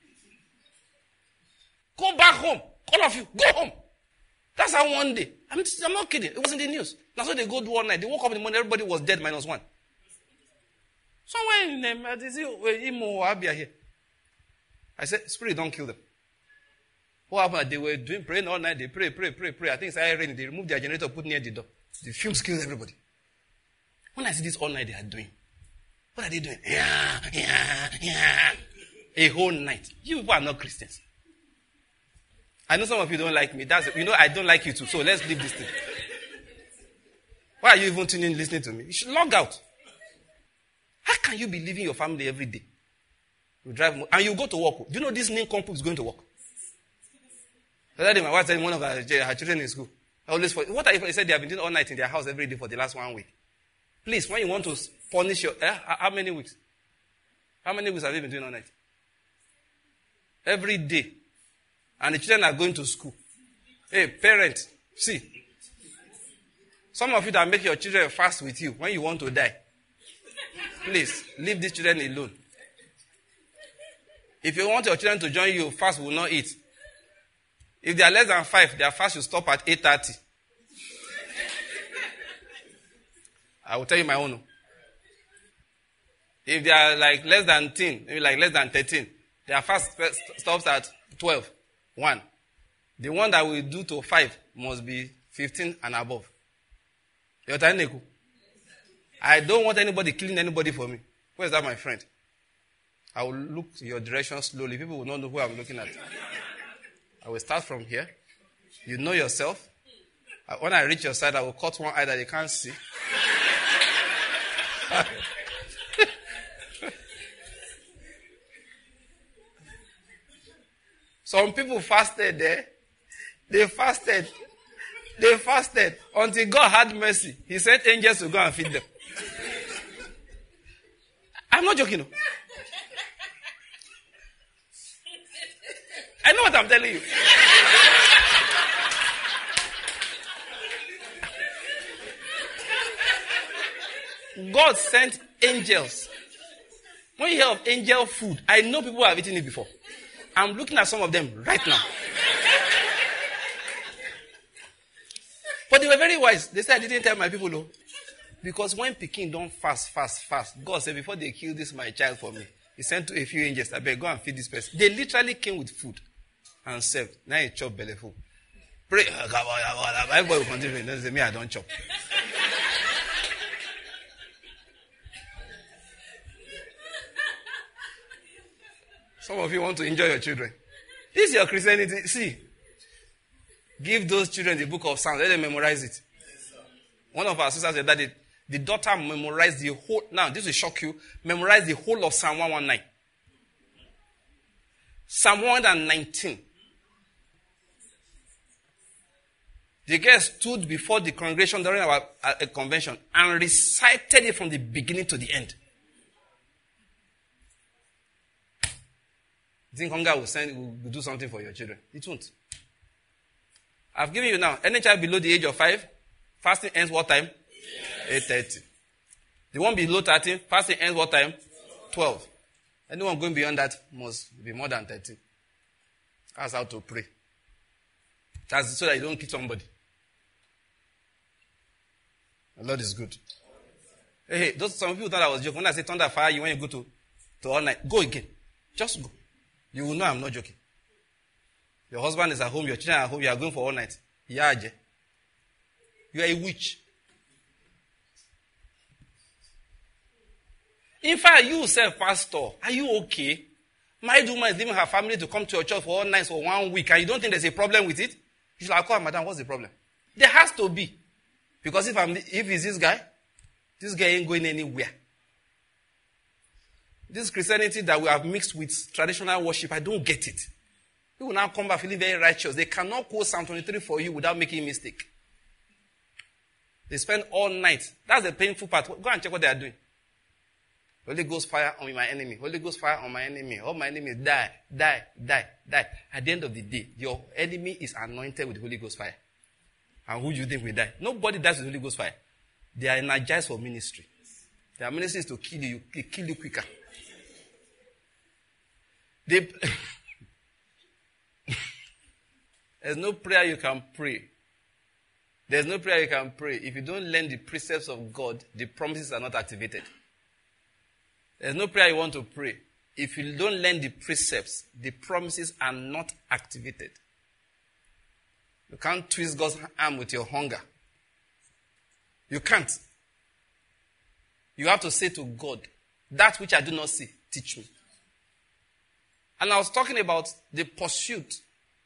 Go back home. All of you, go home. That's how one day. I'm not kidding. It was in the news. That's why they go do all night. They woke up in the morning, everybody was dead minus one. Somewhere in Imo or Abia here. I said, Spirit, don't kill them. What happened? They were praying all night. They pray. I think it's raining. They removed their generator, put near the door. The fumes killed everybody. When I see this all night they are doing, what are they doing? Yeah. A whole night. You people are not Christians. I know some of you don't like me. I don't like you too. So let's leave this thing. Why are you even tuning in, listening to me? You should log out. How can you be leaving your family every day? You drive and you go to work. Do you know this nincompoop is going to work? The other day, my wife said one of her children in school. What if I said they have been doing all night in their house every day for the last 1 week? Please, when you want to punish your... how many weeks? How many weeks have you been doing all night? Every day. And the children are going to school. Hey, parents, see. Some of you that make your children fast with you when you want to die. Please, leave these children alone. If you want your children to join you, fast will not eat. If they are less than 5, their fast should stop at 8:30. I will tell you my own. If they are like less than 10, maybe like less than 13, their fast stops at 12. 1. The one that we do to 5 must be 15 and above. I don't want anybody killing anybody for me. Where is that, my friend? I will look your direction slowly. People will not know who I'm looking at. I will start from here. You know yourself. When I reach your side, I will cut one eye that you can't see. Some people fasted there. They fasted until God had mercy. He sent angels to go and feed them. I'm not joking. No. I know what I'm telling you. God sent angels. When you hear of angel food, I know people have eaten it before. I'm looking at some of them right now. But they were very wise. They said, I didn't tell my people, no. Because when Peking don't fast, God said, before they kill this my child for me, he sent to a few angels, I beg, go and feed this person. They literally came with food and served. Now he chop belly full. Pray. Everybody will continue. Don't say, me, I don't chop. Some of you want to enjoy your children. This is your Christianity. See, give those children the book of Psalms. Let them memorize it. One of our sisters said that the daughter memorized the whole. Now, this will shock you. Memorize the whole of Psalm 119. Psalm 119. The girl stood before the congregation during our convention and recited it from the beginning to the end. You think hunger will do something for your children? It won't. I've given you now. Any child below the age of 5, fasting ends what time? 8:30. The one below 13, fasting ends what time? 12. Anyone going beyond that must be more than 13. That's how to pray. That's so that you don't kill somebody. The Lord is good. Hey, some people thought I was joking. When I say thunder fire, you want to go to all night. Go again. Just go. You will know I'm not joking. Your husband is at home, your children are at home, you are going for all night. Yeah, you are a witch. In fact, you self, pastor, are you okay? My woman is leaving her family to come to your church for all nights for 1 week, and you don't think there's a problem with it? You should have called, madam, what's the problem? There has to be. Because if it's this guy ain't going anywhere. This Christianity that we have mixed with traditional worship, I don't get it. People now come back feeling very righteous. They cannot quote Psalm 23 for you without making a mistake. They spend all night. That's the painful part. Go and check what they are doing. Holy Ghost fire on my enemy. Holy Ghost fire on my enemy. All my enemies die, die, die, die. At the end of the day, your enemy is anointed with the Holy Ghost fire. And who do you think will die? Nobody dies with the Holy Ghost fire. They are energized for ministry. Their ministry is to kill you. Kill you quicker. There's no prayer you can pray. There's no prayer you can pray. If you don't learn the precepts of God, the promises are not activated. There's no prayer you want to pray. If you don't learn the precepts, the promises are not activated. You can't twist God's arm with your hunger. You can't. You have to say to God, that which I do not see, teach me. And I was talking about the pursuit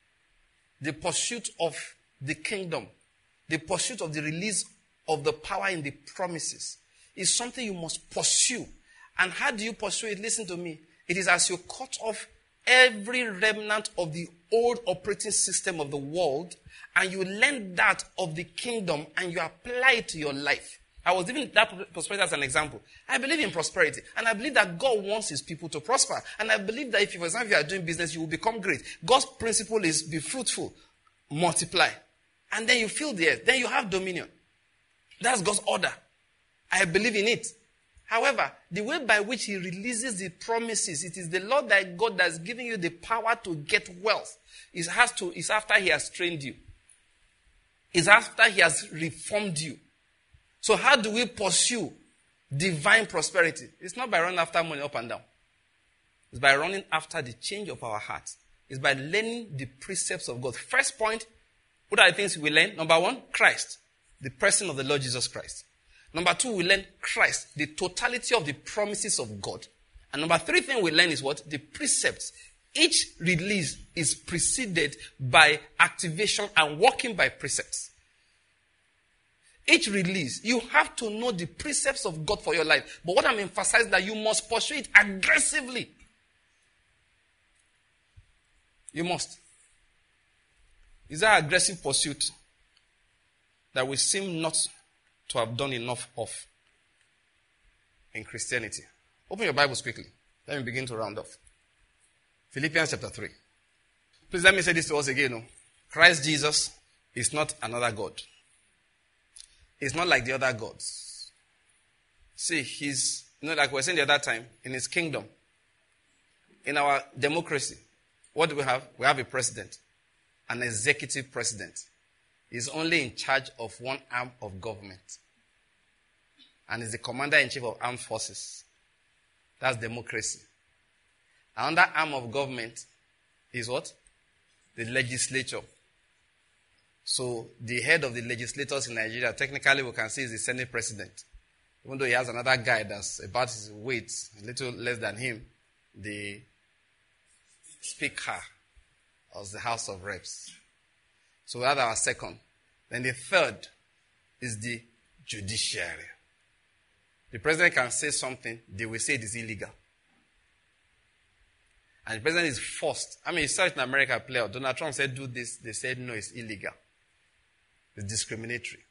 of the kingdom, the pursuit of the release of the power in the promises is something you must pursue. And how do you pursue it? Listen to me. It is as you cut off every remnant of the old operating system of the world and you learn that of the kingdom and you apply it to your life. I was giving that prosperity as an example. I believe in prosperity. And I believe that God wants his people to prosper. And I believe that if, for example, you are doing business, you will become great. God's principle is be fruitful, multiply. And then you fill the earth. Then you have dominion. That's God's order. I believe in it. However, the way by which he releases the promises, it is the Lord thy God that's giving you the power to get wealth. It's after he has trained you. It's after he has reformed you. So how do we pursue divine prosperity? It's not by running after money up and down. It's by running after the change of our hearts. It's by learning the precepts of God. First point, what are the things we learn? Number one, Christ. The person of the Lord Jesus Christ. Number two, we learn Christ. The totality of the promises of God. And number three thing we learn is what? The precepts. Each release is preceded by activation and walking by precepts. Each release, you have to know the precepts of God for your life. But what I'm emphasizing is that you must pursue it aggressively. You must. Is that aggressive pursuit that we seem not to have done enough of in Christianity? Open your Bibles quickly. Let me begin to round off. Philippians chapter 3. Please let me say this to us again. Christ Jesus is not another God. He's not like the other gods. See, he's, like we were saying the other time, in his kingdom, in our democracy, what do we have? We have a president, an executive president. He's only in charge of one arm of government. And is the commander-in-chief of armed forces. That's democracy. Another arm of government is what? The legislature. So the head of the legislators in Nigeria, technically we can say is the Senate president. Even though he has another guy that's about his weight, a little less than him, the speaker of the House of Reps. So we have our second. Then the third is the judiciary. The president can say something, they will say it is illegal. And the president is forced. I mean, you saw it in America play out. Donald Trump said do this, they said no, it's illegal. It's discriminatory.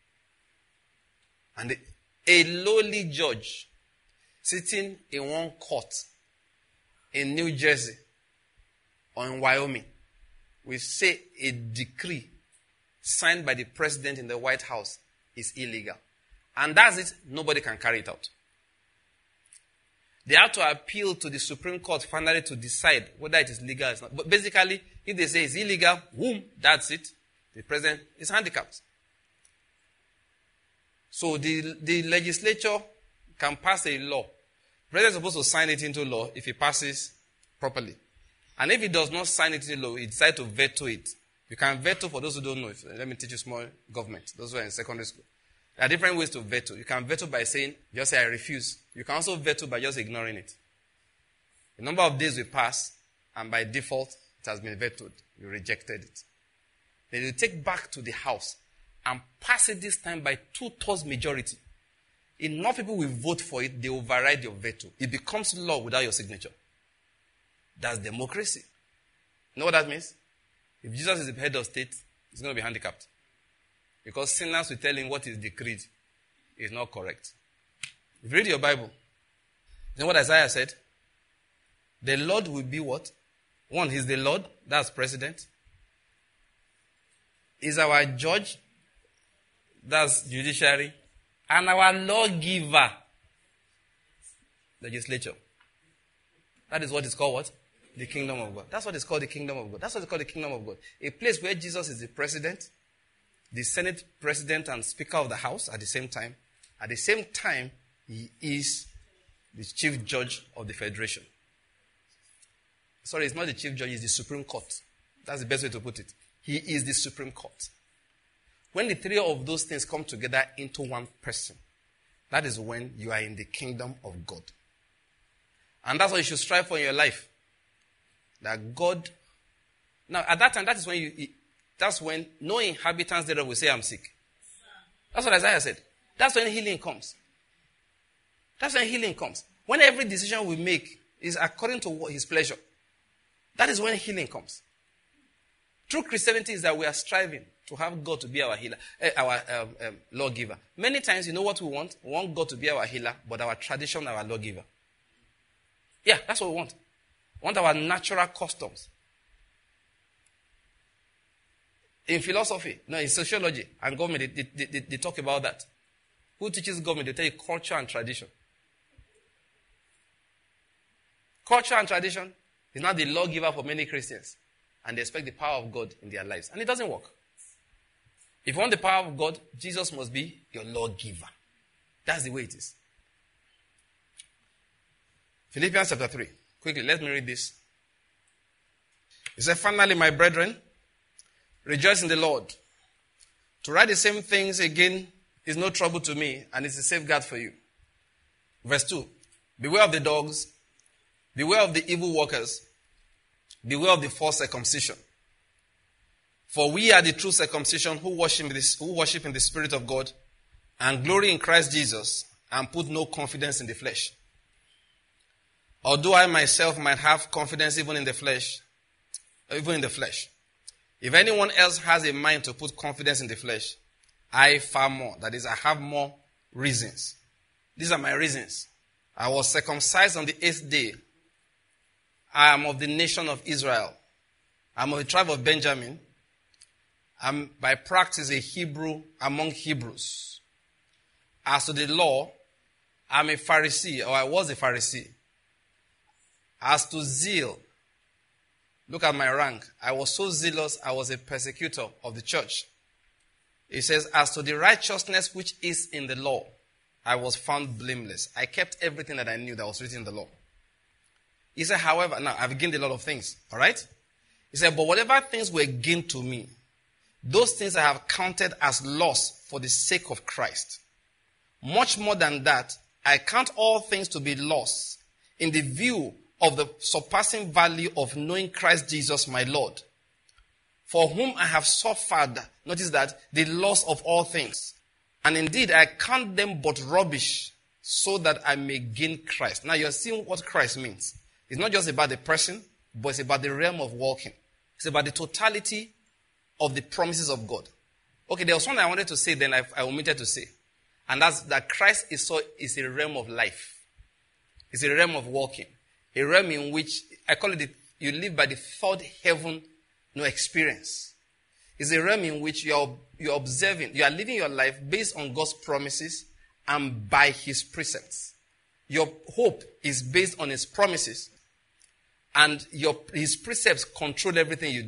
And a lowly judge sitting in one court in New Jersey or in Wyoming will say a decree signed by the president in the White House is illegal. And that's it. Nobody can carry it out. They have to appeal to the Supreme Court finally to decide whether it is legal or not. But basically, if they say it's illegal, boom, that's it. The president is handicapped. So the legislature can pass a law. The president is supposed to sign it into law if it passes properly. And if he does not sign it into law, he decides to veto it. You can veto, for those who don't know, let me teach you small government, those who are in secondary school. There are different ways to veto. You can veto by saying, just say I refuse. You can also veto by just ignoring it. A number of days will pass, and by default, it has been vetoed. You rejected it. Then you take back to the house and pass it this time by 2/3 majority. Enough people will vote for it, they override your veto. It becomes law without your signature. That's democracy. You know what that means? If Jesus is the head of state, he's going to be handicapped. Because sinners will tell him what is decreed is not correct. If you read your Bible, then what Isaiah said, the Lord will be what? One, he's the Lord, that's president. He's our judge, that's judiciary. And our lawgiver, legislature. That is what is called what? The kingdom of God. That's what is called the kingdom of God. That's what is called the kingdom of God. A place where Jesus is the president, the Senate president and speaker of the house at the same time. At the same time, he is the chief judge of the federation. Sorry, it's not the chief judge, it's the Supreme Court. That's the best way to put it. He is the Supreme Court. When the three of those things come together into one person, that is when you are in the kingdom of God. And that's what you should strive for in your life. That God... Now, at that time, that's when no inhabitants thereof will say, I'm sick. That's what Isaiah said. That's when healing comes. That's when healing comes. When every decision we make is according to his pleasure. That is when healing comes. True Christianity is that we are striving to have God to be our healer, our lawgiver. Many times, you know what we want? We want God to be our healer, but our tradition, our lawgiver. Yeah, that's what we want. We want our natural customs. In philosophy, no, in sociology and government, they talk about that. Who teaches government? They tell you culture and tradition. Culture and tradition is not the lawgiver for many Christians. And they expect the power of God in their lives. And it doesn't work. If you want the power of God, Jesus must be your lawgiver. That's the way it is. Philippians chapter 3. Quickly, let me read this. It says, finally, my brethren, rejoice in the Lord. To write the same things again is no trouble to me, and it's a safeguard for you. Verse 2. Beware of the dogs. Beware of the evil workers. Beware of the false circumcision. For we are the true circumcision who worship in the Spirit of God and glory in Christ Jesus and put no confidence in the flesh. Although I myself might have confidence even in the flesh. If anyone else has a mind to put confidence in the flesh, I far more. That is, I have more reasons. These are my reasons. I was circumcised on the 8th day. I am of the nation of Israel. I am of the tribe of Benjamin. I am by practice a Hebrew among Hebrews. As to the law, I am a Pharisee, or I was a Pharisee. As to zeal, look at my rank. I was so zealous, I was a persecutor of the church. It says, as to the righteousness which is in the law, I was found blameless. I kept everything that I knew that was written in the law. He said, however, now I've gained a lot of things, all right? He said, but whatever things were gained to me, those things I have counted as loss for the sake of Christ. Much more than that, I count all things to be loss in the view of the surpassing value of knowing Christ Jesus my Lord, for whom I have suffered, notice that, the loss of all things. And indeed, I count them but rubbish, so that I may gain Christ. Now you're seeing what Christ means. It's not just about the person, but it's about the realm of walking. It's about the totality of the promises of God. Okay, there was one I wanted to say, then I omitted to say. And that's that Christ is a realm of life. It's a realm of walking. A realm in which, I call it, you live by the third heaven experience. It's a realm in which you're observing, you are living your life based on God's promises and by His precepts. Your hope is based on His promises, and His precepts control everything you do.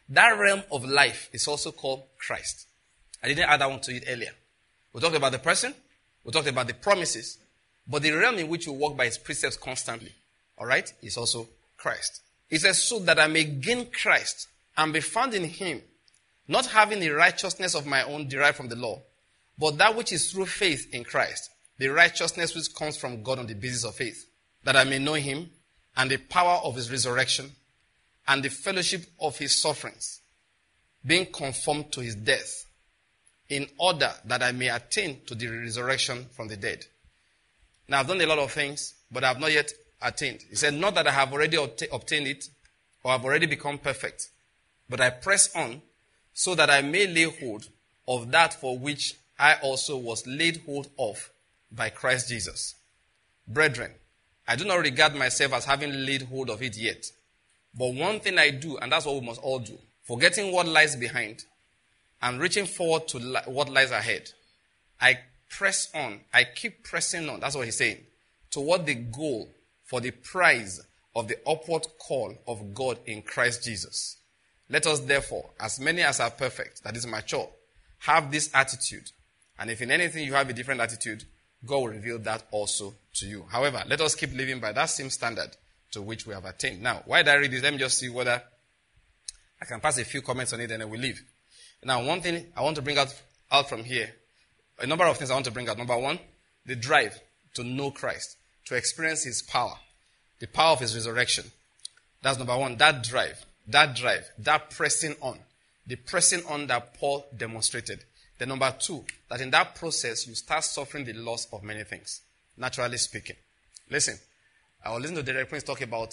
That realm of life is also called Christ. I didn't add that one to it earlier. We talked about the person. We talked about the promises. But the realm in which you walk by his precepts constantly, all right, is also Christ. It says, so that I may gain Christ and be found in him, not having the righteousness of my own derived from the law, but that which is through faith in Christ, the righteousness which comes from God on the basis of faith, that I may know him and the power of his resurrection and the fellowship of his sufferings, being conformed to his death, in order that I may attain to the resurrection from the dead. Now, I've done a lot of things, but I have not yet attained. He said, not that I have already obtained it, or have already become perfect, but I press on, so that I may lay hold of that for which I also was laid hold of by Christ Jesus. Brethren, I do not regard myself as having laid hold of it yet. But one thing I do, and that's what we must all do, forgetting what lies behind and reaching forward to what lies ahead, I press on, I keep pressing on, that's what he's saying, toward the goal for the prize of the upward call of God in Christ Jesus. Let us therefore, as many as are perfect, that is mature, have this attitude. And if in anything you have a different attitude, God will reveal that also to you. However, let us keep living by that same standard to which we have attained. Now, why did I read this? Let me just see whether I can pass a few comments on it and then we'll leave. Now, one thing I want to bring out from here, a number of things I want to bring out. Number one, the drive to know Christ, to experience his power, the power of his resurrection. That's number one, that drive, that pressing on, the pressing on that Paul demonstrated. Then number two, that in that process, you start suffering the loss of many things, naturally speaking. Listen, I was listening to Derek Prince talk about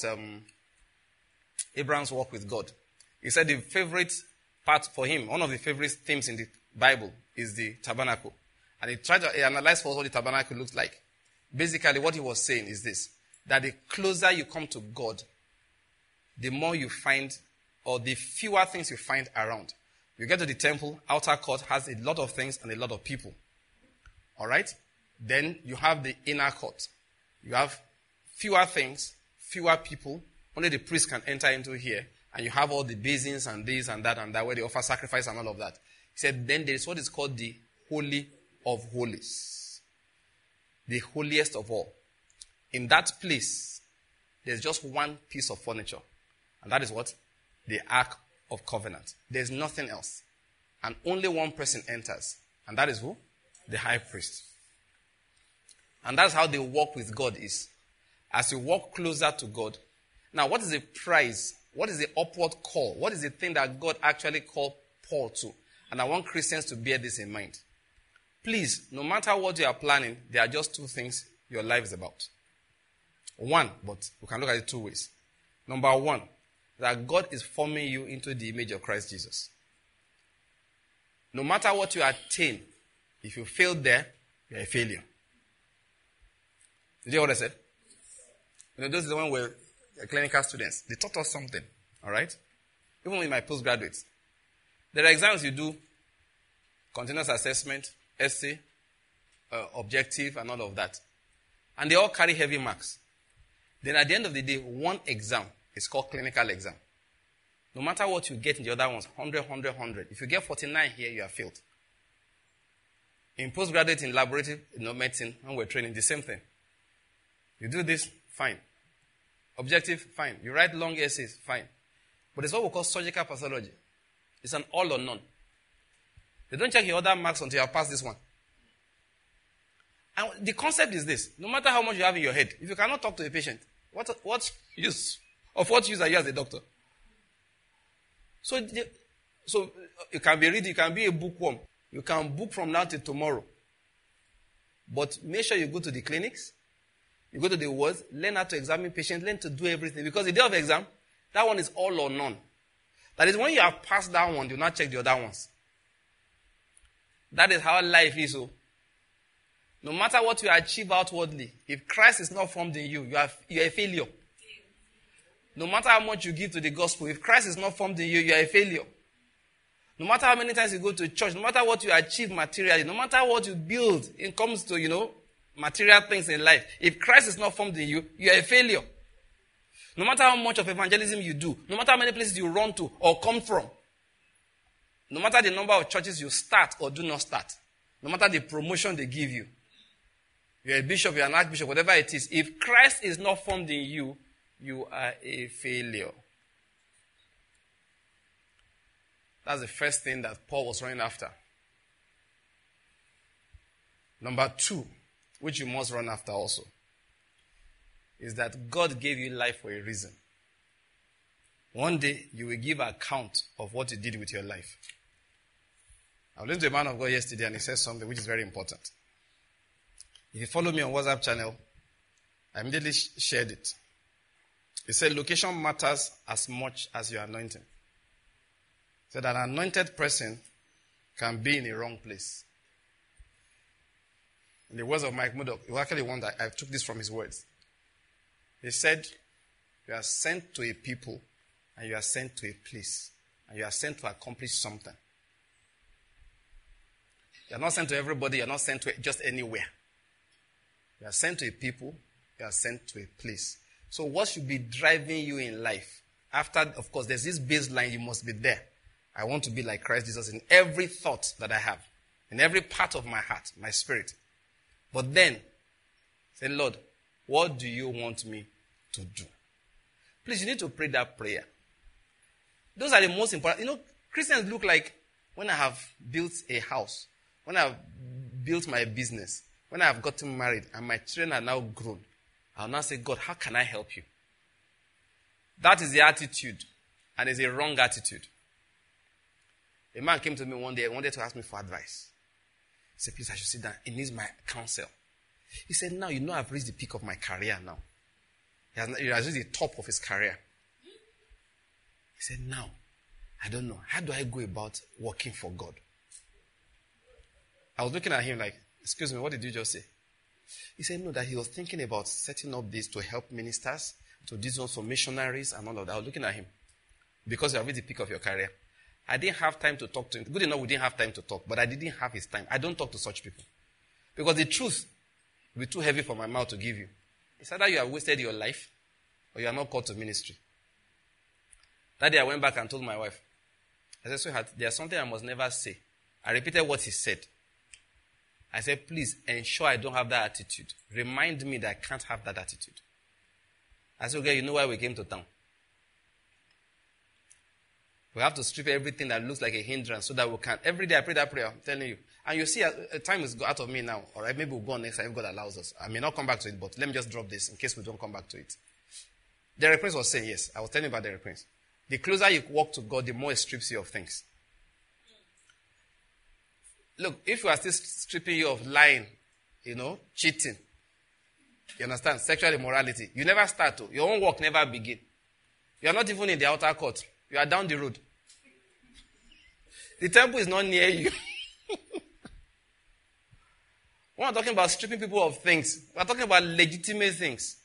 Abraham's walk with God. He said the favorite part for him, one of the favorite themes in the Bible is the tabernacle. And he tried to analyze for us what the tabernacle looks like. Basically, what he was saying is this, that the closer you come to God, the more you find, or the fewer things you find around. You get to the temple, outer court has a lot of things and a lot of people. All right? Then you have the inner court. You have fewer things, fewer people. Only the priest can enter into here. And you have all the basins and this and that, where they offer sacrifice and all of that. He said, then there is what is called the Holy of Holies. The holiest of all. In that place, there's just one piece of furniture. And that is what? The Ark of Covenant. There's nothing else. And only one person enters. And that is who? The high priest. And that's how the walk with God is. As you walk closer to God. Now, what is the prize? What is the upward call? What is the thing that God actually called Paul to? And I want Christians to bear this in mind. Please, no matter what you are planning, there are just two things your life is about. One, but we can look at it two ways. Number one, that God is forming you into the image of Christ Jesus. No matter what you attain, if you fail there, you're a failure. Did you hear what I said? You know, those are the ones where clinical students, they taught us something, all right? Even with my postgraduates. There are exams you do, continuous assessment, essay, objective, and all of that. And they all carry heavy marks. Then at the end of the day, one exam is called clinical exam. No matter what you get in the other ones, 100, 100, 100. If you get 49 here, you are failed. In postgraduate, in laboratory, medicine, when we're training, the same thing. You do this, fine. Objective, fine. You write long essays, fine. But it's what we call surgical pathology. It's an all or none. They don't check your other marks until you have passed this one. And the concept is this. No matter how much you have in your head, if you cannot talk to a patient, what use are you as a doctor? So you can be reading, you can be a bookworm. You can book from now till tomorrow. But make sure you go to the clinics, you go to the wards, learn how to examine patients, learn to do everything. Because the day of exam, that one is all or none. That is when you have passed that one, do not check the other ones. That is how life is. So, no matter what you achieve outwardly, if Christ is not formed in you, you are a failure. No matter how much you give to the gospel, if Christ is not formed in you, you are a failure. No matter how many times you go to church, no matter what you achieve materially, no matter what you build, it comes to, material things in life. If Christ is not formed in you, you are a failure. No matter how much of evangelism you do, no matter how many places you run to or come from, No matter the number of churches you start or do not start, no matter the promotion they give you, you're a bishop, you're an archbishop, whatever it is, if Christ is not formed in you, you are a failure. That's the first thing that Paul was running after. Number 2, which you must run after also, is that God gave you life for a reason. One day, you will give account of what you did with your life. I was listening to a man of God yesterday and he said something which is very important. If you follow me on WhatsApp channel, I immediately shared it. He said, location matters as much as your anointing. He said, an anointed person can be in a wrong place. In the words of Mike Murdoch, he was actually one that I took this from his words. He said, you are sent to a people and you are sent to a place and you are sent to accomplish something. You are not sent to everybody, you are not sent to just anywhere. You are sent to a people, you are sent to a place. So what should be driving you in life? After, of course, there's this baseline, you must be there. I want to be like Christ Jesus in every thought that I have, in every part of my heart, my spirit. But then, say, Lord, what do you want me to do? Please, you need to pray that prayer. Those are the most important. Christians look like when I have built a house, when I have built my business, when I have gotten married and my children are now grown, I'll now say, God, how can I help you? That is the attitude, and it's a wrong attitude. A man came to me one day and wanted to ask me for advice. He said, please, I should sit down. He needs my counsel. He said, now, I've reached the peak of my career now. He has reached the top of his career. He said, now, I don't know. How do I go about working for God? I was looking at him like, excuse me, what did you just say? He said, no, that he was thinking about setting up this to help ministers, to do this for missionaries and all of that. I was looking at him because you have reached the peak of your career. I didn't have time to talk to him. Good enough, we didn't have time to talk, but I didn't have his time. I don't talk to such people. Because the truth will be too heavy for my mouth to give you. It's either you have wasted your life or you are not called to ministry. That day I went back and told my wife, I said, sweetheart, there's something I must never say. I repeated what he said. I said, please ensure I don't have that attitude. Remind me that I can't have that attitude. I said, okay, you know why we came to town? We have to strip everything that looks like a hindrance so that we can. Every day I pray that prayer, I'm telling you. And you see, time is out of me now. All right, maybe we'll go on next time if God allows us. I may not come back to it, but let me just drop this in case we don't come back to it. Derek Prince was saying, yes, I was telling you about Derek Prince. The closer you walk to God, the more it strips you of things. Look, if you are still stripping you of lying, cheating, you understand, sexual immorality, you never start to. Your own work never begin. You are not even in the outer court. You are down the road. The temple is not near you. We're not talking about stripping people of things. We're talking about legitimate things.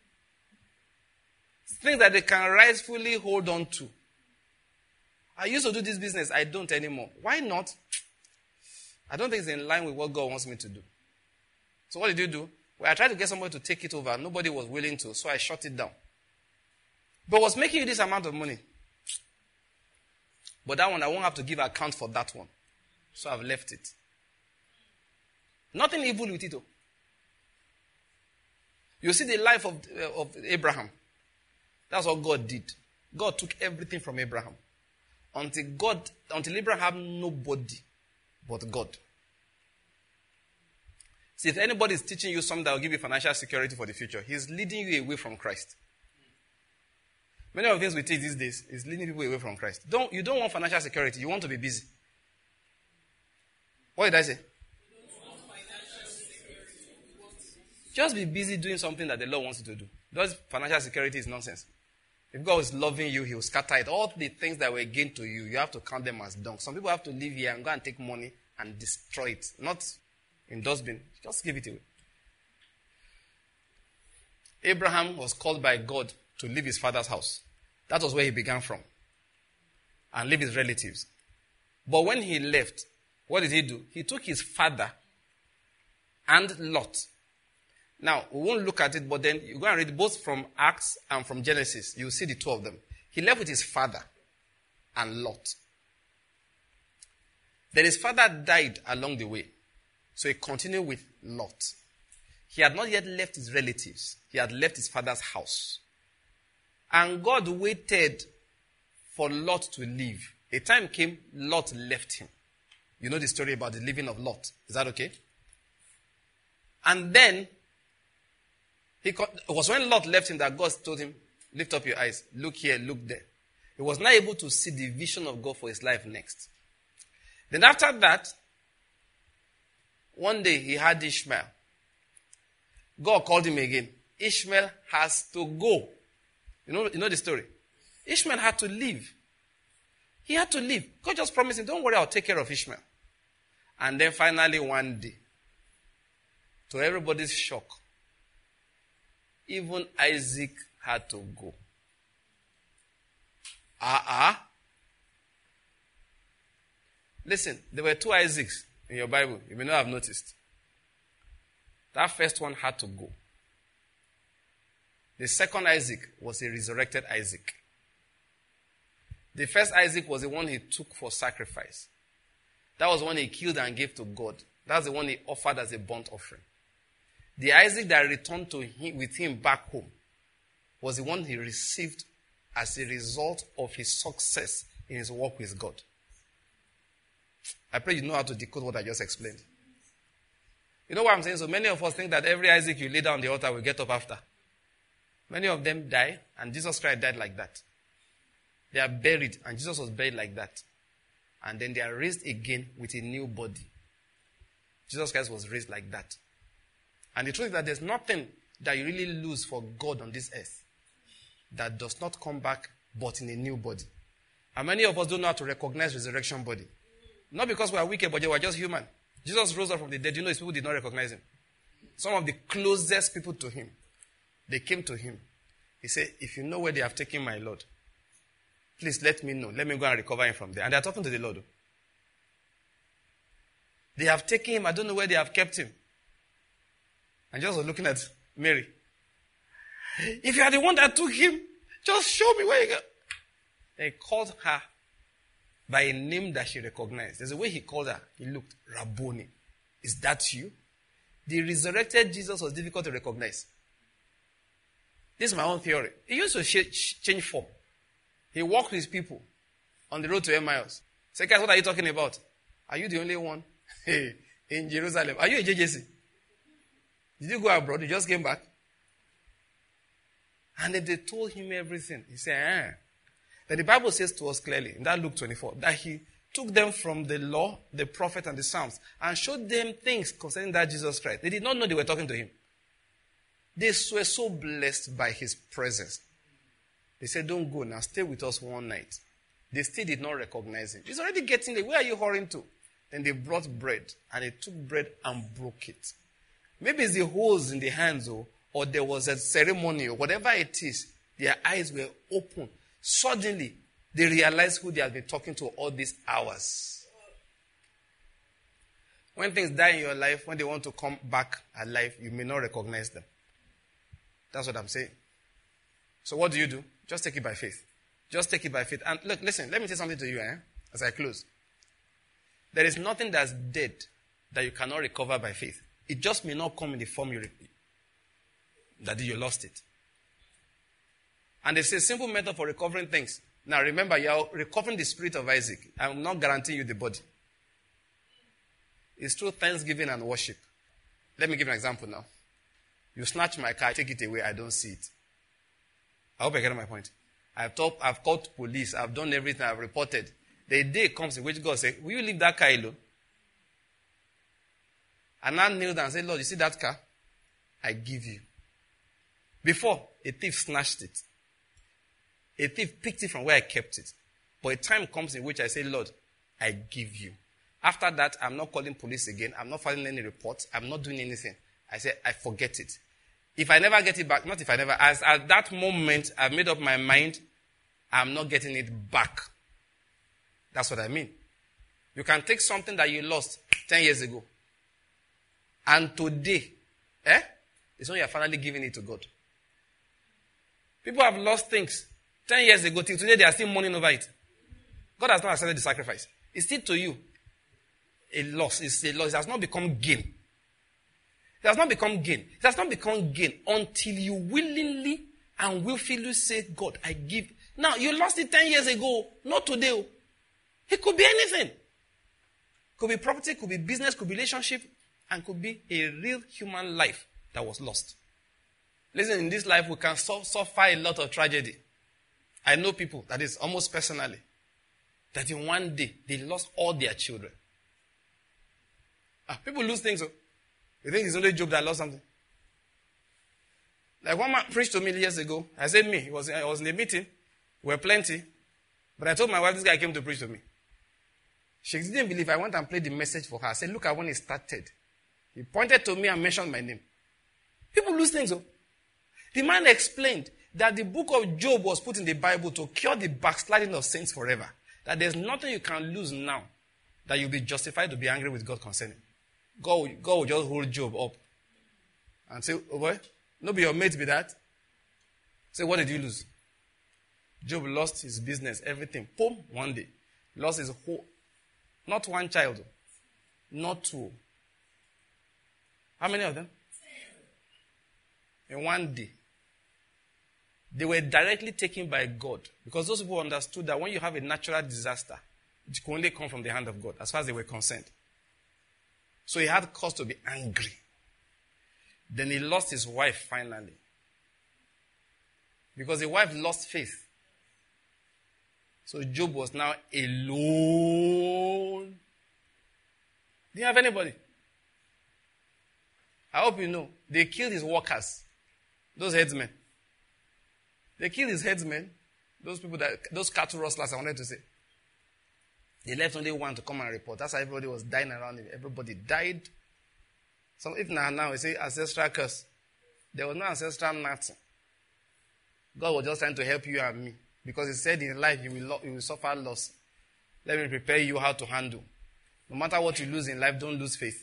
Things that they can rightfully hold on to. I used to do this business. I don't anymore. Why not? I don't think it's in line with what God wants me to do. So what did you do? Well, I tried to get somebody to take it over. Nobody was willing to, so I shut it down. But what's making you this amount of money? But that one, I won't have to give account for that one. So I've left it. Nothing evil with it, though. You see the life of Abraham. That's what God did. God took everything from Abraham. Until Abraham had nobody but God. See, if anybody is teaching you something that will give you financial security for the future, he's leading you away from Christ. Many of the things we teach these days is leading people away from Christ. You don't want financial security. You want to be busy. What did I say? Just be busy doing something that the Lord wants you to do. Those financial security is nonsense. If God is loving you, he will scatter it. All the things that were gained to you, you have to count them as dung. Some people have to live here and go and take money and destroy it. Not in dustbin. Just give it away. Abraham was called by God to leave his father's house. That was where he began from. And leave his relatives. But when he left, what did he do? He took his father and Lot. Now, we won't look at it, but then you go and read both from Acts and from Genesis. You'll see the two of them. He left with his father and Lot. Then his father died along the way. So he continued with Lot. He had not yet left his relatives. He had left his father's house. And God waited for Lot to leave. A time came, Lot left him. You know the story about the leaving of Lot. Is that okay? And then, it was when Lot left him that God told him, lift up your eyes, look here, look there. He was not able to see the vision of God for his life next. Then after that, one day he had Ishmael. God called him again. Ishmael has to go. You know the story. Ishmael had to leave. He had to leave. God just promised him, don't worry, I'll take care of Ishmael. And then finally one day, to everybody's shock, even Isaac had to go. Listen, there were two Isaacs in your Bible. You may not have noticed. That first one had to go. The second Isaac was a resurrected Isaac. The first Isaac was the one he took for sacrifice. That was the one he killed and gave to God. That's the one he offered as a burnt offering. The Isaac that returned to him, with him back home was the one he received as a result of his success in his walk with God. I pray you know how to decode what I just explained. You know what I'm saying? So many of us think that every Isaac you lay down on the altar will get up after. Many of them die, and Jesus Christ died like that. They are buried, and Jesus was buried like that. And then they are raised again with a new body. Jesus Christ was raised like that. And the truth is that there's nothing that you really lose for God on this earth that does not come back but in a new body. And many of us don't know how to recognize resurrection body. Not because we are wicked, but we are just human. Jesus rose up from the dead. You know his people did not recognize him. Some of the closest people to him, they came to him. He said, if you know where they have taken my Lord, please let me know. Let me go and recover him from there. And they are talking to the Lord. They have taken him. I don't know where they have kept him. And Jesus was looking at Mary. If you are the one that took him, just show me where you go. He called her by a name that she recognized. There's a way he called her. He looked, Rabboni. Is that you? The resurrected Jesus was difficult to recognize. This is my own theory. He used to change form. He walked with people on the road to Emmaus. Say, guys, what are you talking about? Are you the only one in Jerusalem? Are you a JJC? Did you go abroad? You just came back? And then they told him everything. He said, Then the Bible says to us clearly, in that Luke 24, that he took them from the law, the prophet, and the Psalms, and showed them things concerning that Jesus Christ. They did not know they were talking to him. They were so blessed by his presence. They said, don't go now, stay with us one night. They still did not recognize him. He's already getting there. Where are you hurrying to? Then they brought bread, and they took bread and broke it. Maybe it's the holes in the hands, or there was a ceremony, or whatever it is. Their eyes were open. Suddenly, they realized who they had been talking to all these hours. When things die in your life, when they want to come back alive, you may not recognize them. That's what I'm saying. So what do? Just take it by faith. Just take it by faith. And look, listen, let me say something to you as I close. There is nothing that's dead that you cannot recover by faith. It just may not come in the form that you lost it. And it's a simple method for recovering things. Now remember, you're recovering the spirit of Isaac. I'm not guaranteeing you the body. It's through thanksgiving and worship. Let me give an example now. You snatch my car, take it away, I don't see it. I hope I get my point. I've called police, I've done everything, I've reported. The day comes in which God says, will you leave that car alone? And I kneel down and say, Lord, you see that car? I give you. Before, a thief snatched it. A thief picked it from where I kept it. But a time comes in which I say, Lord, I give you. After that, I'm not calling police again. I'm not filing any reports. I'm not doing anything. I say, I forget it. If I never get it back, not if I never, as at that moment, I've made up my mind, I'm not getting it back. That's what I mean. You can take something that you lost 10 years ago. And today, it's when you're finally giving it to God. People have lost things 10 years ago till today, they are still mourning over it. God has not accepted the sacrifice. It's still to you. a loss. It's a loss. It has not become gain. It has not become gain. It has not become gain until you willingly and willfully say, God, I give. Now, you lost it 10 years ago, not today. It could be anything. Could be property, could be business, could be relationship, and could be a real human life that was lost. Listen, in this life, we can suffer a lot of tragedy. I know people, that is almost personally, that in one day, they lost all their children. People lose things. You think it's only Job that lost something? Like one man preached to me years ago. I said me. I was in a meeting. We were plenty. But I told my wife, this guy came to preach to me. She didn't believe. I went and played the message for her. I said, look at when it started. He pointed to me and mentioned my name. People lose things. The man explained that the book of Job was put in the Bible to cure the backsliding of saints forever. That there's nothing you can lose now that you'll be justified to be angry with God concerning. God will just hold Job up and say, oh boy, no be your mate be that. Say, what did you lose? Job lost his business, everything. Boom, one day. Lost his whole, not one child, not two. How many of them? In one day. They were directly taken by God. Because those people understood that when you have a natural disaster, it can only come from the hand of God, as far as they were concerned. So he had cause to be angry. Then he lost his wife finally. Because the wife lost faith. So Job was now alone. Didn't have anybody. I hope you know, they killed his workers. Those headsmen. They killed his headsmen. Those cattle rustlers, I wanted to say. They left only one to come and report. That's how everybody was dying around him. Everybody died. So if now we say ancestral curse, there was no ancestral nothing. God was just trying to help you and me. Because he said in life you will suffer loss. Let me prepare you how to handle. No matter what you lose in life, don't lose faith.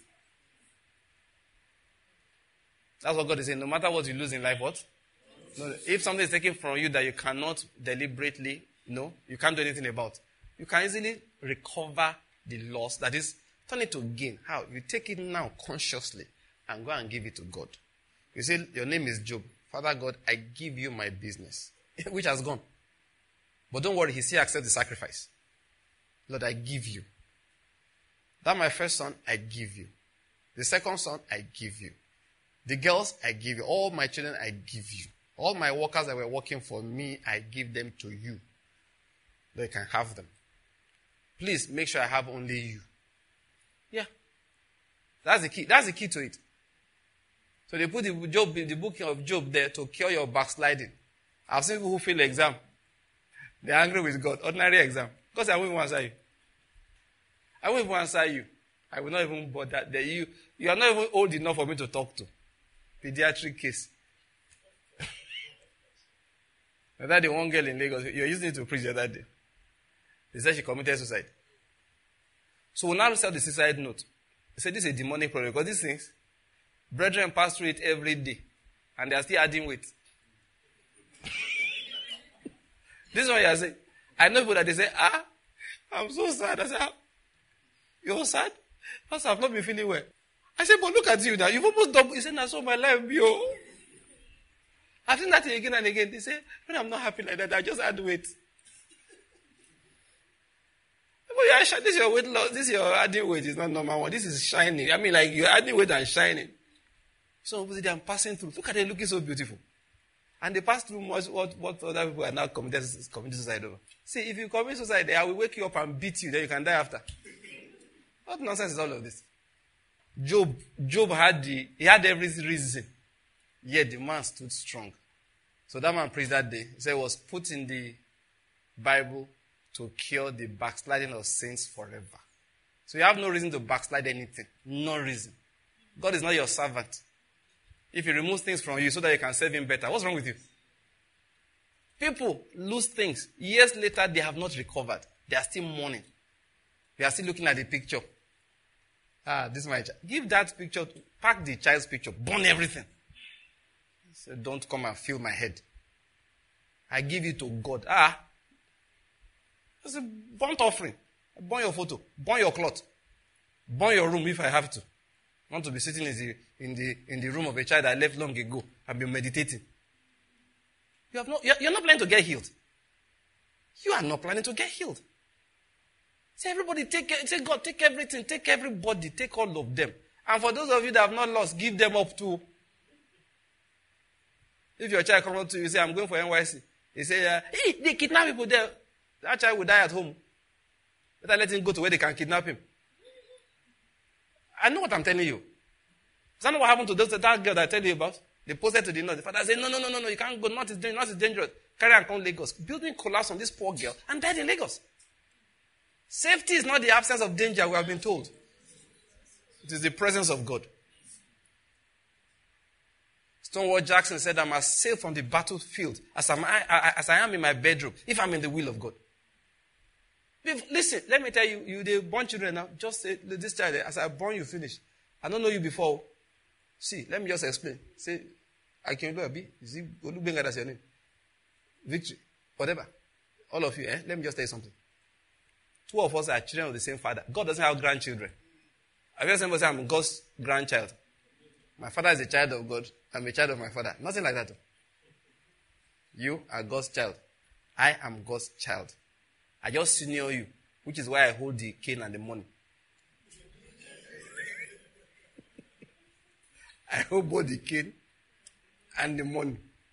That's what God is saying. No matter what you lose in life, what? No, if something is taken from you that you cannot deliberately, you can't do anything about, you can easily recover the loss. That is, turn it to gain. How? You take it now consciously and go and give it to God. You say, your name is Job. Father God, I give you my business, which has gone. But don't worry, he still accepts the sacrifice. Lord, I give you. That my first son, I give you. The second son, I give you. The girls, I give you. All my children, I give you. All my workers that were working for me, I give them to you. So you can have them. Please make sure I have only you. Yeah. That's the key. That's the key to it. So they put the book of Job there to cure your backsliding. I've seen people who fail exam. They're angry with God. Ordinary exam. Because I won't even answer you. I won't even answer you. I will not even bother. You are not even old enough for me to talk to. Pediatric case. That day, one girl in Lagos, you're using it to preach the other day. They said she committed suicide. So we now sell the suicide note. They said this is a demonic problem because these things, brethren pass through it every day and they are still adding weight. This is what you are saying. I know people that they say, I'm so sad. I said, you're sad? Pastor, I've not been feeling well. I said, but look at you now. You've almost doubled. He said, that's all my life, yo. I've seen that again and again. They say, when I'm not happy like that, I just add weight. But this is your weight loss. This is your adding weight. It's not normal one. This is shining. I mean, like you're adding weight and shining. So obviously I'm passing through. Look at them looking so beautiful. And they pass through what other people are now committing suicide over. See, if you commit suicide, I will wake you up and beat you. Then you can die after. What nonsense is all of this? Job had every reason. Yet the man stood strong. So that man preached that day. He said it was put in the Bible to cure the backsliding of saints forever. So you have no reason to backslide anything. No reason. God is not your servant. If he removes things from you so that you can serve him better, what's wrong with you? People lose things. Years later, they have not recovered. They are still mourning. They are still looking at the picture. This is my child. Give that picture, pack the child's picture, burn everything. Say, don't come and fill my head. I give it to God. It's a burnt offering. Burn your photo. Burn your cloth. Burn your room if I have to. I want to be sitting in the room of a child I left long ago and be meditating. You're not planning to get healed. You are not planning to get healed. Say, everybody, say, God, take everything, take everybody, take all of them. And for those of you that have not lost, give them up too. If your child comes up to you, say, I'm going for NYC. He say, hey, they kidnap people there. That child will die at home. Better let him go to where they can kidnap him. I know what I'm telling you. Is that not what happened to that girl that I tell you about? They posted to the north. The father said, no, you can't go. North is dangerous. Carry and come Lagos. Building collapsed on this poor girl and died in Lagos. Safety is not the absence of danger, we have been told. It is the presence of God. Stonewall Jackson said, I'm as safe from the battlefield as I am in my bedroom, if I'm in the will of God. Listen, let me tell you, they born children now. Just say, this child, as I born you, finish. I don't know you before. See, let me just explain. Say, I can do a bit. Is it Olubenga, that's your name? Victory. Whatever. All of you, let me just tell you something. 2 of us are children of the same father. God doesn't have grandchildren. Have you ever somebody say, I'm God's grandchild? My father is a child of God. I'm a child of my father. Nothing like that. You are God's child. I am God's child. I just senior you, which is why I hold the cane and the money. I hold both the cane and the money.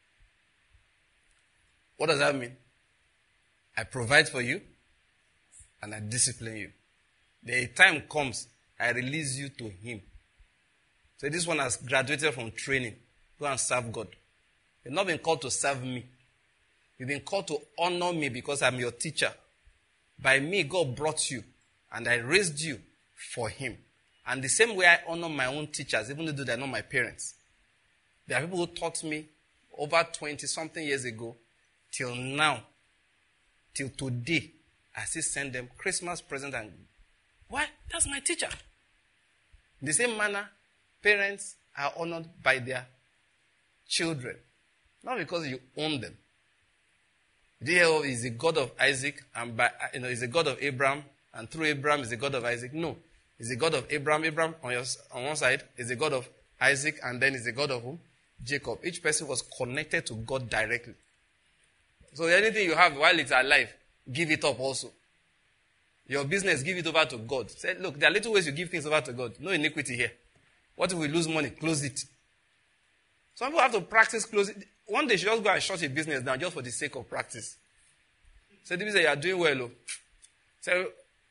What does that mean? I provide for you and I discipline you. The time comes, I release you to him. So this one has graduated from training. Go and serve God. You've not been called to serve me. You've been called to honor me because I'm your teacher. By me, God brought you and I raised you for him. And the same way I honor my own teachers, even though they're not my parents. There are people who taught me over 20-something years ago, till now, till today, I still send them Christmas present and why? That's my teacher. In the same manner, parents are honored by their children. Not because you own them. Jehovah is the God of Isaac, and is the God of Abraham, and through Abraham is the God of Isaac. No. Is the God of Abraham. Abraham on one side is the God of Isaac, and then is the God of who? Jacob. Each person was connected to God directly. So anything you have while it's alive, give it up also. Your business, give it over to God. Say, look, there are little ways you give things over to God. No iniquity here. What if we lose money? Close it. Some people have to practice closing. One day you should just go and shut your business down just for the sake of practice. So they say, you are doing well. Oh. Say,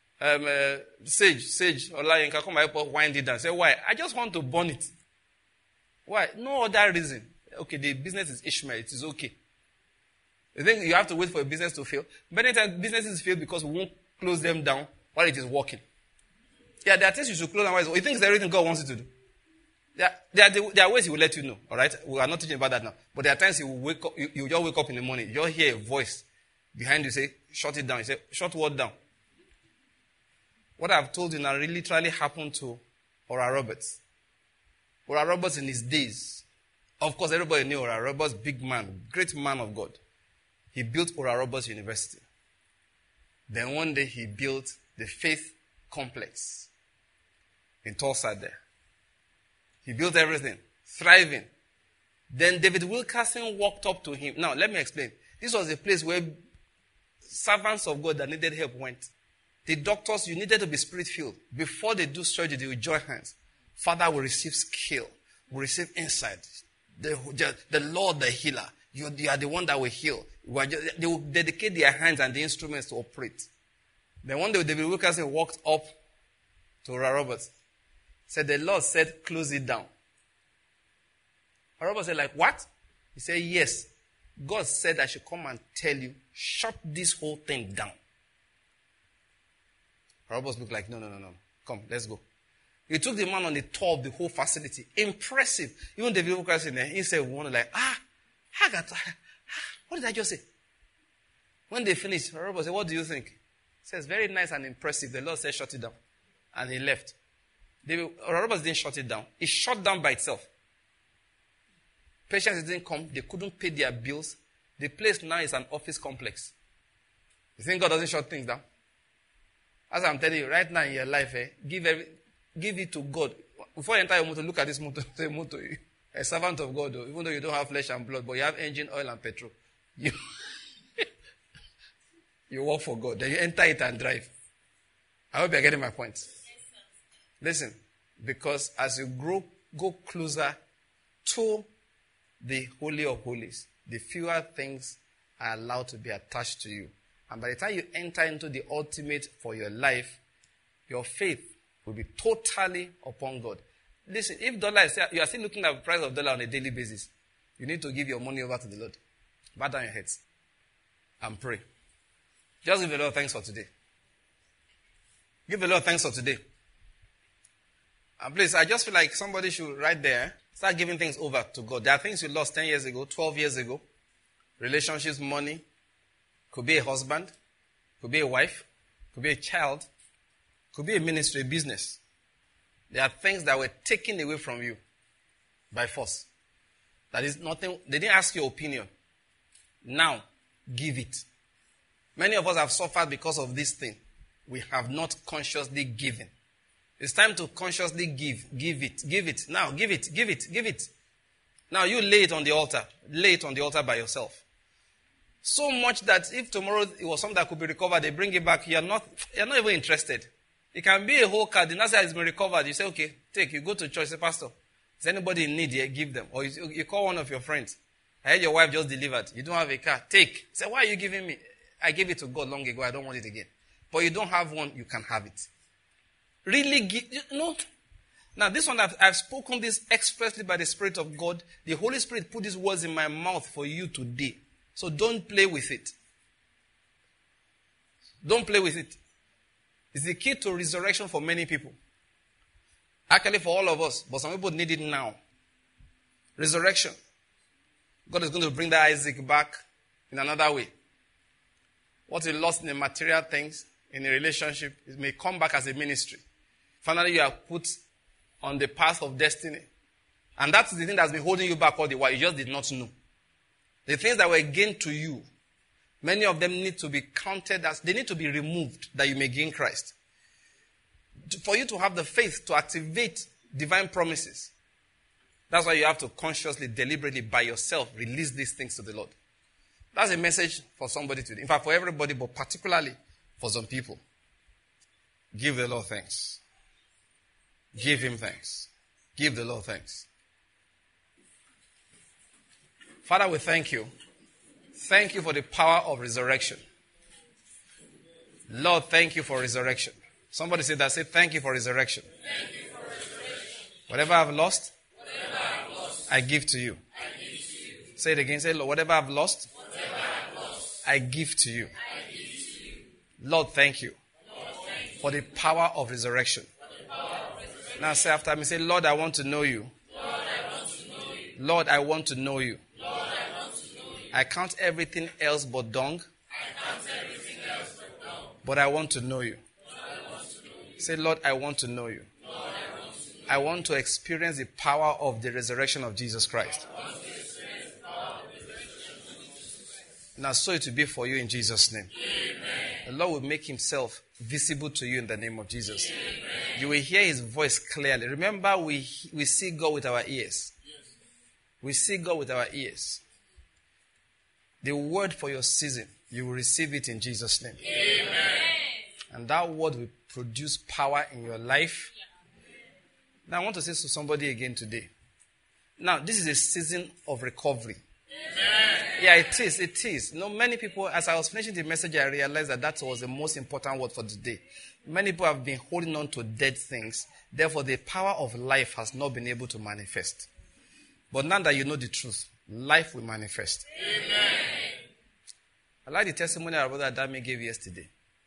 Sage, Olayinka, come help us wind it down. Say, why? I just want to burn it. Why? No other reason. Okay, the business is Ishmael. It is okay. You think you have to wait for a business to fail? Many times businesses fail because we won't close them down while it is working. Yeah, there are things you should close down while you think it's everything God wants you to do. There are ways he will let you know. All right? We are not teaching about that now. But there are times you will wake up, you just wake up in the morning, you just hear a voice behind you say, shut it down. You say, shut what down? What I've told you now really literally happened to Oral Roberts. Oral Roberts in his days. Of course, everybody knew Oral Roberts, big man, great man of God. He built Oral Roberts University. Then one day he built the Faith Complex in Tulsa there. He built everything, thriving. Then David Wilkerson walked up to him. Now, let me explain. This was a place where servants of God that needed help went. The doctors, you needed to be spirit-filled. Before they do surgery, they will join hands. Father will receive skill, will receive insight. The Lord, the healer. You are the one that will heal. They will dedicate their hands and the instruments to operate. Then one day, David Wilkerson walked up to Oral Roberts. Said, the Lord said, close it down. Oral Roberts said, like, what? He said, yes. God said I should come and tell you, shut this whole thing down. Oral Roberts looked like, no. Come, let's go. He took the man on the tour of the whole facility. Impressive. Even David Wilkerson, he said, what did I just say? When they finished, Oral Roberts said, what do you think? He says, very nice and impressive. The Lord said, shut it down. And he left. Oral Roberts didn't shut it down. It shut down by itself. Patients didn't come. They couldn't pay their bills. The place now is an office complex. You think God doesn't shut things down? As I'm telling you, right now in your life, give it to God. Before you enter your motor, look at this motor. Say, motor, a servant of God, though, even though you don't have flesh and blood, but you have engine, oil, and petrol. You work for God. Then you enter it and drive. I hope you're getting my point. Listen, because as you go closer to the Holy of Holies, the fewer things are allowed to be attached to you. And by the time you enter into the ultimate for your life, your faith will be totally upon God. Listen, if dollar is, you are still looking at the price of dollar on a daily basis, you need to give your money over to the Lord. Bow down your heads and pray. Just give the Lord thanks for today. Give the Lord thanks for today. And please, I just feel like somebody should right there start giving things over to God. There are things you lost 10 years ago, 12 years ago. Relationships, money. Could be a husband. Could be a wife. Could be a child. Could be a ministry, a business. There are things that were taken away from you by force. That is nothing. They didn't ask your opinion. Now, give it. Many of us have suffered because of this thing. We have not consciously given. It's time to consciously give. Give it. Give it. Now, give it. Give it. Give it. Now, you lay it on the altar. Lay it on the altar by yourself. So much that if tomorrow it was something that could be recovered, they bring it back, you're not even interested. It can be a whole card. The answer has been recovered. You say, okay, take. You go to church, say, Pastor, is anybody in need here? Give them. Or you call one of your friends. I heard your wife just delivered. You don't have a car. Take. Say, why are you giving me? I gave it to God long ago. I don't want it again. But you don't have one, you can have it. Really give. No. Now, this one, I've spoken this expressly by the Spirit of God. The Holy Spirit put these words in my mouth for you today. So don't play with it. Don't play with it. It's the key to resurrection for many people. Actually, for all of us. But some people need it now. Resurrection. God is going to bring that Isaac back in another way. What you lost in the material things, in a relationship, it may come back as a ministry. Finally, you are put on the path of destiny. And that's the thing that's been holding you back all the while. You just did not know. The things that were gained to you, many of them need to be counted as, they need to be removed that you may gain Christ. For you to have the faith to activate divine promises. That's why you have to consciously, deliberately, by yourself, release these things to the Lord. That's a message for somebody today. In fact, for everybody, but particularly for some people. Give the Lord thanks. Give Him thanks. Give the Lord thanks. Father, we thank you. Thank you for the power of resurrection. Lord, thank you for resurrection. Somebody say that. Say, thank you for resurrection. Thank you for resurrection. Whatever I've lost, I give to you. I give to you. Say it again. Say, Lord, whatever I've lost, I give to you. give to you. Lord, thank you Lord, thank you for the power of resurrection. for the power of resurrection. Now say after me, say, Lord, I want to know you. Lord, I want to know you. Lord, I want to know you. Lord, I want to know you. I count everything else but dung, I count everything else but dung. but I want to know you. Lord, I want to know you. Say, Lord, I want to know you. Lord, I want to know you. I want to experience the power of the resurrection of Jesus Christ. I want to experience the power of the resurrection of Jesus Christ. Now so it will be for you in Jesus' name. Amen. The Lord will make Himself visible to you in the name of Jesus. Amen. You will hear His voice clearly. Remember, we see God with our ears. We see God with our ears. The word for your season, you will receive it in Jesus' name. Amen. And that word will produce power in your life. Now, I want to say to somebody again today. Now, this is a season of recovery. Amen. Yeah, it is. It is. Many people, as I was finishing the message, I realized that was the most important word for today. Many people have been holding on to dead things. Therefore, the power of life has not been able to manifest. But now that you know the truth, life will manifest. Amen. I like the testimony our brother Dami gave yesterday.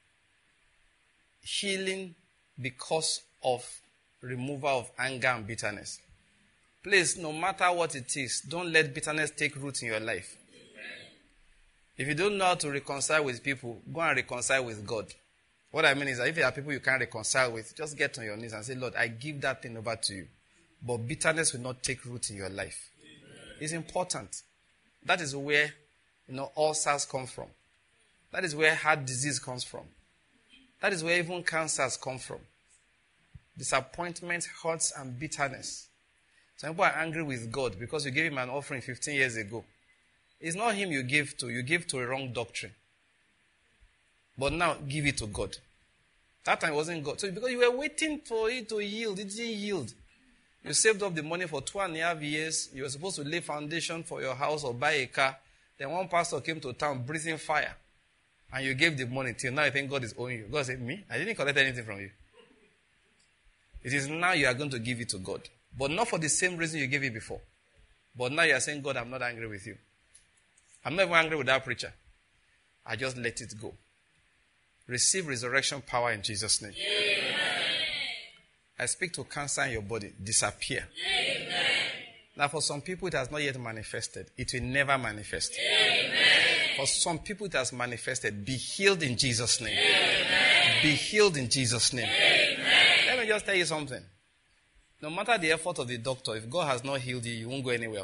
Healing because of removal of anger and bitterness. Please, no matter what it is, don't let bitterness take root in your life. If you don't know how to reconcile with people, go and reconcile with God. What I mean is that if there are people you can't reconcile with, just get on your knees and say, Lord, I give that thing over to you. But bitterness will not take root in your life. It's important. That is where, ulcers come from. That is where heart disease comes from. That is where even cancers come from. disappointment, hurts, and bitterness. Some people are angry with God because you gave him an offering 15 years ago. It's not him you give to a wrong doctrine. But now, give it to God. That time it wasn't God. So because you were waiting for it to yield, it didn't yield. You saved up the money for 2.5 years. You were supposed to lay foundation for your house or buy a car. Then one pastor came to town breathing fire. And you gave the money till now you think God is owing you. God said, me? I didn't collect anything from you. It is now you are going to give it to God. But not for the same reason you gave it before. But now you are saying, God, I'm not angry with you. I'm not even angry with that preacher. I just let it go. Receive resurrection power in Jesus' name. Amen. I speak to cancer in your body. Disappear. Amen. Now for some people it has not yet manifested. It will never manifest. Amen. For some people it has manifested. Be healed in Jesus' name. Amen. Be healed in Jesus' name. Amen. Let me just tell you something. No matter the effort of the doctor, if God has not healed you, you won't go anywhere.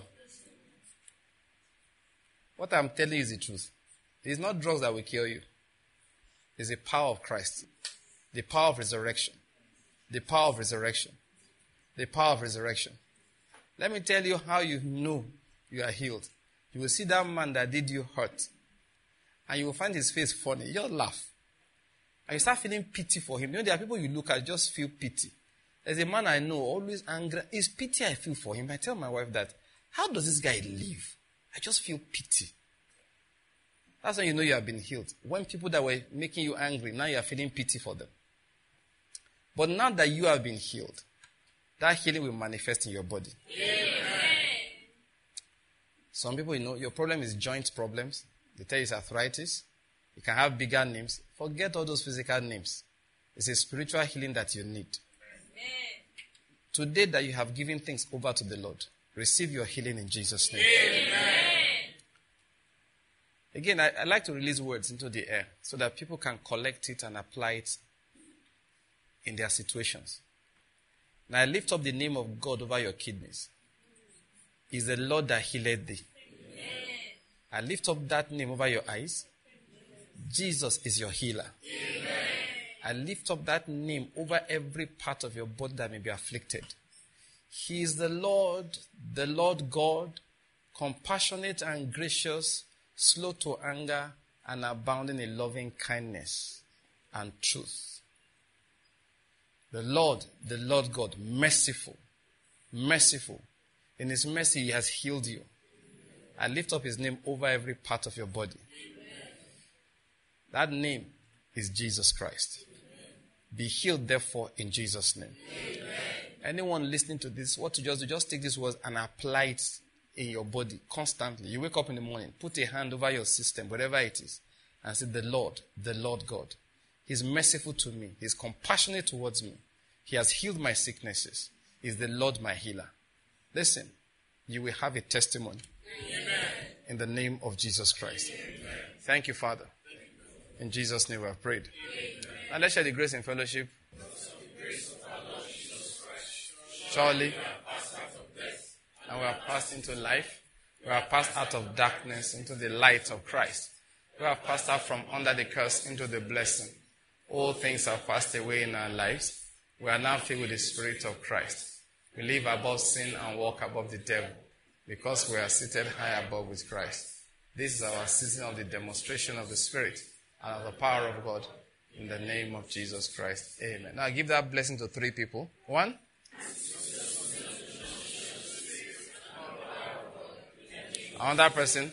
What I'm telling you is the truth. It's not drugs that will cure you. It's the power of Christ. The power of resurrection. The power of resurrection. The power of resurrection. Let me tell you how you know you are healed. You will see that man that did you hurt. And you will find his face funny. You just laugh. And you start feeling pity for him. You know, there are people you look at, just feel pity. There's a man I know, always angry. It's pity I feel for him. I tell my wife that, how does this guy live? I just feel pity. That's when you know you have been healed. When people that were making you angry, now you are feeling pity for them. But now that you have been healed, that healing will manifest in your body. Amen. Some people, you know, your problem is joint problems. They tell you it's arthritis. You can have bigger names. Forget all those physical names. It's a spiritual healing that you need. Amen. Today that you have given things over to the Lord, receive your healing in Jesus' name. Amen. Again, I like to release words into the air so that people can collect it and apply it in their situations. Now I lift up the name of God over your kidneys. Is the Lord that healed thee. Amen. I lift up that name over your eyes. Jesus is your healer. Amen. I lift up that name over every part of your body that may be afflicted. He is the Lord God, compassionate and gracious, slow to anger, and abounding in loving kindness and truth. The Lord God, merciful. In his mercy, he has healed you. I lift up his name over every part of your body. That name is Jesus Christ. Be healed, therefore, in Jesus' name. Amen. Anyone listening to this, what to just do, just take these words and apply it in your body constantly. You wake up in the morning, put a hand over your system, whatever it is, and say, the Lord God. He's merciful to me. He's compassionate towards me. He has healed my sicknesses. He's the Lord my healer. Listen, you will have a testimony. Amen. In the name of Jesus Christ. Amen. Thank you, Father. In Jesus' name we have prayed. Amen. And let's share the grace and fellowship. Surely, and we have passed into life. We have passed out of darkness into the light of Christ. We have passed out from under the curse into the blessing. All things have passed away in our lives. We are now filled with the Spirit of Christ. We live above sin and walk above the devil because we are seated high above with Christ. This is our season of the demonstration of the Spirit and of the power of God in the name of Jesus Christ. Amen. Now give that blessing to 3 people. 1. Another person.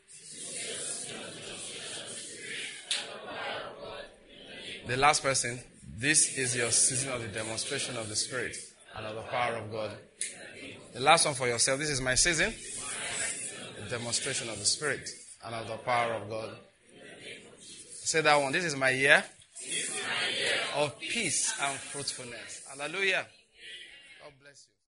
The last person. This is your season of the demonstration of the Spirit and of the power of God. The last one for yourself. This is my season. The demonstration of the Spirit and of the power of God. Say that one. This is my year of peace and fruitfulness. Hallelujah. God bless you.